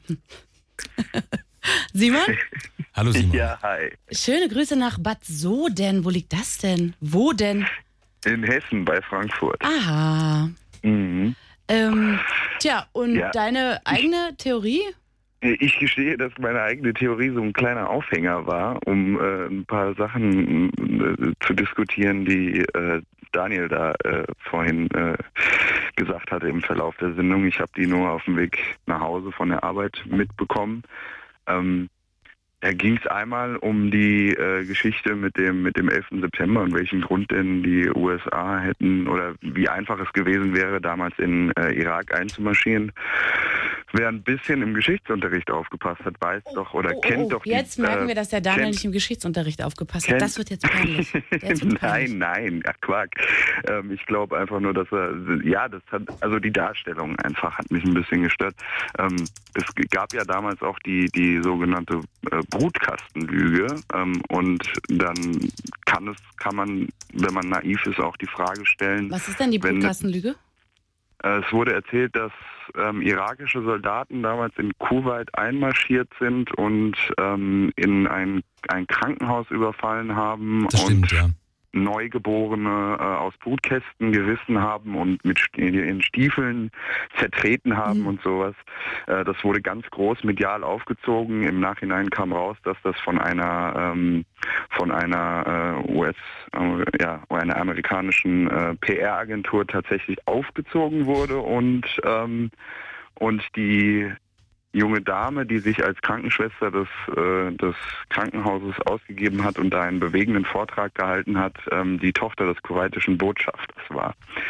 Simon? Hallo Simon. Ja, hi. Schöne Grüße nach Bad Soden. Wo liegt das denn? Wo denn? In Hessen bei Frankfurt. Aha. Mhm. Ähm, tja, und Ja. deine eigene Theorie? Ich gestehe, dass meine eigene Theorie so ein kleiner Aufhänger war, um äh, ein paar Sachen äh, zu diskutieren, die äh, Daniel da äh, vorhin äh, gesagt hatte im Verlauf der Sendung. Ich habe die nur auf dem Weg nach Hause von der Arbeit mitbekommen. Ähm, Da ging es einmal um die äh, Geschichte mit dem mit dem elften September und welchen Grund denn die U S A hätten oder wie einfach es gewesen wäre, damals in äh, Irak einzumarschieren. Wer ein bisschen im Geschichtsunterricht aufgepasst hat, weiß doch oder Oh, kennt oh, doch die, jetzt merken äh, wir, dass der Daniel kennt- nicht im Geschichtsunterricht aufgepasst kennt- hat. Das wird jetzt peinlich. Jetzt wird peinlich. nein, nein, ach Quark. Ähm, ich glaube einfach nur, dass er, ja, das hat, also die Darstellung einfach hat mich ein bisschen gestört. Ähm, es gab ja damals auch die, die sogenannte äh, Brutkastenlüge ähm, und dann kann es, kann man, wenn man naiv ist, auch die Frage stellen. Was ist denn die wenn- Brutkastenlüge? äh, Es wurde erzählt, dass ähm, irakische Soldaten damals in Kuwait einmarschiert sind und ähm, in ein, ein Krankenhaus überfallen haben Das und stimmt, ja. Neugeborene äh, aus Brutkästen gerissen haben und mit St- in Stiefeln zertreten haben Mhm. und sowas. Äh, das wurde ganz groß medial aufgezogen. Im Nachhinein kam raus, dass das von einer ähm, von einer äh, U S, äh, ja, einer amerikanischen äh, P R-Agentur tatsächlich aufgezogen wurde und ähm, und die junge Dame, die sich als Krankenschwester des, äh, des Krankenhauses ausgegeben hat und da einen bewegenden Vortrag gehalten hat, ähm, die Tochter des kuwaitischen Botschafters war.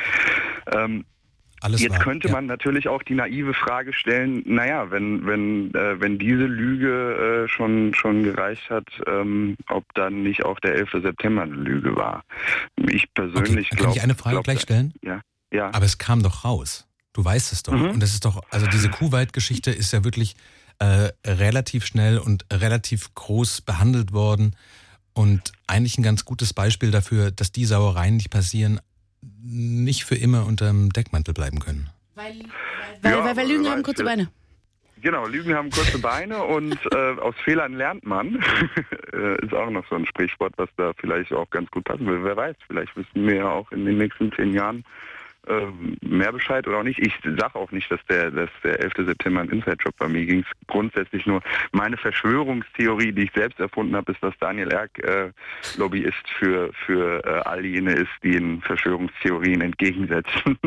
Ähm, Alles Jetzt wahr, könnte ja. man natürlich auch die naive Frage stellen, naja, wenn, wenn, äh, wenn diese Lüge äh, schon, schon gereicht hat, ähm, ob dann nicht auch der elfte September eine Lüge war. Ich persönlich Kann glaube... ich eine Frage gleich stellen? Ja, ja. Aber es kam doch raus. Du weißt es doch. Mhm. Und das ist doch, also diese Kuwait-Geschichte ist ja wirklich äh, relativ schnell und relativ groß behandelt worden. Und eigentlich ein ganz gutes Beispiel dafür, dass die Sauereien, die passieren, nicht für immer unterm Deckmantel bleiben können. Weil, weil, Ja, weil, weil Lügen wer haben weiß, kurze vielleicht- Beine. Genau, Lügen haben kurze Beine und äh, aus Fehlern lernt man. äh, ist auch noch so ein Sprichwort, was da vielleicht auch ganz gut passen will. Wer weiß, vielleicht wissen wir ja auch in den nächsten zehn Jahren, äh, mehr Bescheid oder auch nicht. Ich sage auch nicht, dass der, dass der elfte September ein Inside-Job war. Mir ging es grundsätzlich nur, meine Verschwörungstheorie, die ich selbst erfunden habe, ist, dass Daniel Erck äh, Lobbyist für, für äh, all jene ist, die in Verschwörungstheorien entgegensetzen.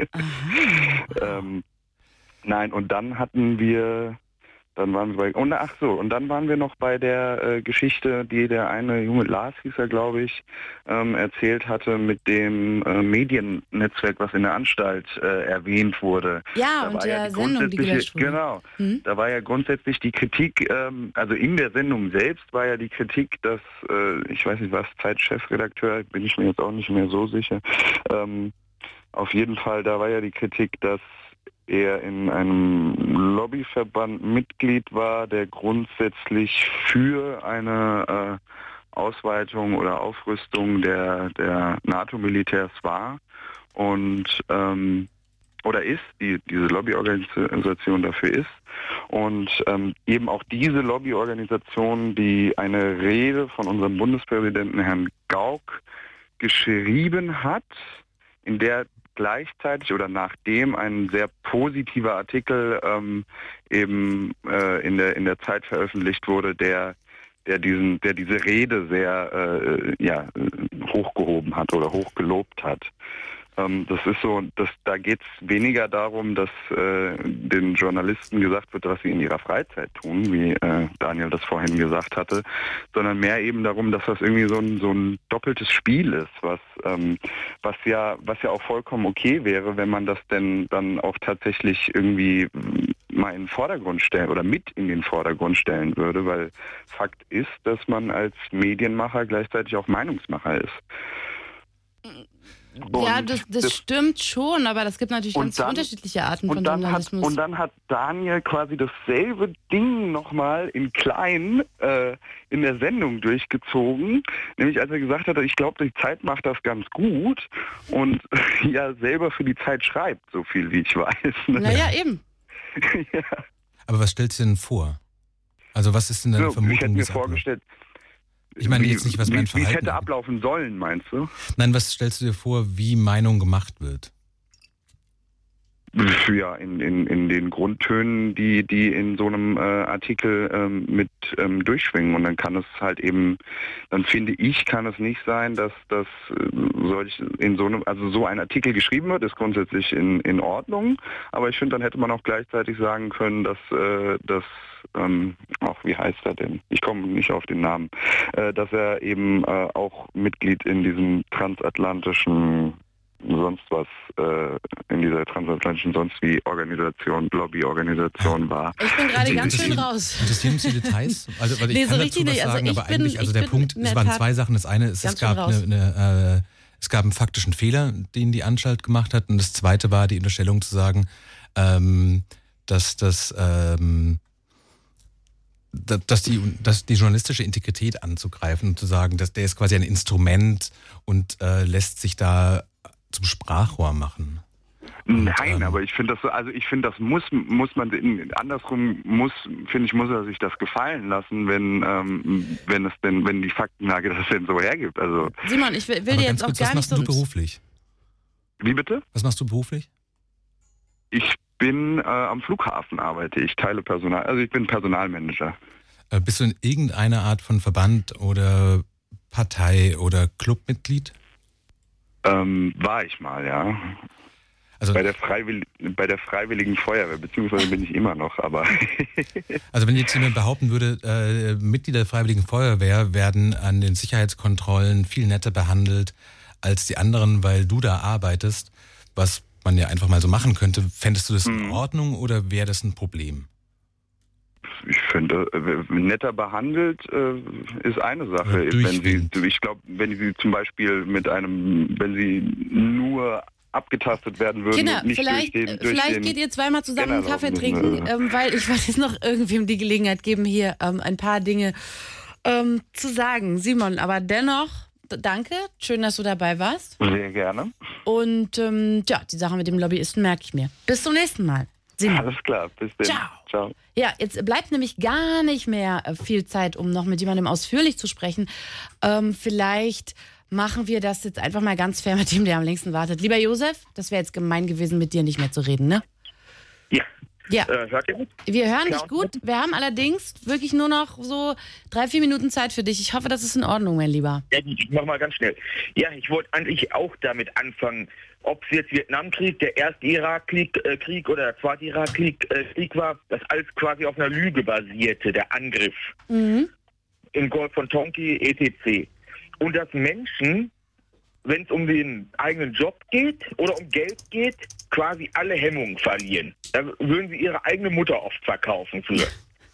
ähm, nein, und dann hatten wir... Dann waren wir bei, und ach so, und dann waren wir noch bei der äh, Geschichte, die der eine junge Lars, hieß er, glaube ich, ähm, erzählt hatte mit dem äh, Mediennetzwerk, was in der Anstalt äh, erwähnt wurde. Ja, da und war der ja die Sendung, die gelöscht wurde. Genau, mhm. da war ja grundsätzlich die Kritik, ähm, also in der Sendung selbst war ja die Kritik, dass, äh, ich weiß nicht was, Zeit-Chefredakteur, bin ich mir jetzt auch nicht mehr so sicher, ähm, auf jeden Fall, da war ja die Kritik, dass er in einem Lobbyverband Mitglied war, der grundsätzlich für eine äh, Ausweitung oder Aufrüstung der, der NATO-Militärs war und ähm, oder ist, die diese Lobbyorganisation dafür ist. Und ähm, eben auch diese Lobbyorganisation, die eine Rede von unserem Bundespräsidenten Herrn Gauck geschrieben hat, in der gleichzeitig oder nachdem ein sehr positiver Artikel ähm, eben äh, in der in der Zeit veröffentlicht wurde, der der diesen der diese Rede sehr äh, ja hochgehoben hat oder hochgelobt hat. Ähm, das ist so, dass da geht es weniger darum, dass äh, den Journalisten gesagt wird, was sie in ihrer Freizeit tun, wie äh, Daniel das vorhin gesagt hatte, sondern mehr eben darum, dass das irgendwie so ein so ein doppeltes Spiel ist, was ähm, was ja was ja auch vollkommen okay wäre, wenn man das denn dann auch tatsächlich irgendwie mal in den Vordergrund stellen oder mit in den Vordergrund stellen würde, weil Fakt ist, dass man als Medienmacher gleichzeitig auch Meinungsmacher ist. Und ja, das, das, das stimmt schon, aber es gibt natürlich ganz dann, unterschiedliche Arten von Journalismus. Hat, und dann hat Daniel quasi dasselbe Ding nochmal in klein äh, in der Sendung durchgezogen, nämlich als er gesagt hat, ich glaube, die Zeit macht das ganz gut und ja selber für die Zeit schreibt, so viel wie ich weiß. Ne? Naja, eben. ja. Aber was stellst du denn vor? Also was ist denn deine so, Vermutung? Ich hätte mir vorgestellt, Ich meine wie, jetzt nicht, was mein wie, Verhalten... Wie es hätte ablaufen sollen, meinst du? Nein, was stellst du dir vor, wie Meinung gemacht wird? Ja, in, in, in den Grundtönen, die, die in so einem äh, Artikel ähm, mit ähm, durchschwingen. Und dann kann es halt eben, dann finde ich, kann es nicht sein, dass das äh, solch in so einem, also so ein Artikel geschrieben wird, ist grundsätzlich in, in Ordnung. Aber ich finde, dann hätte man auch gleichzeitig sagen können, dass äh, das ähm, auch, wie heißt er denn? Ich komme nicht auf den Namen, äh, dass er eben äh, auch Mitglied in diesem transatlantischen sonst was äh, in dieser transatlantischen sonst wie Organisation, Lobbyorganisation war. Ich bin gerade ganz schön raus. Interessieren uns die Details? Also, weil ich nee, kann so dazu was nicht. sagen, also aber eigentlich, bin, also der Punkt, es waren zwei Sachen. Das eine ist, es gab, eine, eine, äh, es gab einen faktischen Fehler, den die Anstalt gemacht hat, und das zweite war die Unterstellung zu sagen, ähm, dass das ähm, dass die, dass die journalistische Integrität anzugreifen und zu sagen, dass der ist quasi ein Instrument und äh, lässt sich da zum Sprachrohr machen. Und, Nein, ähm, aber ich finde das so, also ich finde, das muss muss man andersrum muss, finde ich, muss er sich das gefallen lassen, wenn ähm, wenn es denn, wenn die Faktenlage das denn so hergibt. Also Simon, ich will, will dir jetzt auch kurz, gar was nicht machst so. du beruflich? Wie bitte? Was machst du beruflich? Ich bin äh, am Flughafen arbeite ich, teile Personal, also ich bin Personalmanager. Äh, bist du in irgendeiner Art von Verband oder Partei oder Clubmitglied? Ähm, war ich mal, ja. Also bei der Freiwill- bei der Freiwilligen Feuerwehr, beziehungsweise bin ich immer noch, aber... Also wenn jetzt jemand behaupten würde, äh, Mitglieder der Freiwilligen Feuerwehr werden an den Sicherheitskontrollen viel netter behandelt als die anderen, weil du da arbeitest, was man ja einfach mal so machen könnte, fändest du das in Ordnung oder wäre das ein Problem? Ich finde, netter behandelt äh, ist eine Sache. Ja, wenn sie, ich glaube, wenn sie zum Beispiel mit einem, wenn sie nur abgetastet werden würden, Kinder, und nicht vielleicht, durch den, durch vielleicht den geht ihr zweimal zusammen einen Kaffee müssen, trinken, äh, ähm, weil ich wollte jetzt noch irgendwem die Gelegenheit geben, hier ähm, ein paar Dinge ähm, zu sagen. Simon, aber dennoch, danke, schön, dass du dabei warst. Sehr gerne. Und ähm, ja, die Sache mit dem Lobbyisten merke ich mir. Bis zum nächsten Mal. Simon. Alles klar, bis dann. Ciao. Ciao. Ja, jetzt bleibt nämlich gar nicht mehr viel Zeit, um noch mit jemandem ausführlich zu sprechen. Ähm, vielleicht machen wir das jetzt einfach mal ganz fair mit dem, der am längsten wartet. Lieber Josef, das wäre jetzt gemein gewesen, mit dir nicht mehr zu reden, ne? Ja. Ja. Äh, hört ihr mich? Wir hören Ja. dich gut. Wir haben allerdings wirklich nur noch so drei, vier Minuten Zeit für dich. Ich hoffe, das ist in Ordnung, mein Lieber. Ja, gut, ich mach mal ganz schnell. Ja, ich wollte eigentlich auch damit anfangen, ob es jetzt Vietnamkrieg, der erste Irakkrieg äh, Krieg oder der zweite Irakkrieg äh, Krieg war, das alles quasi auf einer Lüge basierte, der Angriff Mhm. im Golf von Tonkin et cetera. Und dass Menschen, wenn es um den eigenen Job geht oder um Geld geht, quasi alle Hemmungen verlieren. Da würden sie ihre eigene Mutter oft verkaufen für.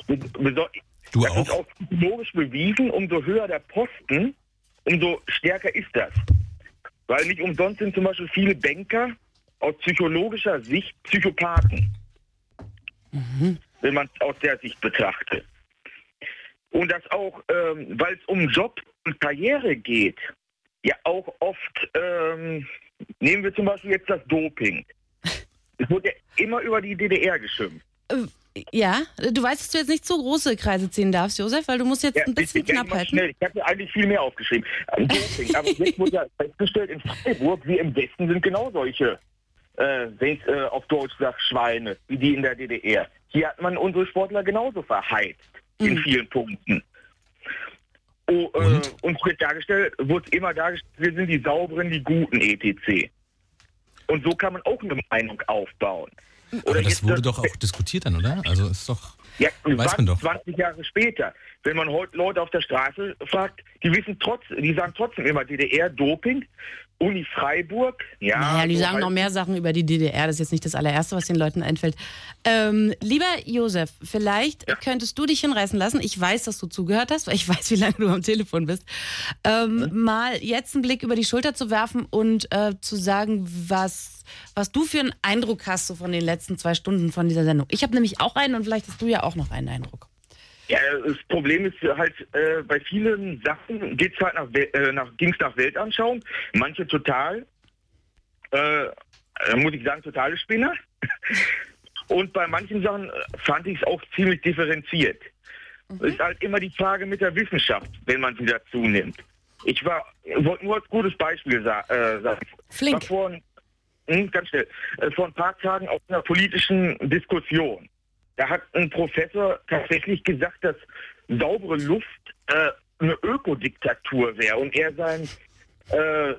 Du das auch? ist auch psychologisch bewiesen, umso höher der Posten, umso stärker ist das. Weil nicht umsonst sind zum Beispiel viele Banker aus psychologischer Sicht Psychopathen. Mhm. Wenn man es aus der Sicht betrachtet. Und das auch, ähm, weil es um Job und Karriere geht, ja auch oft, ähm, nehmen wir zum Beispiel jetzt das Doping. Es wurde ja immer über die D D R geschimpft. Äh, Ja, du weißt, dass du jetzt nicht so große Kreise ziehen darfst, Josef, weil du musst jetzt Ja, ein bisschen ich denk knapp mal halten. schnell. Ich habe ja eigentlich viel mehr aufgeschrieben. Ähm, Doping. Aber jetzt wurde ja festgestellt, in Freiburg, wir im Westen sind genau solche, äh, wenn ich äh, auf Deutsch sage, Schweine, wie die in der D D R. Hier hat man unsere Sportler genauso verheizt, in Mhm. vielen Punkten. Oh, äh, uns wird dargestellt, wird immer dargestellt, wir sind die Sauberen, die Guten, et cetera. Und so kann man auch eine Meinung aufbauen. Aber das jetzt wurde doch auch diskutiert dann, oder? Also ist doch, Ja, weiß man doch. zwanzig Jahre später, wenn man heute Leute auf der Straße fragt, die wissen trotz, die sagen trotzdem immer D D R, Doping, Uni Freiburg, ja. Naja, die so sagen halt- noch mehr Sachen über die D D R. Das ist jetzt nicht das allererste, was den Leuten einfällt. Ähm, lieber Josef, vielleicht könntest du dich hinreißen lassen. Ich weiß, dass du zugehört hast, weil ich weiß, wie lange du am Telefon bist. Ähm, mal jetzt einen Blick über die Schulter zu werfen und äh, zu sagen, was, was du für einen Eindruck hast so von den letzten zwei Stunden von dieser Sendung. Ich habe nämlich auch einen und vielleicht hast du ja auch noch einen Eindruck. Ja, das Problem ist halt, äh, bei vielen Sachen geht's halt nach, Wel- äh, nach ging's nach Weltanschauung, manche total, äh, äh, muss ich sagen, totale Spinner. Und bei manchen Sachen äh, fand ich es auch ziemlich differenziert. Es ist halt immer die Frage mit der Wissenschaft, wenn man sie dazu nimmt. Ich war, wollte nur als gutes Beispiel sa äh, sagen. Flink. War vor, hm, ganz schnell, äh, vor ein paar Tagen auf einer politischen Diskussion. Da hat ein Professor tatsächlich gesagt, dass saubere Luft äh, eine Ökodiktatur wäre und er seinen äh,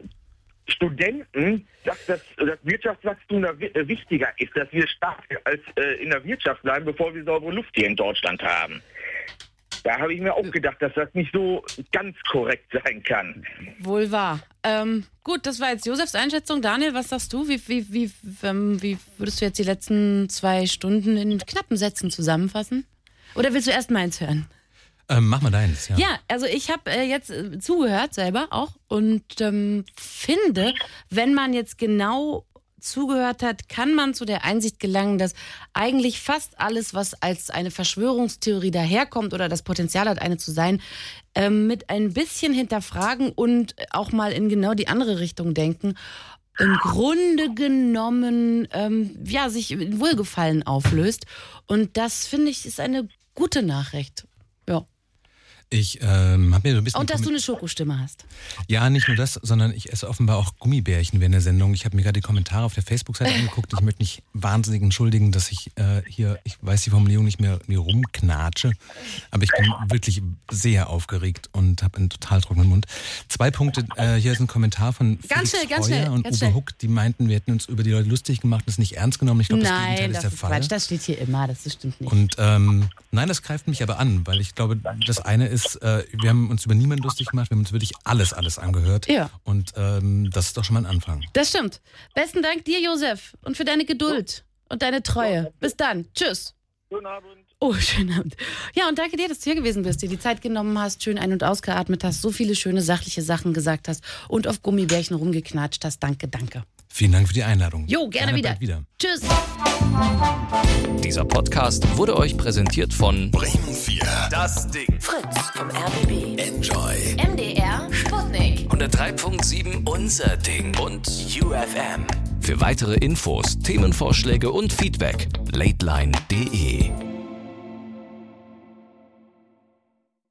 Studenten sagt, dass das Wirtschaftswachstum da wi äh, wichtiger ist, dass wir stark als äh, in der Wirtschaft bleiben, bevor wir saubere Luft hier in Deutschland haben. Da habe ich mir auch gedacht, dass das nicht so ganz korrekt sein kann. Wohl wahr. Ähm, gut, das war jetzt Josefs Einschätzung. Daniel, was sagst du? Wie, wie, wie, ähm, wie würdest du jetzt die letzten zwei Stunden in knappen Sätzen zusammenfassen? Oder willst du erst meins hören? Ähm, mach mal deins, ja. Ja, also ich habe äh, jetzt äh, zugehört selber auch und ähm, finde, wenn man jetzt genau zugehört hat, kann man zu der Einsicht gelangen, dass eigentlich fast alles, was als eine Verschwörungstheorie daherkommt oder das Potenzial hat, eine zu sein, ähm, mit ein bisschen hinterfragen und auch mal in genau die andere Richtung denken, im Grunde genommen ähm, ja, sich in Wohlgefallen auflöst. Und das, finde ich, ist eine gute Nachricht. Ja. Ich ähm, habe mir so ein bisschen... Und dass du eine Schokostimme hast. Ja, nicht nur das, sondern ich esse offenbar auch Gummibärchen während der Sendung. Ich habe mir gerade die Kommentare auf der Facebook-Seite angeguckt. Ich möchte mich wahnsinnig entschuldigen, dass ich äh, hier, ich weiß die Formulierung nicht mehr, mir rumknatsche. Aber ich bin wirklich sehr aufgeregt und habe einen total trockenen Mund. Zwei Punkte, äh, hier ist ein Kommentar von Ganz Felix schnell, ganz Breuer schnell, und ganz Uwe schnell. Huck, die meinten, wir hätten uns über die Leute lustig gemacht und das nicht ernst genommen. Ich glaube, das Gegenteil Nein, ist das der ist Fall. Quatsch. Das steht hier immer. Das stimmt nicht. Und ähm, nein, das greift mich aber an, weil ich glaube, das eine ist, äh, wir haben uns über niemanden lustig gemacht, wir haben uns wirklich alles, alles angehört. Ja. Und ähm, das ist doch schon mal ein Anfang. Das stimmt. Besten Dank dir, Josef, und für deine Geduld und deine Treue. Bis dann. Tschüss. Schönen Abend. Oh, schönen Abend. Ja, und danke dir, dass du hier gewesen bist, dir die Zeit genommen hast, schön ein- und ausgeatmet hast, so viele schöne sachliche Sachen gesagt hast und auf Gummibärchen rumgeknatscht hast. Danke, danke. Vielen Dank für die Einladung. Jo, gerne, bald wieder. wieder. Tschüss. Dieser Podcast wurde euch präsentiert von Bremen vier. Das Ding. Fritz vom R B B. Enjoy. M D R Sputnik. hundertdrei Komma sieben Unser Ding und U F M. Für weitere Infos, Themenvorschläge und Feedback lateline punkt de.